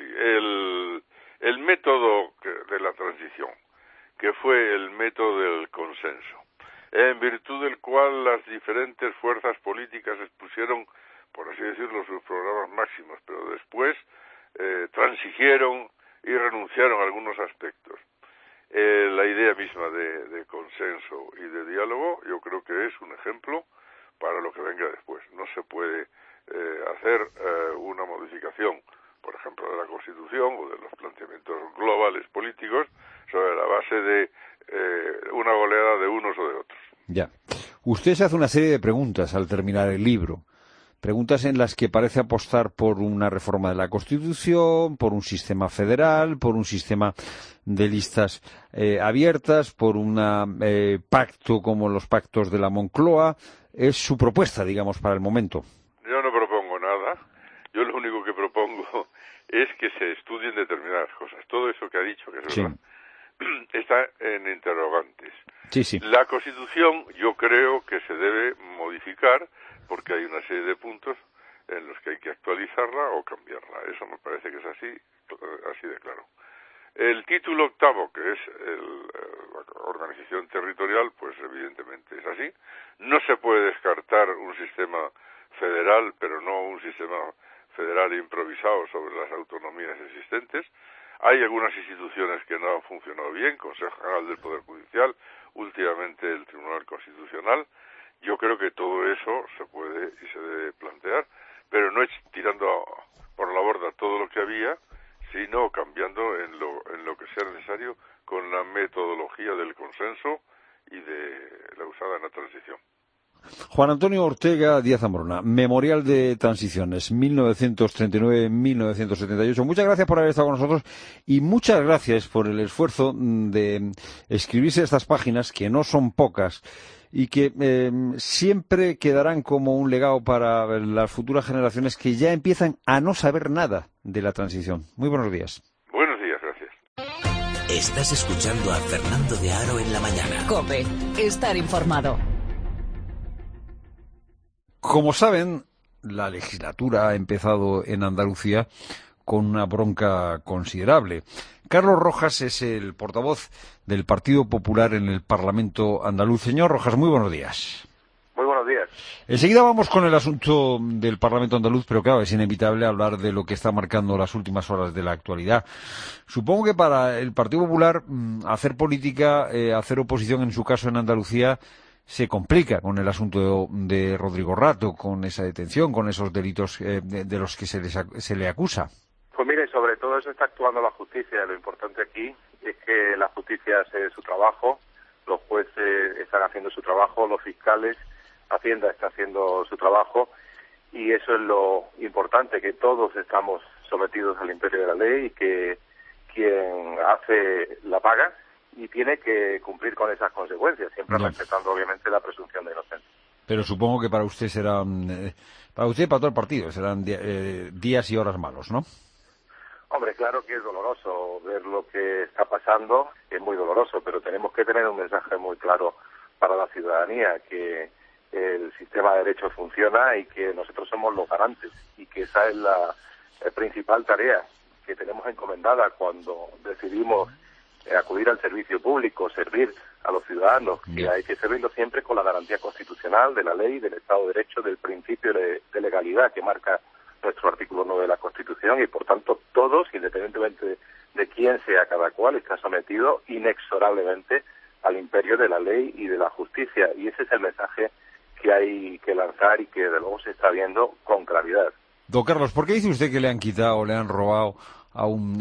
El método de la transición, que fue el método del consenso, en virtud del cual las diferentes fuerzas políticas expusieron, por así decirlo, sus programas máximos, pero después transigieron y renunciaron a algunos aspectos. La idea misma de consenso y de diálogo, yo creo que es un ejemplo para lo que venga después. No se puede hacer una modificación, por ejemplo, de la Constitución o de los planteamientos globales políticos sobre la base de una goleada de unos o de otros. Ya. Usted se hace una serie de preguntas al terminar el libro. Preguntas en las que parece apostar por una reforma de la Constitución, por un sistema federal, por un sistema de listas abiertas, por un pacto como los pactos de la Moncloa. Es su propuesta, digamos, para el momento. Yo no propongo nada. Yo lo único que propongo es que se estudien determinadas cosas. Todo eso que ha dicho, que es verdad, está en interrogantes. Sí. La Constitución yo creo que se debe modificar porque hay una serie de puntos en los que hay que actualizarla o cambiarla. Eso me parece que es así de claro. El título octavo, que es la organización territorial, pues evidentemente es así. No se puede descartar un sistema federal, pero no un sistema federal improvisado sobre las autonomías existentes. Hay algunas instituciones que no han funcionado bien, Consejo General del Poder Judicial, últimamente el Tribunal Constitucional. Yo creo que todo eso se puede y se debe plantear, pero no es tirando por la borda todo lo que había, sino cambiando en lo que sea necesario con la metodología del consenso y de la usada en la transición. Juan Antonio Ortega Díaz Ambrona, Memorial de Transiciones, 1939-1978. Muchas gracias por haber estado con nosotros y muchas gracias por el esfuerzo de escribirse estas páginas, que no son pocas, y que siempre quedarán como un legado para las futuras generaciones que ya empiezan a no saber nada de la transición. Muy buenos días. Buenos días, gracias. Estás escuchando a Fernando de Aro en la mañana. COPE, estar informado. Como saben, la legislatura ha empezado en Andalucía con una bronca considerable. Carlos Rojas es el portavoz del Partido Popular en el Parlamento andaluz. Señor Rojas, muy buenos días. Muy buenos días. Enseguida vamos con el asunto del Parlamento andaluz, pero claro, es inevitable hablar de lo que está marcando las últimas horas de la actualidad. Supongo que para el Partido Popular hacer política, hacer oposición, en su caso en Andalucía, se complica con el asunto de Rodrigo Rato, con esa detención, con esos delitos de los que se le acusa. Pues mire, sobre todo eso está actuando la justicia. Lo importante aquí es que la justicia hace su trabajo, los jueces están haciendo su trabajo, los fiscales, Hacienda está haciendo su trabajo, y eso es lo importante, que todos estamos sometidos al imperio de la ley y que quien hace la paga y tiene que cumplir con esas consecuencias, siempre respetando obviamente la presunción de inocencia. Pero supongo que para usted serán, para usted y para todo el partido, serán días y horas malos, ¿no? Hombre, claro que es doloroso ver lo que está pasando, es muy doloroso, pero tenemos que tener un mensaje muy claro para la ciudadanía, que el sistema de derecho funciona y que nosotros somos los garantes, y que esa es la principal tarea que tenemos encomendada cuando decidimos acudir al servicio público, servir a los ciudadanos, que hay que servirlo siempre con la garantía constitucional de la ley, del Estado de Derecho, del principio de legalidad que marca nuestro artículo 9 de la Constitución, y por tanto todos, independientemente de quién sea cada cual, está sometido inexorablemente al imperio de la ley y de la justicia, y ese es el mensaje que hay que lanzar y que de luego se está viendo con claridad. Don Carlos, ¿por qué dice usted que le han quitado, le han robado a un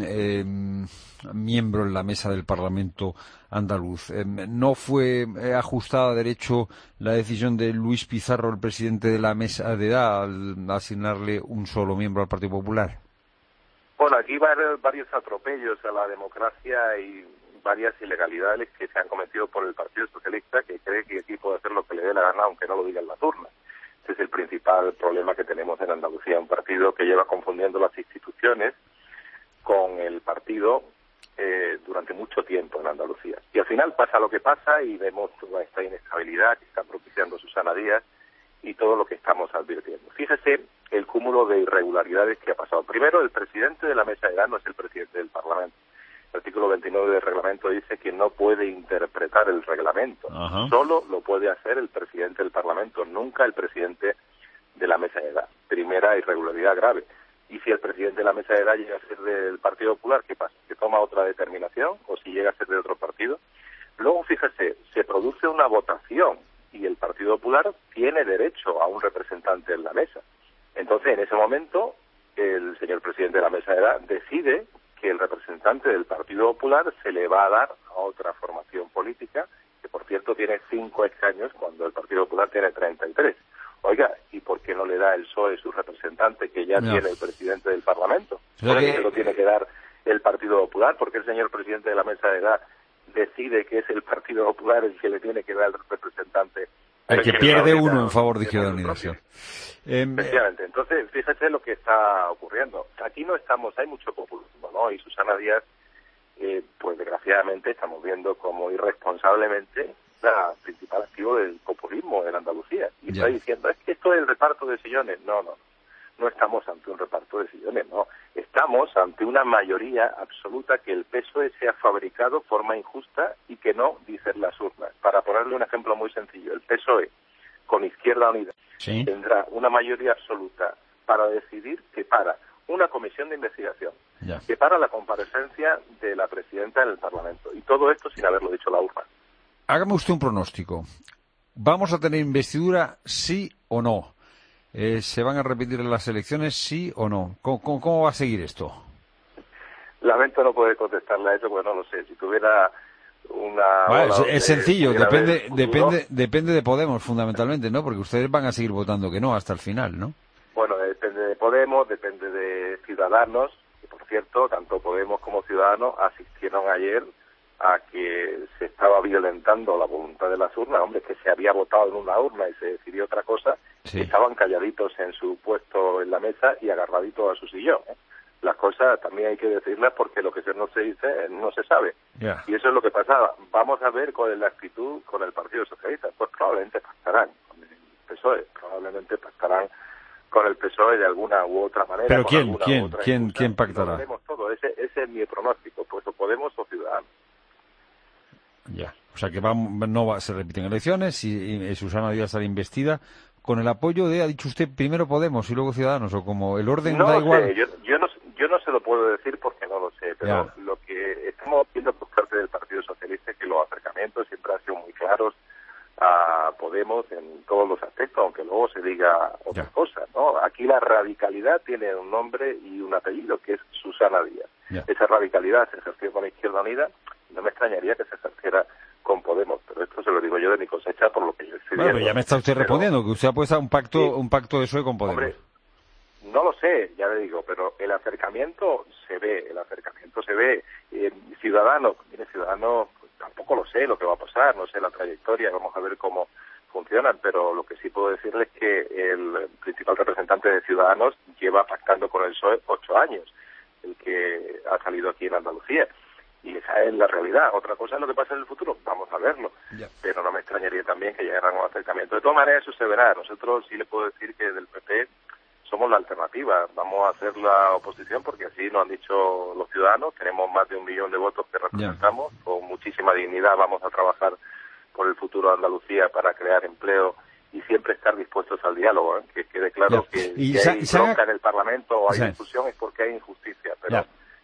miembro en la mesa del Parlamento andaluz? ¿No fue ajustada a derecho la decisión de Luis Pizarro, el presidente de la mesa de edad, al asignarle un solo miembro al Partido Popular? Bueno, aquí va a haber varios atropellos a la democracia y varias ilegalidades que se han cometido por el Partido Socialista, que cree que aquí puede hacer lo que le dé la gana, aunque no lo diga en las urnas. Ese es el principal problema que tenemos en Andalucía, un partido que lleva confundiendo las instituciones con el partido durante mucho tiempo en Andalucía. Y al final pasa lo que pasa y vemos toda esta inestabilidad que está propiciando Susana Díaz y todo lo que estamos advirtiendo. Fíjese el cúmulo de irregularidades que ha pasado. Primero, el presidente de la mesa de edad no es el presidente del Parlamento. El artículo 29 del reglamento dice que no puede interpretar el reglamento. Ajá. Solo lo puede hacer el presidente del Parlamento, nunca el presidente de la mesa de edad. Primera irregularidad grave. Y si el presidente de la mesa de edad llega a ser del Partido Popular, ¿qué pasa? ¿Que toma otra determinación? ¿O si llega a ser de otro partido? Luego, fíjese, se produce una votación y el Partido Popular tiene derecho a un representante en la mesa. Entonces, en ese momento, el señor presidente de la mesa de edad decide que el representante del Partido Popular se le va a dar a otra formación política, que por cierto tiene 5 escaños cuando el Partido Popular tiene 33. Oiga, ¿y por qué no le da el PSOE su representante que ya tiene el presidente del Parlamento? ¿Por qué se lo tiene que dar el Partido Popular? ¿Por qué el señor presidente de la mesa de edad decide que es el Partido Popular el que le tiene que dar el representante? El que pierde uno en favor de Izquierda Unida. Efectivamente. Entonces, fíjate lo que está ocurriendo. Aquí no estamos, hay mucho populismo, ¿no? Y Susana Díaz, pues desgraciadamente estamos viendo como irresponsablemente la principal activo del populismo en Andalucía. Y está diciendo, es que esto es el reparto de sillones. No estamos ante un reparto de sillones, no. Estamos ante una mayoría absoluta que el PSOE se ha fabricado de forma injusta y que no dicen las urnas. Para ponerle un ejemplo muy sencillo, el PSOE con Izquierda Unida tendrá una mayoría absoluta para decidir que para una comisión de investigación, que para la comparecencia de la presidenta en el Parlamento. Y todo esto sin haberlo dicho la urna. Hágame usted un pronóstico. ¿Vamos a tener investidura, sí o no? ¿Se van a repetir las elecciones, sí o no? ¿Cómo va a seguir esto? Lamento no poder contestarle a eso, porque no lo sé. Si tuviera una... Bueno, es sencillo, depende de Podemos, fundamentalmente, ¿no? Porque ustedes van a seguir votando que no hasta el final, ¿no? Bueno, depende de Podemos, depende de Ciudadanos, que por cierto, tanto Podemos como Ciudadanos asistieron ayer a que se estaba violentando la voluntad de las urnas, hombre, que se había votado en una urna y se decidió otra cosa, estaban calladitos en su puesto en la mesa y agarraditos a su sillón, ¿eh? Las cosas también hay que decirlas porque lo que no se dice no se sabe. Y eso es lo que pasaba. Vamos a ver cuál es la actitud con el Partido Socialista. Pues probablemente pactarán con el PSOE, probablemente pactarán con el PSOE de alguna u otra manera. ¿Pero quién pactará? Lo veremos todo. Ese es mi pronóstico, pues o Podemos o Ciudadanos. Ya, o sea que se repiten elecciones y Susana Díaz será investida con el apoyo de, ha dicho usted, primero Podemos y luego Ciudadanos, o como el orden da igual. Yo no se lo puedo decir porque no lo sé, pero lo que estamos viendo por parte del Partido Socialista es que los acercamientos siempre han sido muy claros a Podemos en todos los aspectos, aunque luego se diga otra cosa, ¿no? Aquí la radicalidad tiene un nombre y un apellido, que es Susana Díaz. Esa radicalidad se ejerció con Izquierda Unida, no me extrañaría que se ejerciera con Podemos, pero esto se lo digo yo de mi cosecha por lo que yo estoy viendo. Pero ya me está usted respondiendo, que usted ha puesto un pacto de PSOE con Podemos. Hombre, no lo sé, ya le digo, pero el acercamiento se ve. Ciudadanos pues, tampoco lo sé lo que va a pasar, no sé la trayectoria, vamos a ver cómo funcionan, pero lo que sí puedo decirles es que el principal representante de Ciudadanos lleva pactando con el PSOE 8 años, el que ha salido aquí en Andalucía. Y esa es la realidad. Otra cosa es lo que pasa en el futuro, vamos a verlo. Pero no me extrañaría también que llegaran a un acercamiento. De todas maneras, eso se verá. Nosotros sí le puedo decir que del PP somos la alternativa. Vamos a hacer la oposición porque así nos han dicho los ciudadanos. Tenemos más de 1 millón de votos que representamos. Con muchísima dignidad vamos a trabajar por el futuro de Andalucía para crear empleo y siempre estar dispuestos al diálogo, ¿eh? Que quede claro que si hay bronca en el Parlamento o hay discusión es porque hay injusticia, pero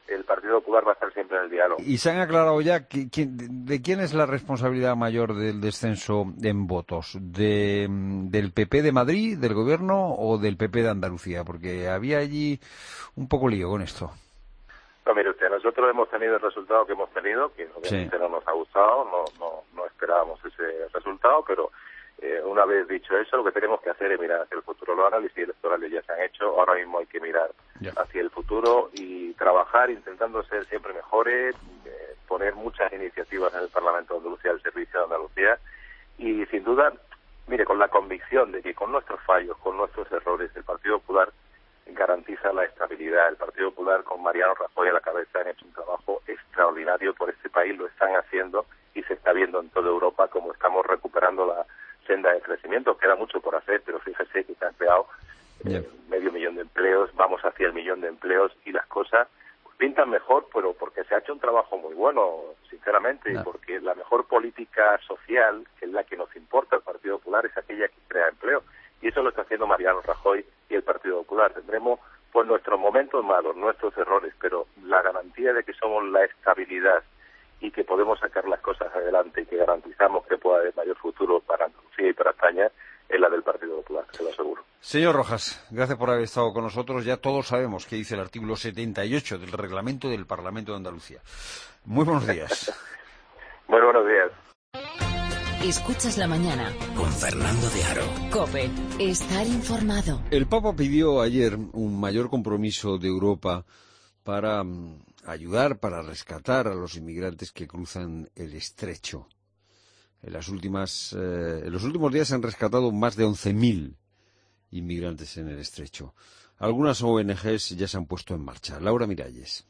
el Partido Popular va a estar siempre en el diálogo. ¿Y se han aclarado ya de quién es la responsabilidad mayor del descenso en votos? ¿Del PP de Madrid, del Gobierno, o del PP de Andalucía? Porque había allí un poco lío con esto. No, mire usted, nosotros hemos tenido el resultado que hemos tenido, que obviamente no nos ha gustado, no esperábamos ese resultado, pero una vez dicho eso, lo que tenemos que hacer es mirar hacia el futuro. Los análisis electorales ya se han hecho, ahora mismo hay que mirar hacia el futuro y trabajar intentando ser siempre mejores, poner muchas iniciativas en el Parlamento de Andalucía, al servicio de Andalucía, y sin duda, mire, con la convicción de que con nuestros fallos, con nuestros errores, el Partido Popular garantiza la estabilidad. El Partido Popular, con Mariano Rajoy a la cabeza, han hecho un trabajo extraordinario por este país, lo están haciendo y se está viendo en toda Europa como estamos recuperando la senda de crecimiento. Queda mucho por hacer, pero fíjese que se han creado 500.000 de empleos, vamos hacia el 1.000.000 de empleos y las cosas pintan mejor, pero porque se ha hecho un trabajo muy bueno, sinceramente, porque la mejor política social, que es la que nos importa al Partido Popular, es aquella que crea empleo. Y eso lo está haciendo Mariano Rajoy y el Partido Popular. Tendremos pues nuestros momentos malos, nuestros errores, pero la garantía de que somos la estabilidad y que podemos sacar las cosas adelante y que garantizamos que pueda haber mayor futuro para Andalucía y para España es la del Partido Popular, se lo aseguro. Señor Rojas, gracias por haber estado con nosotros. Ya todos sabemos qué dice el artículo 78 del reglamento del Parlamento de Andalucía. Muy buenos días. Muy buenos días. Escuchas la mañana con Fernando de Aro. COPE. Estar informado. El Papa pidió ayer un mayor compromiso de Europa para ayudar, para rescatar a los inmigrantes que cruzan el estrecho. En los últimos días se han rescatado más de 11.000 inmigrantes en el estrecho. Algunas ONGs ya se han puesto en marcha. Laura Miralles.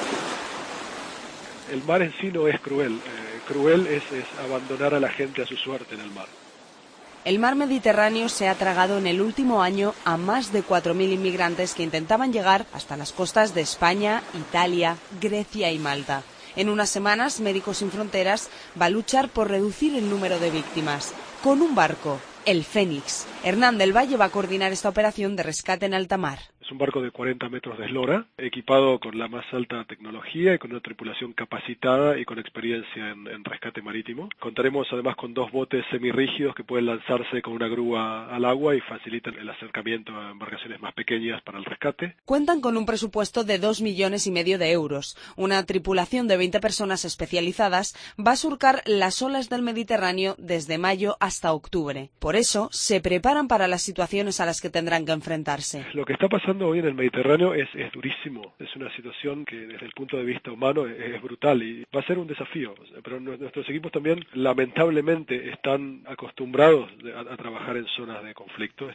El mar en sí no es cruel. Cruel es abandonar a la gente a su suerte en el mar. El mar Mediterráneo se ha tragado en el último año a más de 4.000 inmigrantes que intentaban llegar hasta las costas de España, Italia, Grecia y Malta. En unas semanas, Médicos Sin Fronteras va a luchar por reducir el número de víctimas. Con un barco, el Fénix. Hernán del Valle va a coordinar esta operación de rescate en alta mar. Es un barco de 40 metros de eslora, equipado con la más alta tecnología y con una tripulación capacitada y con experiencia en rescate marítimo. Contaremos además con 2 botes semirrígidos que pueden lanzarse con una grúa al agua y facilitan el acercamiento a embarcaciones más pequeñas para el rescate. Cuentan con un presupuesto de 2,5 millones de euros. Una tripulación de 20 personas especializadas va a surcar las olas del Mediterráneo desde mayo hasta octubre. Por eso, se preparan para las situaciones a las que tendrán que enfrentarse. Lo que está pasando hoy en el Mediterráneo es durísimo. Es una situación que desde el punto de vista humano es brutal y va a ser un desafío. Pero nuestros equipos también, lamentablemente, están acostumbrados a trabajar en zonas de conflicto.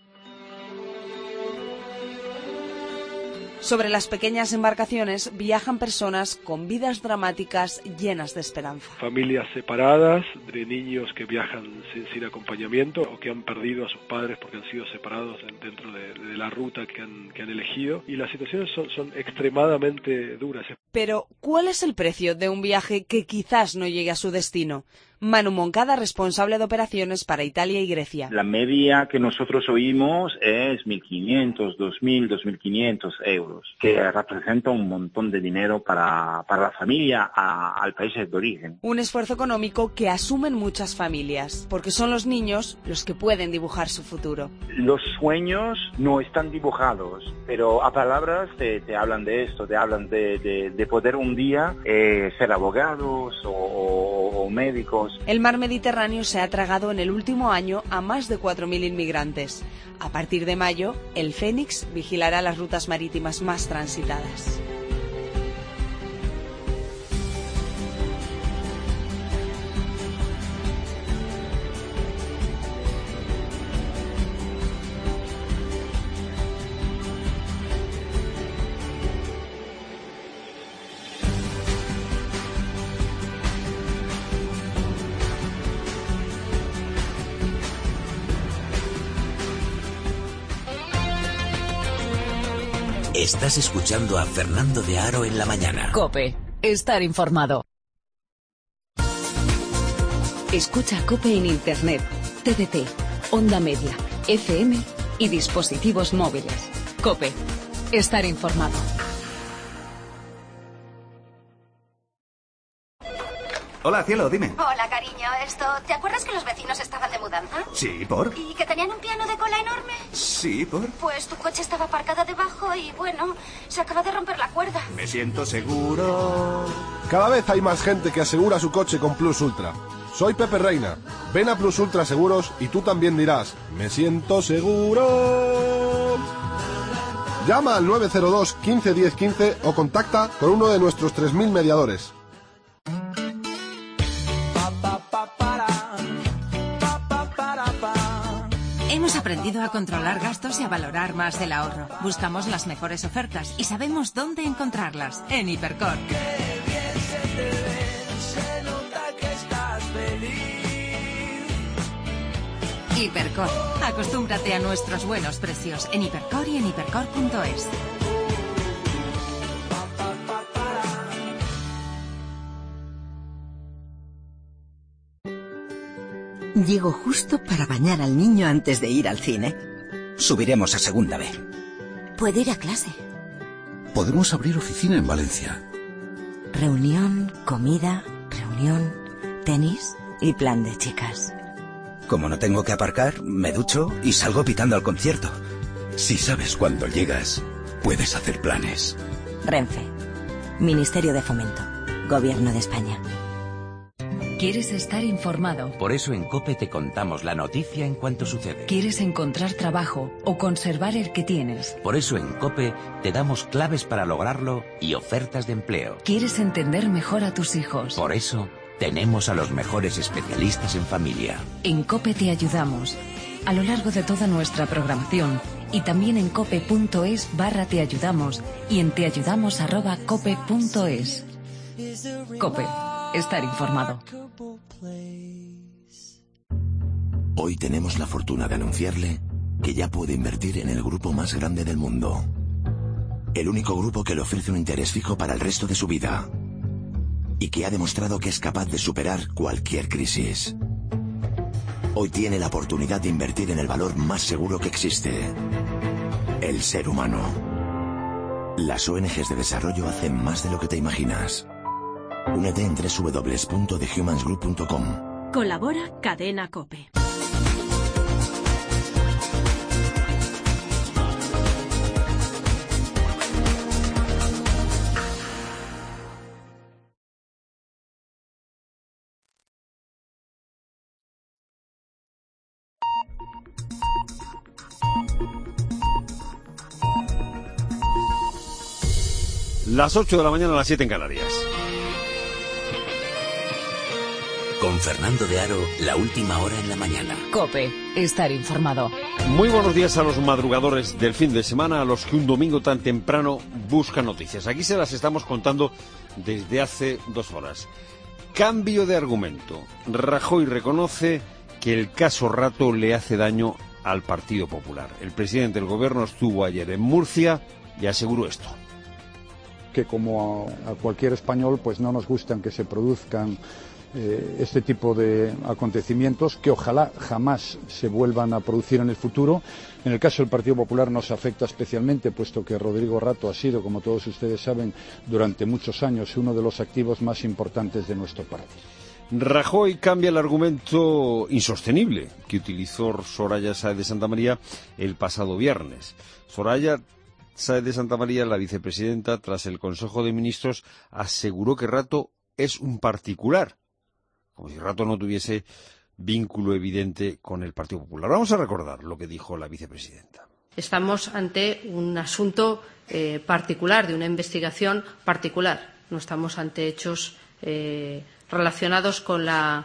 Sobre las pequeñas embarcaciones viajan personas con vidas dramáticas llenas de esperanza. Familias separadas, de niños que viajan sin acompañamiento o que han perdido a sus padres porque han sido separados dentro de la ruta que han elegido. Y las situaciones son extremadamente duras. Pero, ¿cuál es el precio de un viaje que quizás no llegue a su destino? Manu Moncada, responsable de operaciones para Italia y Grecia. La media que nosotros oímos es 1.500, 2.000, 2.500 euros, que representa un montón de dinero para la familia al país de origen. Un esfuerzo económico que asumen muchas familias, porque son los niños los que pueden dibujar su futuro. Los sueños no están dibujados, pero a palabras te hablan de esto, te hablan de poder un día ser abogados o médicos. El mar Mediterráneo se ha tragado en el último año a más de 4.000 inmigrantes. A partir de mayo, el Fénix vigilará las rutas marítimas más transitadas. Estás escuchando a Fernando de Aro en la mañana. COPE. Estar informado. Escucha COPE en Internet, TDT, Onda Media, FM y dispositivos móviles. COPE. Estar informado. Hola, cielo, dime. Hola, cariño. ¿Te acuerdas que los vecinos estaban de mudanza? Sí, ¿por? ¿Y que tenían un piano de cola enorme? Sí, ¿por? Pues tu coche estaba aparcado debajo y, bueno, se acaba de romper la cuerda. Me siento seguro. Cada vez hay más gente que asegura su coche con Plus Ultra. Soy Pepe Reina. Ven a Plus Ultra Seguros y tú también dirás, me siento seguro. Llama al 902 15 10 15 o contacta con uno de nuestros 3.000 mediadores. Hemos aprendido a controlar gastos y a valorar más el ahorro. Buscamos las mejores ofertas y sabemos dónde encontrarlas. En Hipercor. Hipercor. Acostúmbrate a nuestros buenos precios en Hipercor y en hipercor.es. Llego justo para bañar al niño antes de ir al cine. Subiremos a segunda B. Puedo ir a clase. Podemos abrir oficina en Valencia. Reunión, comida, reunión, tenis y plan de chicas. Como no tengo que aparcar, me ducho y salgo pitando al concierto. Si sabes cuándo llegas, puedes hacer planes. Renfe. Ministerio de Fomento. Gobierno de España. ¿Quieres estar informado? Por eso en COPE te contamos la noticia en cuanto sucede. ¿Quieres encontrar trabajo o conservar el que tienes? Por eso en COPE te damos claves para lograrlo y ofertas de empleo. ¿Quieres entender mejor a tus hijos? Por eso tenemos a los mejores especialistas en familia. En COPE te ayudamos a lo largo de toda nuestra programación y también en cope.es/te ayudamos y en teayudamos@cope.es. COPE. Estar informado. Hoy tenemos la fortuna de anunciarle que ya puede invertir en el grupo más grande del mundo. El único grupo que le ofrece un interés fijo para el resto de su vida. Y que ha demostrado que es capaz de superar cualquier crisis. Hoy tiene la oportunidad de invertir en el valor más seguro que existe. El ser humano. Las ONGs de desarrollo hacen más de lo que te imaginas. Únete en www.thehumansgroup.com. Colabora Cadena COPE. Las 8 de la mañana, a las 7 en Canarias. Con Fernando de Aro, la última hora en la mañana. COPE. Estar informado. Muy buenos días a los madrugadores del fin de semana, a los que un domingo tan temprano buscan noticias. Aquí se las estamos contando desde hace 2 horas. Cambio de argumento. Rajoy reconoce que el caso Rato le hace daño al Partido Popular. El presidente del Gobierno estuvo ayer en Murcia y aseguró esto. Que como a cualquier español, pues no nos gustan que se produzcan este tipo de acontecimientos, que ojalá jamás se vuelvan a producir en el futuro. En el caso del Partido Popular nos afecta especialmente, puesto que Rodrigo Rato ha sido, como todos ustedes saben, durante muchos años uno de los activos más importantes de nuestro partido. Rajoy cambia el argumento insostenible que utilizó Soraya Sáez de Santamaría el pasado viernes. Soraya Sáez de Santamaría, la vicepresidenta, tras el Consejo de Ministros, aseguró que Rato es un particular, como si Rato no tuviese vínculo evidente con el Partido Popular. Vamos a recordar lo que dijo la vicepresidenta. Estamos ante un asunto particular, de una investigación particular. No estamos ante hechos relacionados con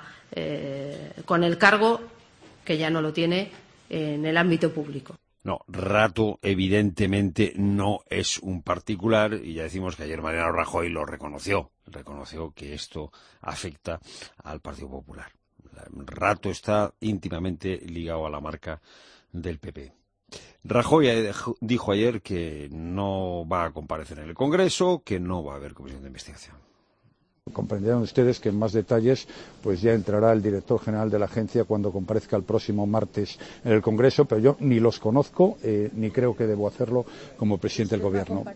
el cargo, que ya no lo tiene en el ámbito público. No, Rato evidentemente no es un particular, y ya decimos que ayer Mariano Rajoy lo reconoció que esto afecta al Partido Popular. Rato está íntimamente ligado a la marca del PP. Rajoy dijo ayer que no va a comparecer en el Congreso, que no va a haber comisión de investigación. Comprenderán ustedes que en más detalles pues ya entrará el director general de la agencia cuando comparezca el próximo martes en el Congreso, pero yo ni los conozco ni creo que debo hacerlo como presidente del Gobierno.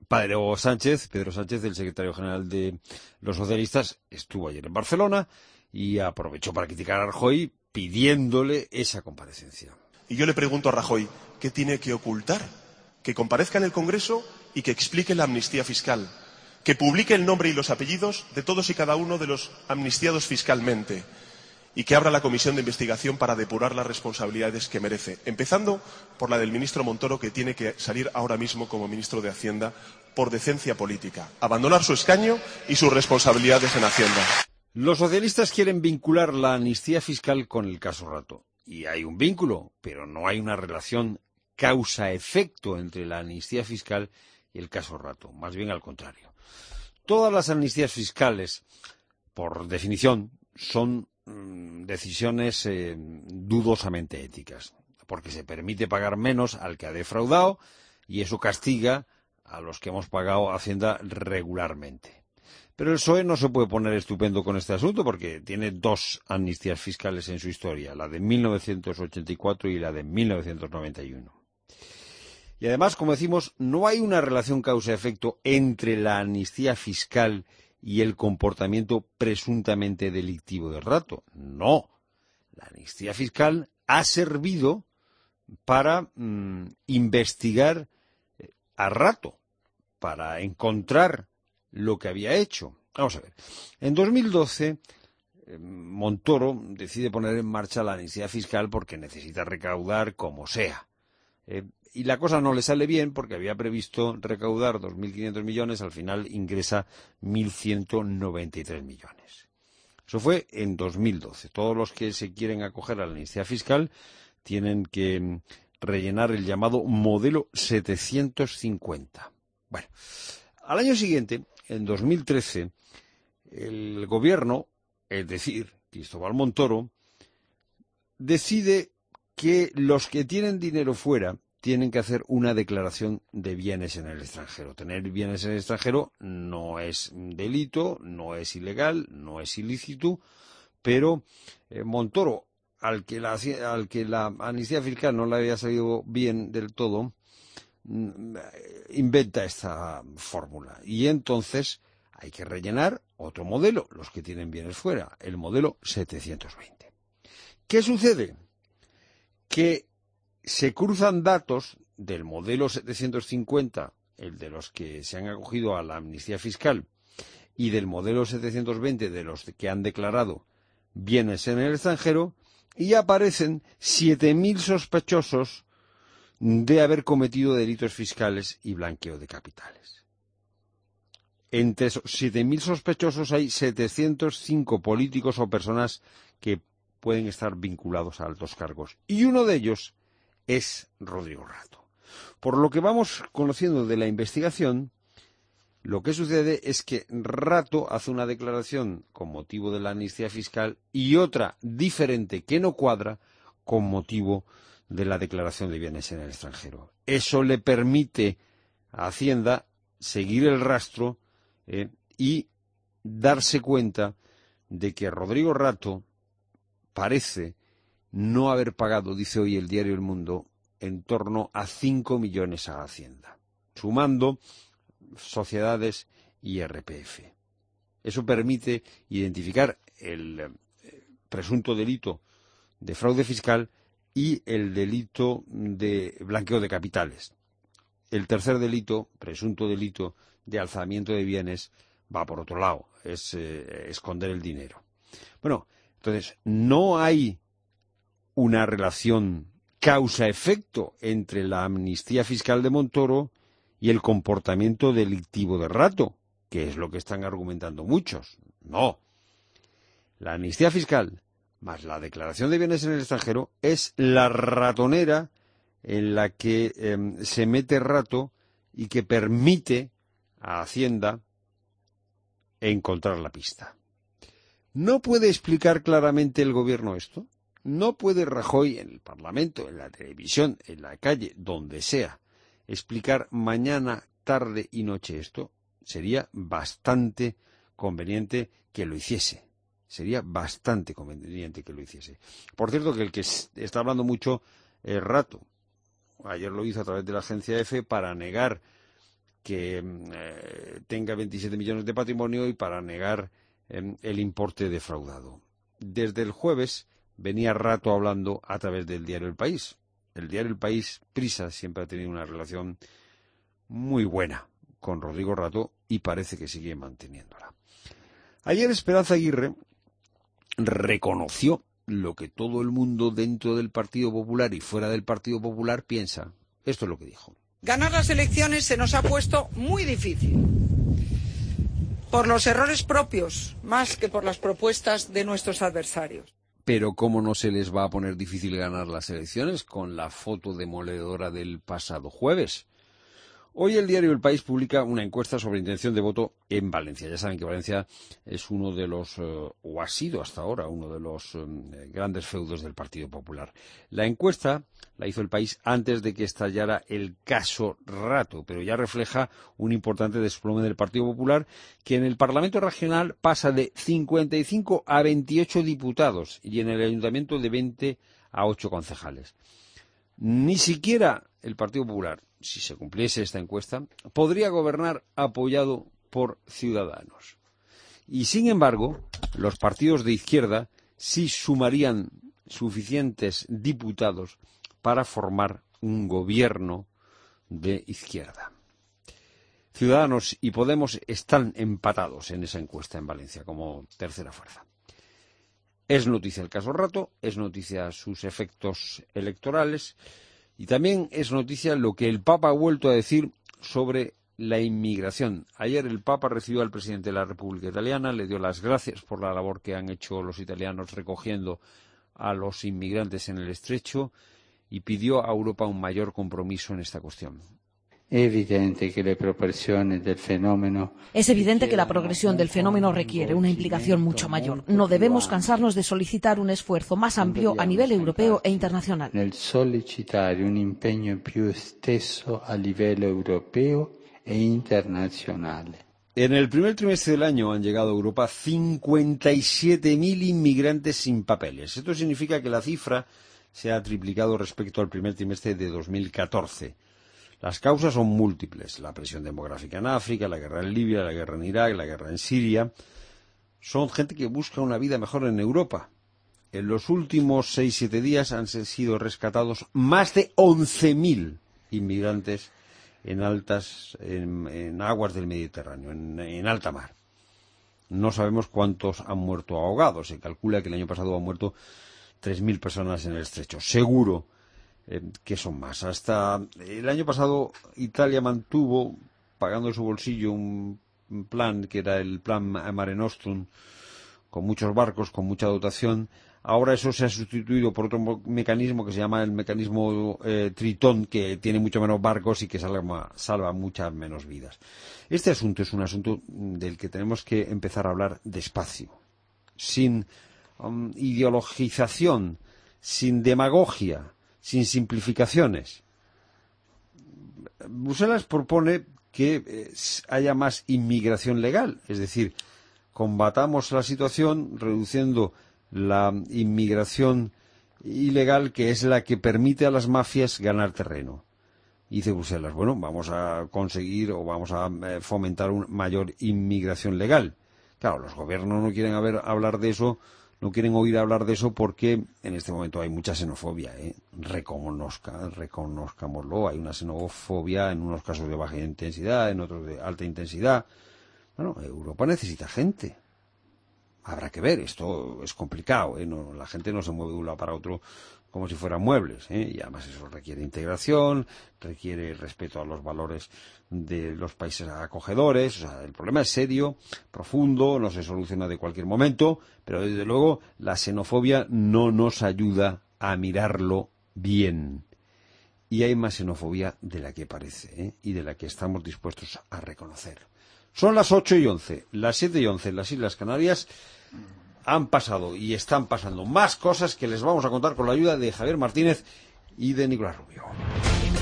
Pedro Sánchez, el secretario general de los socialistas, estuvo ayer en Barcelona y aprovechó para criticar a Rajoy pidiéndole esa comparecencia. Y yo le pregunto a Rajoy, ¿qué tiene que ocultar? Que comparezca en el Congreso y que explique la amnistía fiscal. Que publique el nombre y los apellidos de todos y cada uno de los amnistiados fiscalmente. Y que abra la comisión de investigación para depurar las responsabilidades que merece. Empezando por la del ministro Montoro, que tiene que salir ahora mismo como ministro de Hacienda por decencia política. Abandonar su escaño y sus responsabilidades en Hacienda. Los socialistas quieren vincular la amnistía fiscal con el caso Rato. Y hay un vínculo, pero no hay una relación causa-efecto entre la amnistía fiscal y el caso Rato. Más bien al contrario. Todas las amnistías fiscales, por definición, son decisiones dudosamente éticas, porque se permite pagar menos al que ha defraudado y eso castiga a los que hemos pagado Hacienda regularmente. Pero el PSOE no se puede poner estupendo con este asunto porque tiene dos amnistías fiscales en su historia, la de 1984 y la de 1991. Y además, como decimos, no hay una relación causa-efecto entre la amnistía fiscal y el comportamiento presuntamente delictivo de Rato. No. La amnistía fiscal ha servido para investigar a Rato, para encontrar lo que había hecho. Vamos a ver. En 2012, Montoro decide poner en marcha la amnistía fiscal porque necesita recaudar como sea. Y la cosa no le sale bien porque había previsto recaudar 2.500 millones, al final ingresa 1.193 millones. Eso fue en 2012. Todos los que se quieren acoger a la amnistía fiscal tienen que rellenar el llamado modelo 750. Bueno, al año siguiente, en 2013, el gobierno, es decir, Cristóbal Montoro, decide que los que tienen dinero fuera tienen que hacer una declaración de bienes en el extranjero. Tener bienes en el extranjero no es delito, no es ilegal, no es ilícito, pero Montoro, al que la amnistía fiscal no le había salido bien del todo, inventa esta fórmula. Y entonces hay que rellenar otro modelo, los que tienen bienes fuera, el modelo 720. ¿Qué sucede? Que se cruzan datos del modelo 750, el de los que se han acogido a la amnistía fiscal, y del modelo 720 de los que han declarado bienes en el extranjero, y aparecen 7.000 sospechosos de haber cometido delitos fiscales y blanqueo de capitales. Entre esos 7.000 sospechosos hay 705 políticos o personas que pueden estar vinculados a altos cargos, y uno de ellos es Rodrigo Rato. Por lo que vamos conociendo de la investigación, lo que sucede es que Rato hace una declaración con motivo de la amnistía fiscal y otra diferente que no cuadra con motivo de la declaración de bienes en el extranjero. Eso le permite a Hacienda seguir el rastro y darse cuenta de que Rodrigo Rato parece no haber pagado, dice hoy el diario El Mundo, en torno a 5 millones a Hacienda, sumando sociedades y IRPF. Eso permite identificar el presunto delito de fraude fiscal y el delito de blanqueo de capitales. El tercer delito, presunto delito de alzamiento de bienes, va por otro lado, es esconder el dinero. Bueno, entonces, no hay una relación causa-efecto entre la amnistía fiscal de Montoro y el comportamiento delictivo de Rato, que es lo que están argumentando muchos. No. La amnistía fiscal más la declaración de bienes en el extranjero es la ratonera en la que se mete Rato y que permite a Hacienda encontrar la pista. ¿No puede explicar claramente el gobierno esto? ¿No puede Rajoy en el Parlamento, en la televisión, en la calle, donde sea, explicar mañana, tarde y noche esto? Sería bastante conveniente que lo hiciese. Sería bastante conveniente que lo hiciese. Por cierto, que el que está hablando mucho es Rato. Ayer lo hizo a través de la agencia EFE para negar que tenga 27 millones de patrimonio y para negar el importe defraudado. Desde el jueves venía Rato hablando a través del diario El País. El diario El País, Prisa, siempre ha tenido una relación muy buena con Rodrigo Rato y parece que sigue manteniéndola. Ayer Esperanza Aguirre reconoció lo que todo el mundo dentro del Partido Popular y fuera del Partido Popular piensa. Esto es lo que dijo. Ganar las elecciones se nos ha puesto muy difícil, por los errores propios, más que por las propuestas de nuestros adversarios. Pero ¿cómo no se les va a poner difícil ganar las elecciones con la foto demoledora del pasado jueves? Hoy el diario El País publica una encuesta sobre intención de voto en Valencia. Ya saben que Valencia es uno de los, o ha sido hasta ahora, uno de los grandes feudos del Partido Popular. La encuesta la hizo El País antes de que estallara el caso Rato, pero ya refleja un importante desplome del Partido Popular, que en el Parlamento Regional pasa de 55 a 28 diputados y en el Ayuntamiento de 20 a 8 concejales. Ni siquiera el Partido Popular, si se cumpliese esta encuesta, podría gobernar apoyado por Ciudadanos. Y, sin embargo, los partidos de izquierda sí sumarían suficientes diputados para formar un gobierno de izquierda. Ciudadanos y Podemos están empatados en esa encuesta en Valencia como tercera fuerza. Es noticia el caso Rato, es noticia sus efectos electorales y también es noticia lo que el Papa ha vuelto a decir sobre la inmigración. Ayer el Papa recibió al presidente de la República Italiana, le dio las gracias por la labor que han hecho los italianos recogiendo a los inmigrantes en el Estrecho y pidió a Europa un mayor compromiso en esta cuestión. Es evidente que la progresión del fenómeno requiere una implicación mucho mayor. No debemos cansarnos de solicitar un esfuerzo más amplio a nivel europeo e internacional. Nel sollecitare un impegno più esteso a livello europeo e internazionale. En el primer trimestre del año han llegado a Europa 57.000 inmigrantes sin papeles. Esto significa que la cifra se ha triplicado respecto al primer trimestre de 2014. Las causas son múltiples. La presión demográfica en África, la guerra en Libia, la guerra en Irak, la guerra en Siria. Son gente que busca una vida mejor en Europa. En los últimos 6-7 días han sido rescatados más de 11.000 inmigrantes en aguas del Mediterráneo, en alta mar. No sabemos cuántos han muerto ahogados. Se calcula que el año pasado han muerto 3.000 personas en el Estrecho. Seguro que son más. Hasta el año pasado Italia mantuvo, pagando de su bolsillo, un plan que era el plan Mare Nostrum, con muchos barcos, con mucha dotación. Ahora eso se ha sustituido por otro mecanismo que se llama el mecanismo Tritón, que tiene mucho menos barcos y que salva muchas menos vidas. Este asunto es un asunto del que tenemos que empezar a hablar despacio, sin ideologización, sin demagogia, sin simplificaciones. Bruselas propone que haya más inmigración legal, es decir, combatamos la situación reduciendo la inmigración ilegal, que es la que permite a las mafias ganar terreno. Y dice Bruselas, bueno, vamos a conseguir o vamos a fomentar una mayor inmigración legal. Claro, los gobiernos no quieren hablar de eso. No quieren oír hablar de eso porque en este momento hay mucha xenofobia, reconozcámoslo. Hay una xenofobia en unos casos de baja intensidad, en otros de alta intensidad. Bueno, Europa necesita gente. Habrá que ver, esto es complicado, la gente no se mueve de un lado para otro como si fueran muebles, y además eso requiere integración, requiere respeto a los valores de los países acogedores. O sea, el problema es serio, profundo, no se soluciona de cualquier momento, pero desde luego la xenofobia no nos ayuda a mirarlo bien. Y hay más xenofobia de la que parece, y de la que estamos dispuestos a reconocer. Son las 8:11, las 7:11 en las Islas Canarias. Han pasado y están pasando más cosas que les vamos a contar con la ayuda de Javier Martínez y de Nicolás Rubio.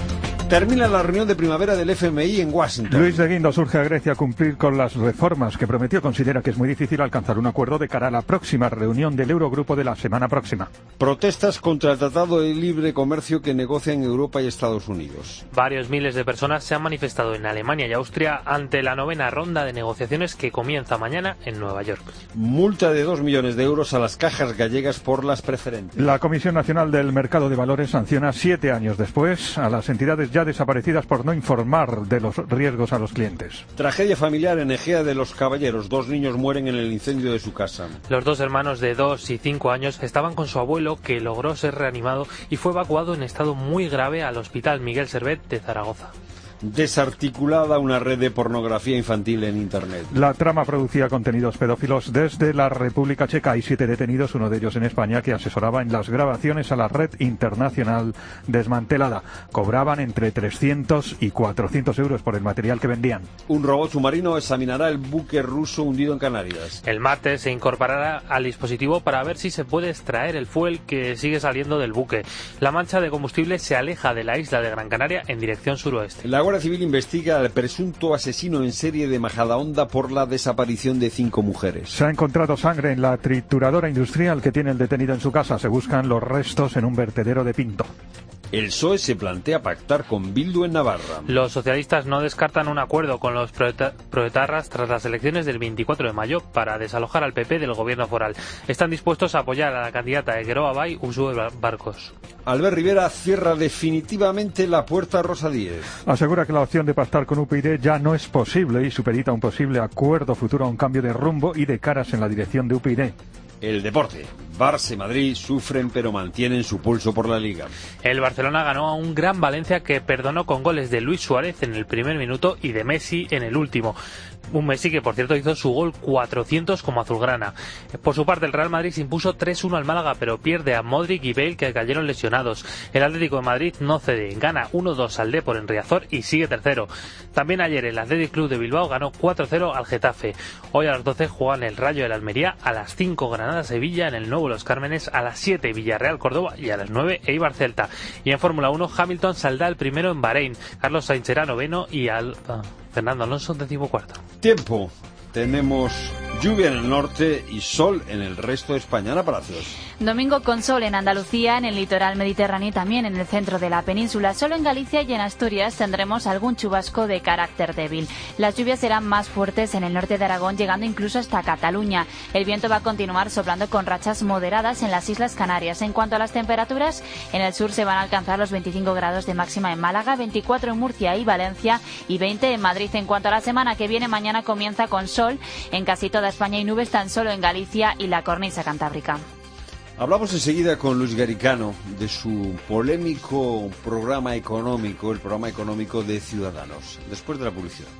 Termina la reunión de primavera del FMI en Washington. Luis de Guindos urge a Grecia a cumplir con las reformas que prometió. Considera que es muy difícil alcanzar un acuerdo de cara a la próxima reunión del Eurogrupo de la semana próxima. Protestas contra el Tratado de Libre Comercio que negocian Europa y Estados Unidos. Varios miles de personas se han manifestado en Alemania y Austria ante la 9ª ronda de negociaciones que comienza mañana en Nueva York. Multa de 2 millones de euros a las cajas gallegas por las preferentes. La Comisión Nacional del Mercado de Valores sanciona 7 años después a las entidades ya desaparecidas por no informar de los riesgos a los clientes. Tragedia familiar en Egea de los Caballeros. 2 niños mueren en el incendio de su casa. Los 2 hermanos de 2 y 5 años estaban con su abuelo, que logró ser reanimado y fue evacuado en estado muy grave al Hospital Miguel Servet de Zaragoza. Desarticulada una red de pornografía infantil en Internet. La trama producía contenidos pedófilos desde la República Checa. Hay 7 detenidos, uno de ellos en España, que asesoraba en las grabaciones a la red internacional desmantelada. Cobraban entre 300 y 400 euros por el material que vendían. Un robot submarino examinará el buque ruso hundido en Canarias. El martes se incorporará al dispositivo para ver si se puede extraer el fuel que sigue saliendo del buque. La mancha de combustible se aleja de la isla de Gran Canaria en dirección suroeste. La Guardia Civil investiga al presunto asesino en serie de Majadahonda por la desaparición de 5 mujeres. Se ha encontrado sangre en la trituradora industrial que tiene el detenido en su casa. Se buscan los restos en un vertedero de Pinto. El PSOE se plantea pactar con Bildu en Navarra. Los socialistas no descartan un acuerdo con los proetarras tras las elecciones del 24 de mayo para desalojar al PP del gobierno foral. Están dispuestos a apoyar a la candidata de Geroa Bai, Uxue Barcos. Albert Rivera cierra definitivamente la puerta a Rosa Díez. Asegura que la opción de pactar con UPyD ya no es posible y supedita un posible acuerdo futuro a un cambio de rumbo y de caras en la dirección de UPyD. El deporte. Barça y Madrid sufren pero mantienen su pulso por la Liga. El Barcelona ganó a un gran Valencia que perdonó con goles de Luis Suárez en el primer minuto y de Messi en el último. Un Messi que, por cierto, hizo su gol 400 como azulgrana. Por su parte, el Real Madrid se impuso 3-1 al Málaga, pero pierde a Modric y Bale, que cayeron lesionados. El Atlético de Madrid no cede, gana 1-2 al Depor en Riazor y sigue tercero. También ayer el Athletic Club de Bilbao ganó 4-0 al Getafe. Hoy a las 12 juegan el Rayo de la Almería, a las 5 Granada-Sevilla en el Nuevo Los Cármenes, a las 7 Villarreal-Córdoba y a las 9 Eibar-Celta. Y en Fórmula 1, Hamilton saldrá el primero en Bahrein, Carlos Sainz será noveno y Fernando Alonso 14º. Tiempo. Tenemos lluvia en el norte y sol en el resto de España. Ana Palacios. Domingo con sol en Andalucía, en el litoral mediterráneo y también en el centro de la península. Solo en Galicia y en Asturias tendremos algún chubasco de carácter débil. Las lluvias serán más fuertes en el norte de Aragón, llegando incluso hasta Cataluña. El viento va a continuar soplando con rachas moderadas en las Islas Canarias. En cuanto a las temperaturas, en el sur se van a alcanzar los 25 grados de máxima en Málaga, 24 en Murcia y Valencia y 20 en Madrid. En cuanto a la semana que viene, mañana comienza con sol en casi toda España y nubes tan solo en Galicia y la cornisa cantábrica. Hablamos enseguida con Luis Garicano de su polémico programa económico, el programa económico de Ciudadanos, después de la publicidad.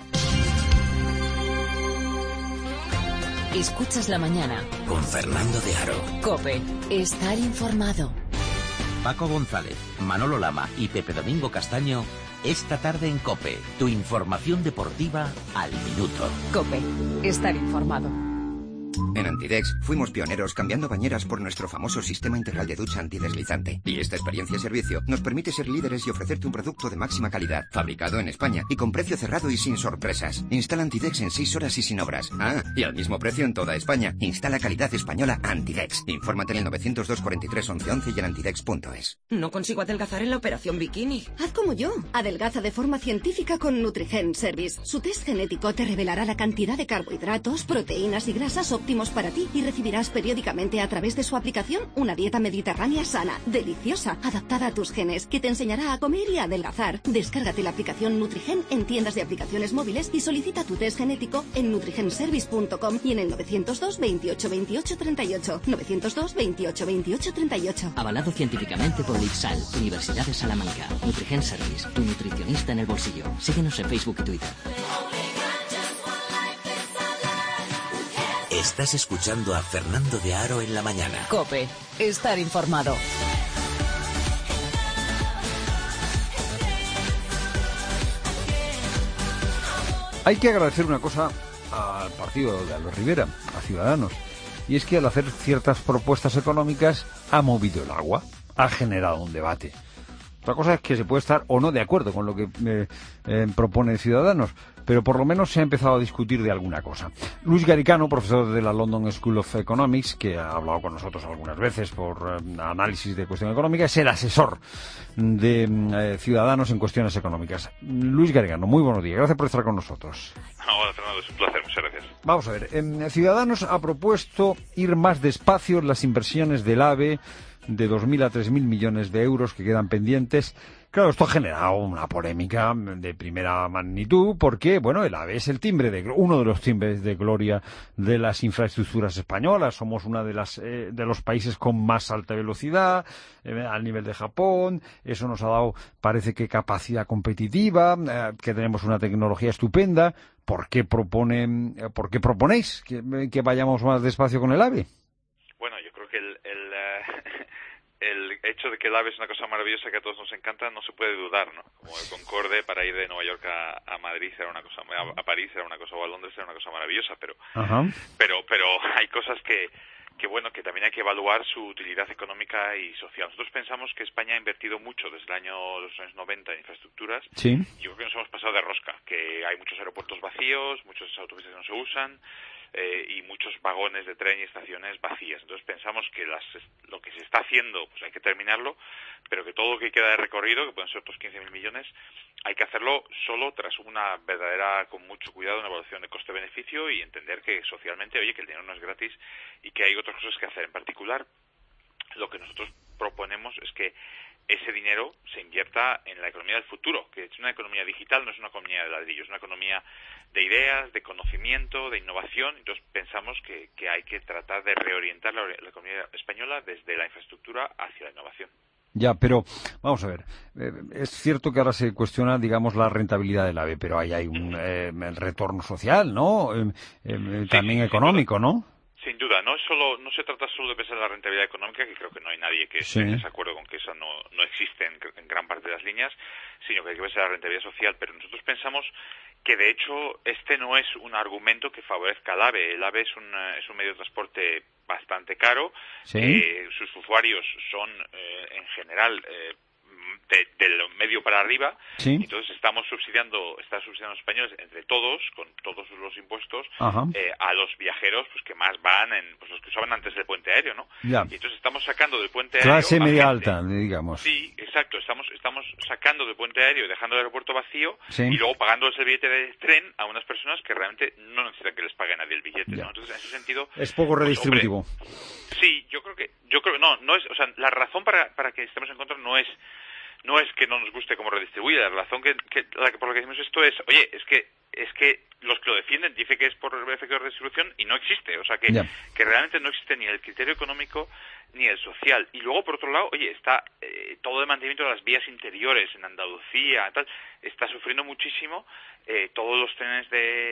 Escuchas la mañana con Fernando de Aro. COPE. Estar informado. Paco González, Manolo Lama y Pepe Domingo Castaño, esta tarde en COPE, tu información deportiva al minuto. COPE. Estar informado. En Antidex fuimos pioneros cambiando bañeras por nuestro famoso sistema integral de ducha antideslizante. Y esta experiencia y servicio nos permite ser líderes y ofrecerte un producto de máxima calidad, fabricado en España y con precio cerrado y sin sorpresas. Instala Antidex en 6 horas y sin obras. Ah, y al mismo precio en toda España. Instala calidad española Antidex. Infórmate en el 902 43 11 11 y en antidex.es. No consigo adelgazar en la operación bikini. Haz como yo. Adelgaza de forma científica con Nutrigen Service. Su test genético te revelará la cantidad de carbohidratos, proteínas y grasas óptimos para ti y recibirás periódicamente a través de su aplicación una dieta mediterránea sana, deliciosa, adaptada a tus genes, que te enseñará a comer y a adelgazar. Descárgate la aplicación Nutrigen en tiendas de aplicaciones móviles y solicita tu test genético en nutrigenservice.com y en el 902 28 28 38. 902 28 28 38. Avalado científicamente por Lixal, Universidad de Salamanca. Nutrigen Service, tu nutricionista en el bolsillo. Síguenos en Facebook y Twitter. Estás escuchando a Fernando de Aro en la mañana. COPE. Estar informado. Hay que agradecer una cosa al partido de Albert Rivera, a Ciudadanos, y es que al hacer ciertas propuestas económicas ha movido el agua, ha generado un debate. Otra cosa es que se puede estar o no de acuerdo con lo que propone Ciudadanos, pero por lo menos se ha empezado a discutir de alguna cosa. Luis Garicano, profesor de la London School of Economics, que ha hablado con nosotros algunas veces por análisis de cuestión económica, es el asesor de Ciudadanos en cuestiones económicas. Luis Garicano, muy buenos días. Gracias por estar con nosotros. Hola, Fernando, es un placer. Muchas gracias. Vamos a ver. Ciudadanos ha propuesto ir más despacio en las inversiones del AVE de 2.000 a 3.000 millones de euros que quedan pendientes. Claro, esto ha generado una polémica de primera magnitud porque, bueno, el AVE es el uno de los timbres de gloria de las infraestructuras españolas. Somos uno de los países con más alta velocidad, al nivel de Japón. Eso nos ha dado, parece que, capacidad competitiva, que tenemos una tecnología estupenda. ¿Por qué proponéis que vayamos más despacio con el AVE? Bueno, yo creo que el hecho de que el AVE es una cosa maravillosa que a todos nos encanta no se puede dudar, ¿no? Como el Concorde para ir de Nueva York a Madrid era una cosa, a París era una cosa, o a Londres era una cosa maravillosa, pero hay cosas que bueno, que también hay que evaluar su utilidad económica y social. Nosotros pensamos que España ha invertido mucho desde los años 90 en infraestructuras. Sí. Y yo creo que nos hemos pasado de rosca, que hay muchos aeropuertos vacíos, muchas autopistas que no se usan, y muchos vagones de tren y estaciones vacías. Entonces pensamos que lo que se está haciendo, pues hay que terminarlo, pero que todo lo que queda de recorrido, que pueden ser otros 15.000 millones, hay que hacerlo solo tras una verdadera, con mucho cuidado, una evaluación de coste-beneficio y entender que socialmente, oye, que el dinero no es gratis y que hay otras cosas que hacer. En particular, lo que nosotros proponemos es que ese dinero se invierta en la economía del futuro, que es una economía digital, no es una economía de ladrillo, es una economía de ideas, de conocimiento, de innovación. Entonces pensamos que hay que tratar de reorientar la economía española desde la infraestructura hacia la innovación. Ya, pero vamos a ver, es cierto que ahora se cuestiona, digamos, la rentabilidad del AVE, pero ahí hay un retorno social, ¿no? También económico, ¿no? Sin duda, no se trata solo de pensar en la rentabilidad económica, que creo que no hay nadie que esté en desacuerdo con que esa no existe en gran parte de las líneas, sino que hay que pensar en la rentabilidad social. Pero nosotros pensamos que, de hecho, este no es un argumento que favorezca al AVE. El AVE es un medio de transporte bastante caro. Sus usuarios son, en general, del medio para arriba. Entonces está subsidiando los españoles entre todos, con todos los impuestos, a los viajeros pues que más van, pues los que usaban antes del puente aéreo, ¿no? Ya. Y entonces estamos sacando del puente aéreo clase media alta, digamos. Sí, exacto. Estamos sacando del puente aéreo y dejando el aeropuerto vacío y luego pagándoles el billete de tren a unas personas que realmente no necesitan que les pague nadie el billete, ¿no? Entonces, en ese sentido, es poco redistributivo. Sí, yo creo que no es, o sea, la razón para que estemos en contra no es que no nos guste cómo redistribuye. La razón por la que decimos esto es, oye, es que los que lo defienden dicen que es por efecto de redistribución y no existe. O sea, que realmente no existe ni el criterio económico ni el social. Y luego, por otro lado, oye, está todo el mantenimiento de las vías interiores en Andalucía, tal, está sufriendo muchísimo. Todos los trenes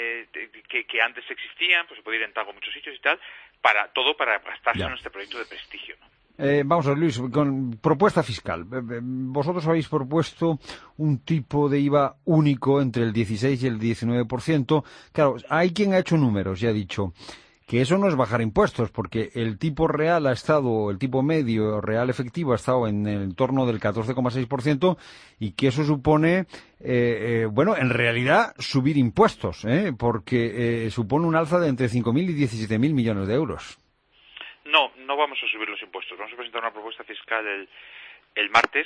que antes existían, pues se puede ir en Tago a muchos sitios y tal, para gastarse en este proyecto de prestigio, ¿no? Vamos a ver, Luis, con propuesta fiscal. Vosotros habéis propuesto un tipo de IVA único entre el 16 y el 19%. Claro, hay quien ha hecho números y ha dicho que eso no es bajar impuestos, porque el tipo real el tipo medio real efectivo ha estado en el entorno del 14,6% y que eso supone, en realidad subir impuestos, porque supone un alza de entre 5.000 y 17.000 millones de euros. No vamos a subir los impuestos. Vamos a presentar una propuesta fiscal el martes.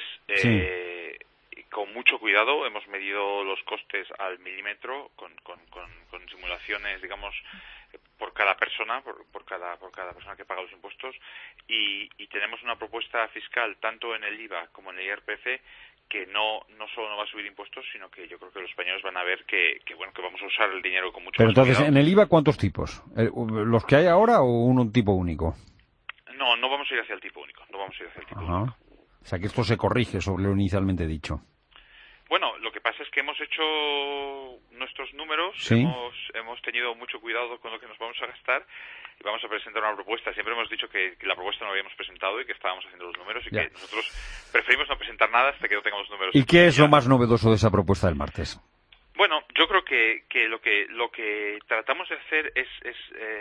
Con mucho cuidado. Hemos medido los costes al milímetro con simulaciones, digamos, por cada persona, por cada persona que paga los impuestos. Y tenemos una propuesta fiscal tanto en el IVA como en el IRPF que no solo no va a subir impuestos, sino que yo creo que los españoles van a ver que vamos a usar el dinero con mucho Pero más entonces, cuidado. ¿en el IVA cuántos tipos? ¿Los que hay ahora o un tipo único? No vamos a ir hacia el tipo único. Único. O sea que esto se corrige sobre lo inicialmente dicho. Bueno, lo que pasa es que hemos hecho nuestros números, hemos tenido mucho cuidado con lo que nos vamos a gastar y vamos a presentar una propuesta. Siempre hemos dicho que la propuesta no la habíamos presentado y que estábamos haciendo los números y que nosotros preferimos no presentar nada hasta que no tengamos los números. ¿Y qué es lo más novedoso de esa propuesta del martes? Bueno, yo creo que lo que tratamos de hacer es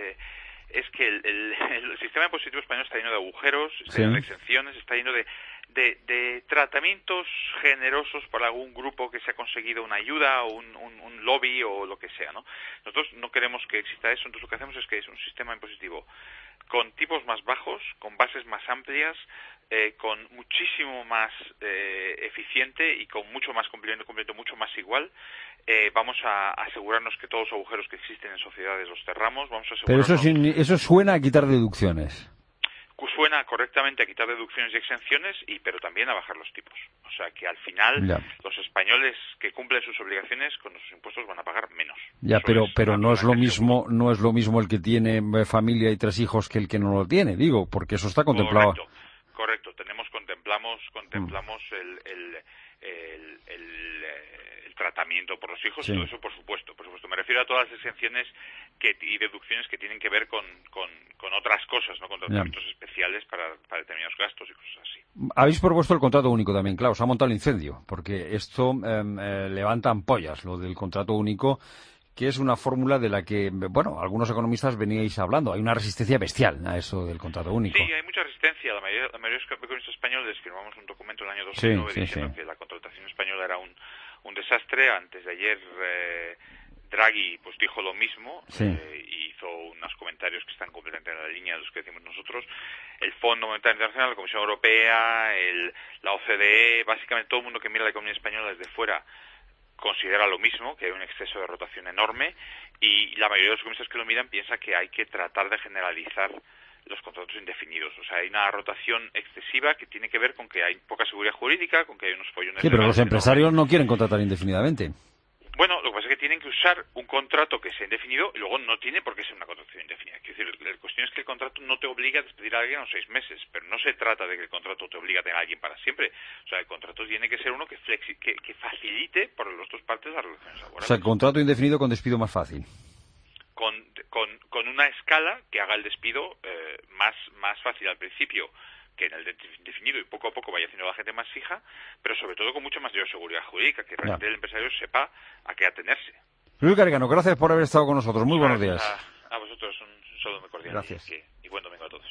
que el sistema impositivo español está lleno de agujeros, está lleno de exenciones, está lleno de de tratamientos generosos para algún grupo que se ha conseguido una ayuda o un lobby o lo que sea, ¿no? Nosotros no queremos que exista eso, entonces lo que hacemos es que es un sistema impositivo con tipos más bajos, con bases más amplias, con muchísimo más eficiente y con mucho más completo, mucho más igual. Vamos a asegurarnos que todos los agujeros que existen en sociedades los cerramos. Vamos a asegurarnos... Pero eso suena a quitar deducciones. Suena correctamente a quitar deducciones y exenciones, pero también a bajar los tipos. O sea que al final los españoles que cumplen sus obligaciones con sus impuestos van a pagar menos. Ya, pero no es lo mismo el que tiene familia y 3 hijos que el que no lo tiene, digo, porque eso está contemplado. Correcto. Contemplamos el tratamiento por los hijos, sí. Todo eso por supuesto. Me refiero a todas las exenciones y deducciones que tienen que ver con otras cosas, ¿no? Con tratamientos especiales para determinados gastos y cosas así. Habéis propuesto el contrato único también, claro, se ha montado el incendio, porque esto levanta ampollas, lo del contrato único, que es una fórmula de la que, algunos economistas veníais hablando. Hay una resistencia bestial a eso del contrato único. Sí, hay mucha resistencia. La mayoría de los economistas españoles firmamos un documento en el año 2009 diciendo que la contratación española era un desastre. Antes de ayer Draghi pues dijo lo mismo, y hizo unos comentarios que están completamente en la línea de los que decimos nosotros. El Fondo Monetario Internacional, la Comisión Europea, la OCDE, básicamente todo el mundo que mira la economía española desde fuera considera lo mismo, que hay un exceso de rotación enorme, y la mayoría de los economistas que lo miran piensa que hay que tratar de generalizar los contratos indefinidos. O sea, hay una rotación excesiva que tiene que ver con que hay poca seguridad jurídica, con que hay unos follones... Sí, pero los empresarios no quieren contratar indefinidamente. Bueno, lo que pasa es que tienen que usar un contrato que sea indefinido y luego no tiene por qué ser una contratación indefinida. Quiero decir, la cuestión es que el contrato no te obliga a despedir a alguien a los 6 meses, pero no se trata de que el contrato te obligue a tener a alguien para siempre. O sea, el contrato tiene que ser uno que facilite por las dos partes las relaciones laborales. O sea, el contrato indefinido con despido más fácil. Con una escala que haga el despido más fácil al principio que en el indefinido, y poco a poco vaya haciendo la gente más fija, pero sobre todo con mucho más seguridad jurídica, que realmente el empresario sepa a qué atenerse. Luis Garicano, gracias por haber estado con nosotros. Muy buenos días. A vosotros un saludo muy cordial. Gracias. Y buen domingo a todos.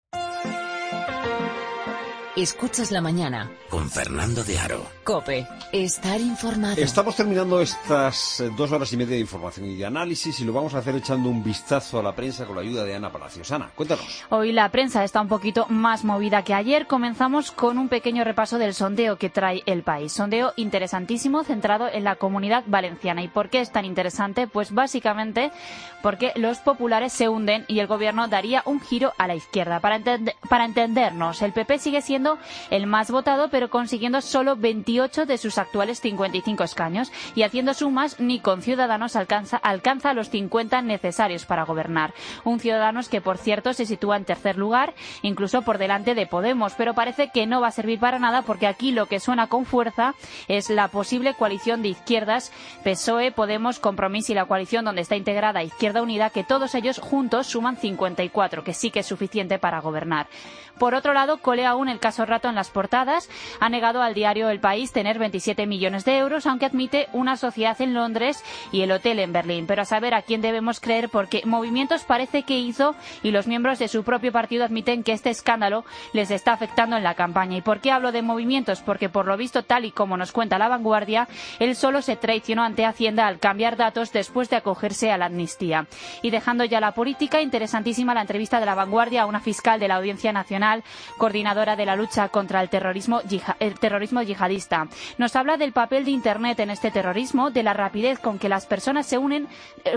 Escuchas la mañana con Fernando de Aro. COPE. Estar informado. Estamos terminando estas 2 horas y media de información y de análisis, y lo vamos a hacer echando un vistazo a la prensa con la ayuda de Ana Palacios. Ana, cuéntanos. Hoy la prensa está un poquito más movida que ayer. Comenzamos con un pequeño repaso del sondeo que trae El País. Sondeo interesantísimo, centrado en la Comunidad Valenciana. ¿Y por qué es tan interesante? Pues básicamente porque los populares se hunden y el gobierno daría un giro a la izquierda. Para entendernos, el PP sigue siendo el más votado, pero consiguiendo solo 28 de sus actuales 55 escaños, y haciendo sumas ni con Ciudadanos alcanza los 50 necesarios para gobernar. Un Ciudadanos que, por cierto, se sitúa en tercer lugar, incluso por delante de Podemos, pero parece que no va a servir para nada, porque aquí lo que suena con fuerza es la posible coalición de izquierdas, PSOE, Podemos, Compromís y la coalición donde está integrada Izquierda Unida, que todos ellos juntos suman 54, que sí que es suficiente para gobernar. Por otro lado, colea aún el caso Rato en las portadas. Ha negado al diario El País tener 27 millones de euros, aunque admite una sociedad en Londres y el hotel en Berlín. Pero a saber a quién debemos creer, porque Movimientos parece que hizo, y los miembros de su propio partido admiten que este escándalo les está afectando en la campaña. ¿Y por qué hablo de Movimientos? Porque, por lo visto, tal y como nos cuenta La Vanguardia, él solo se traicionó ante Hacienda al cambiar datos después de acogerse a la amnistía. Y dejando ya la política, interesantísima la entrevista de La Vanguardia a una fiscal de la Audiencia Nacional, coordinadora de la lucha contra el terrorismo yihadista. Nos habla del papel de Internet en este terrorismo, de la rapidez con que las personas se unen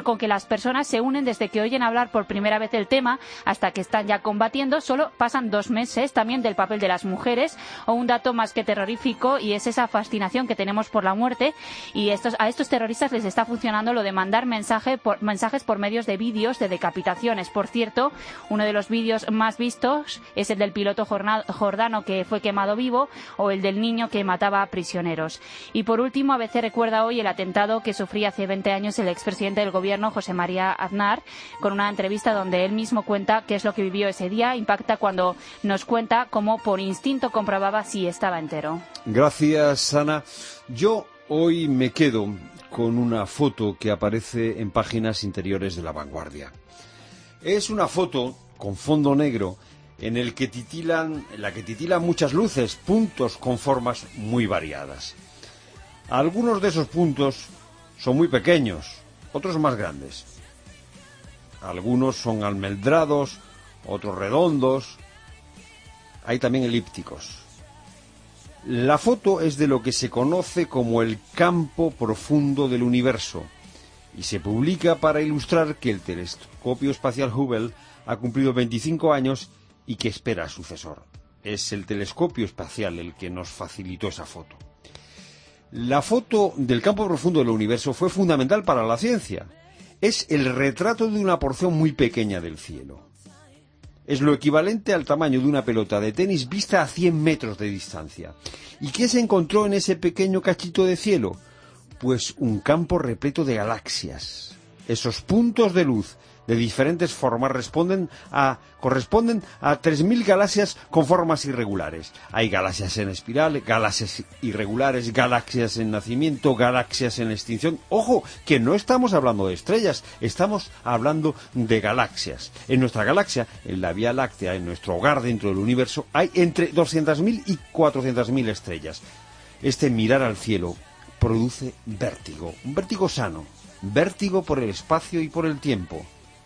desde que oyen hablar por primera vez el tema hasta que están ya combatiendo. Solo pasan 2 meses. También del papel de las mujeres, o un dato más que terrorífico, y es esa fascinación que tenemos por la muerte, y a estos terroristas les está funcionando lo de mandar mensajes por medios de vídeos de decapitaciones. Por cierto, uno de los vídeos más vistos es el del piloto jordano que fue quemado vivo, o el del niño que mataba a prisioneros. Y por último, ABC recuerda hoy el atentado que sufría hace 20 años el expresidente del gobierno, José María Aznar, con una entrevista donde él mismo cuenta qué es lo que vivió ese día. Impacta cuando nos cuenta cómo por instinto comprobaba si estaba entero. Gracias, Ana. Yo hoy me quedo con una foto que aparece en páginas interiores de La Vanguardia. Es una foto con fondo negro en la que titilan muchas luces, puntos con formas muy variadas. Algunos de esos puntos son muy pequeños, otros más grandes. Algunos son almendrados, otros redondos. Hay también elípticos. La foto es de lo que se conoce como el campo profundo del universo y se publica para ilustrar que el telescopio espacial Hubble ha cumplido 25 años y que espera a sucesor. Es el telescopio espacial el que nos facilitó esa foto. La foto del campo profundo del universo fue fundamental para la ciencia. Es el retrato de una porción muy pequeña del cielo. Es lo equivalente al tamaño de una pelota de tenis vista a 100 metros de distancia. ¿Y qué se encontró en ese pequeño cachito de cielo? Pues un campo repleto de galaxias. Esos puntos de luz de diferentes formas corresponden a 3.000 galaxias con formas irregulares. Hay galaxias en espiral, galaxias irregulares, galaxias en nacimiento, galaxias en extinción. ¡Ojo! Que no estamos hablando de estrellas, estamos hablando de galaxias. En nuestra galaxia, en la Vía Láctea, en nuestro hogar dentro del universo, hay entre 200.000 y 400.000 estrellas. Este mirar al cielo produce vértigo, un vértigo sano, vértigo por el espacio y por el tiempo.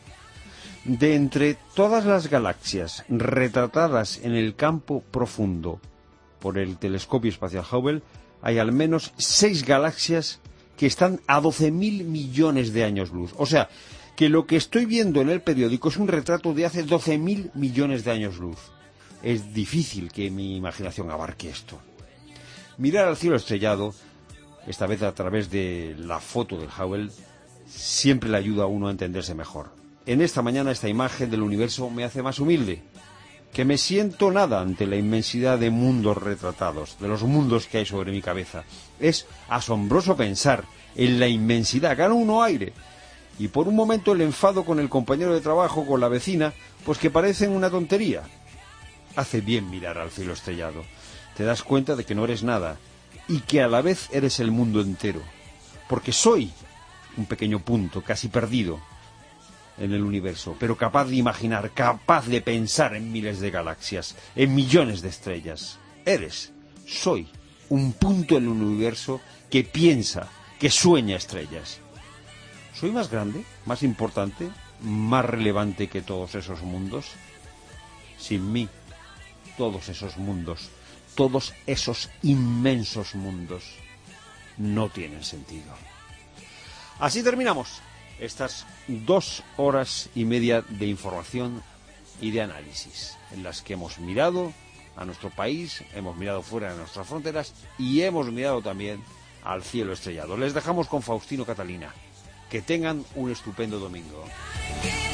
De entre todas las galaxias retratadas en el campo profundo por el telescopio espacial Hubble, hay al menos 6 galaxias que están a 12.000 millones de años luz. O sea, que lo que estoy viendo en el periódico es un retrato de hace 12.000 millones de años luz. Es difícil que mi imaginación abarque esto. Mirar al cielo estrellado, esta vez a través de la foto del Hubble, siempre le ayuda a uno a entenderse mejor. En esta mañana esta imagen del universo me hace más humilde, que me siento nada ante la inmensidad de mundos retratados, de los mundos que hay sobre mi cabeza. Es asombroso pensar en la inmensidad, gana uno aire, y por un momento el enfado con el compañero de trabajo, con la vecina, pues que parecen una tontería. Hace bien mirar al cielo estrellado, te das cuenta de que no eres nada, y que a la vez eres el mundo entero, porque soy un pequeño punto, casi perdido, en el universo, pero capaz de imaginar, capaz de pensar en miles de galaxias, en millones de estrellas. Soy un punto en el universo que piensa, que sueña estrellas. ¿Soy más grande, más importante, más relevante que todos esos mundos? Sin mí, todos esos mundos, todos esos inmensos mundos, no tienen sentido. Así terminamos estas 2 horas y media de información y de análisis, en las que hemos mirado a nuestro país, hemos mirado fuera de nuestras fronteras y hemos mirado también al cielo estrellado. Les dejamos con Faustino Catalina. Que tengan un estupendo domingo.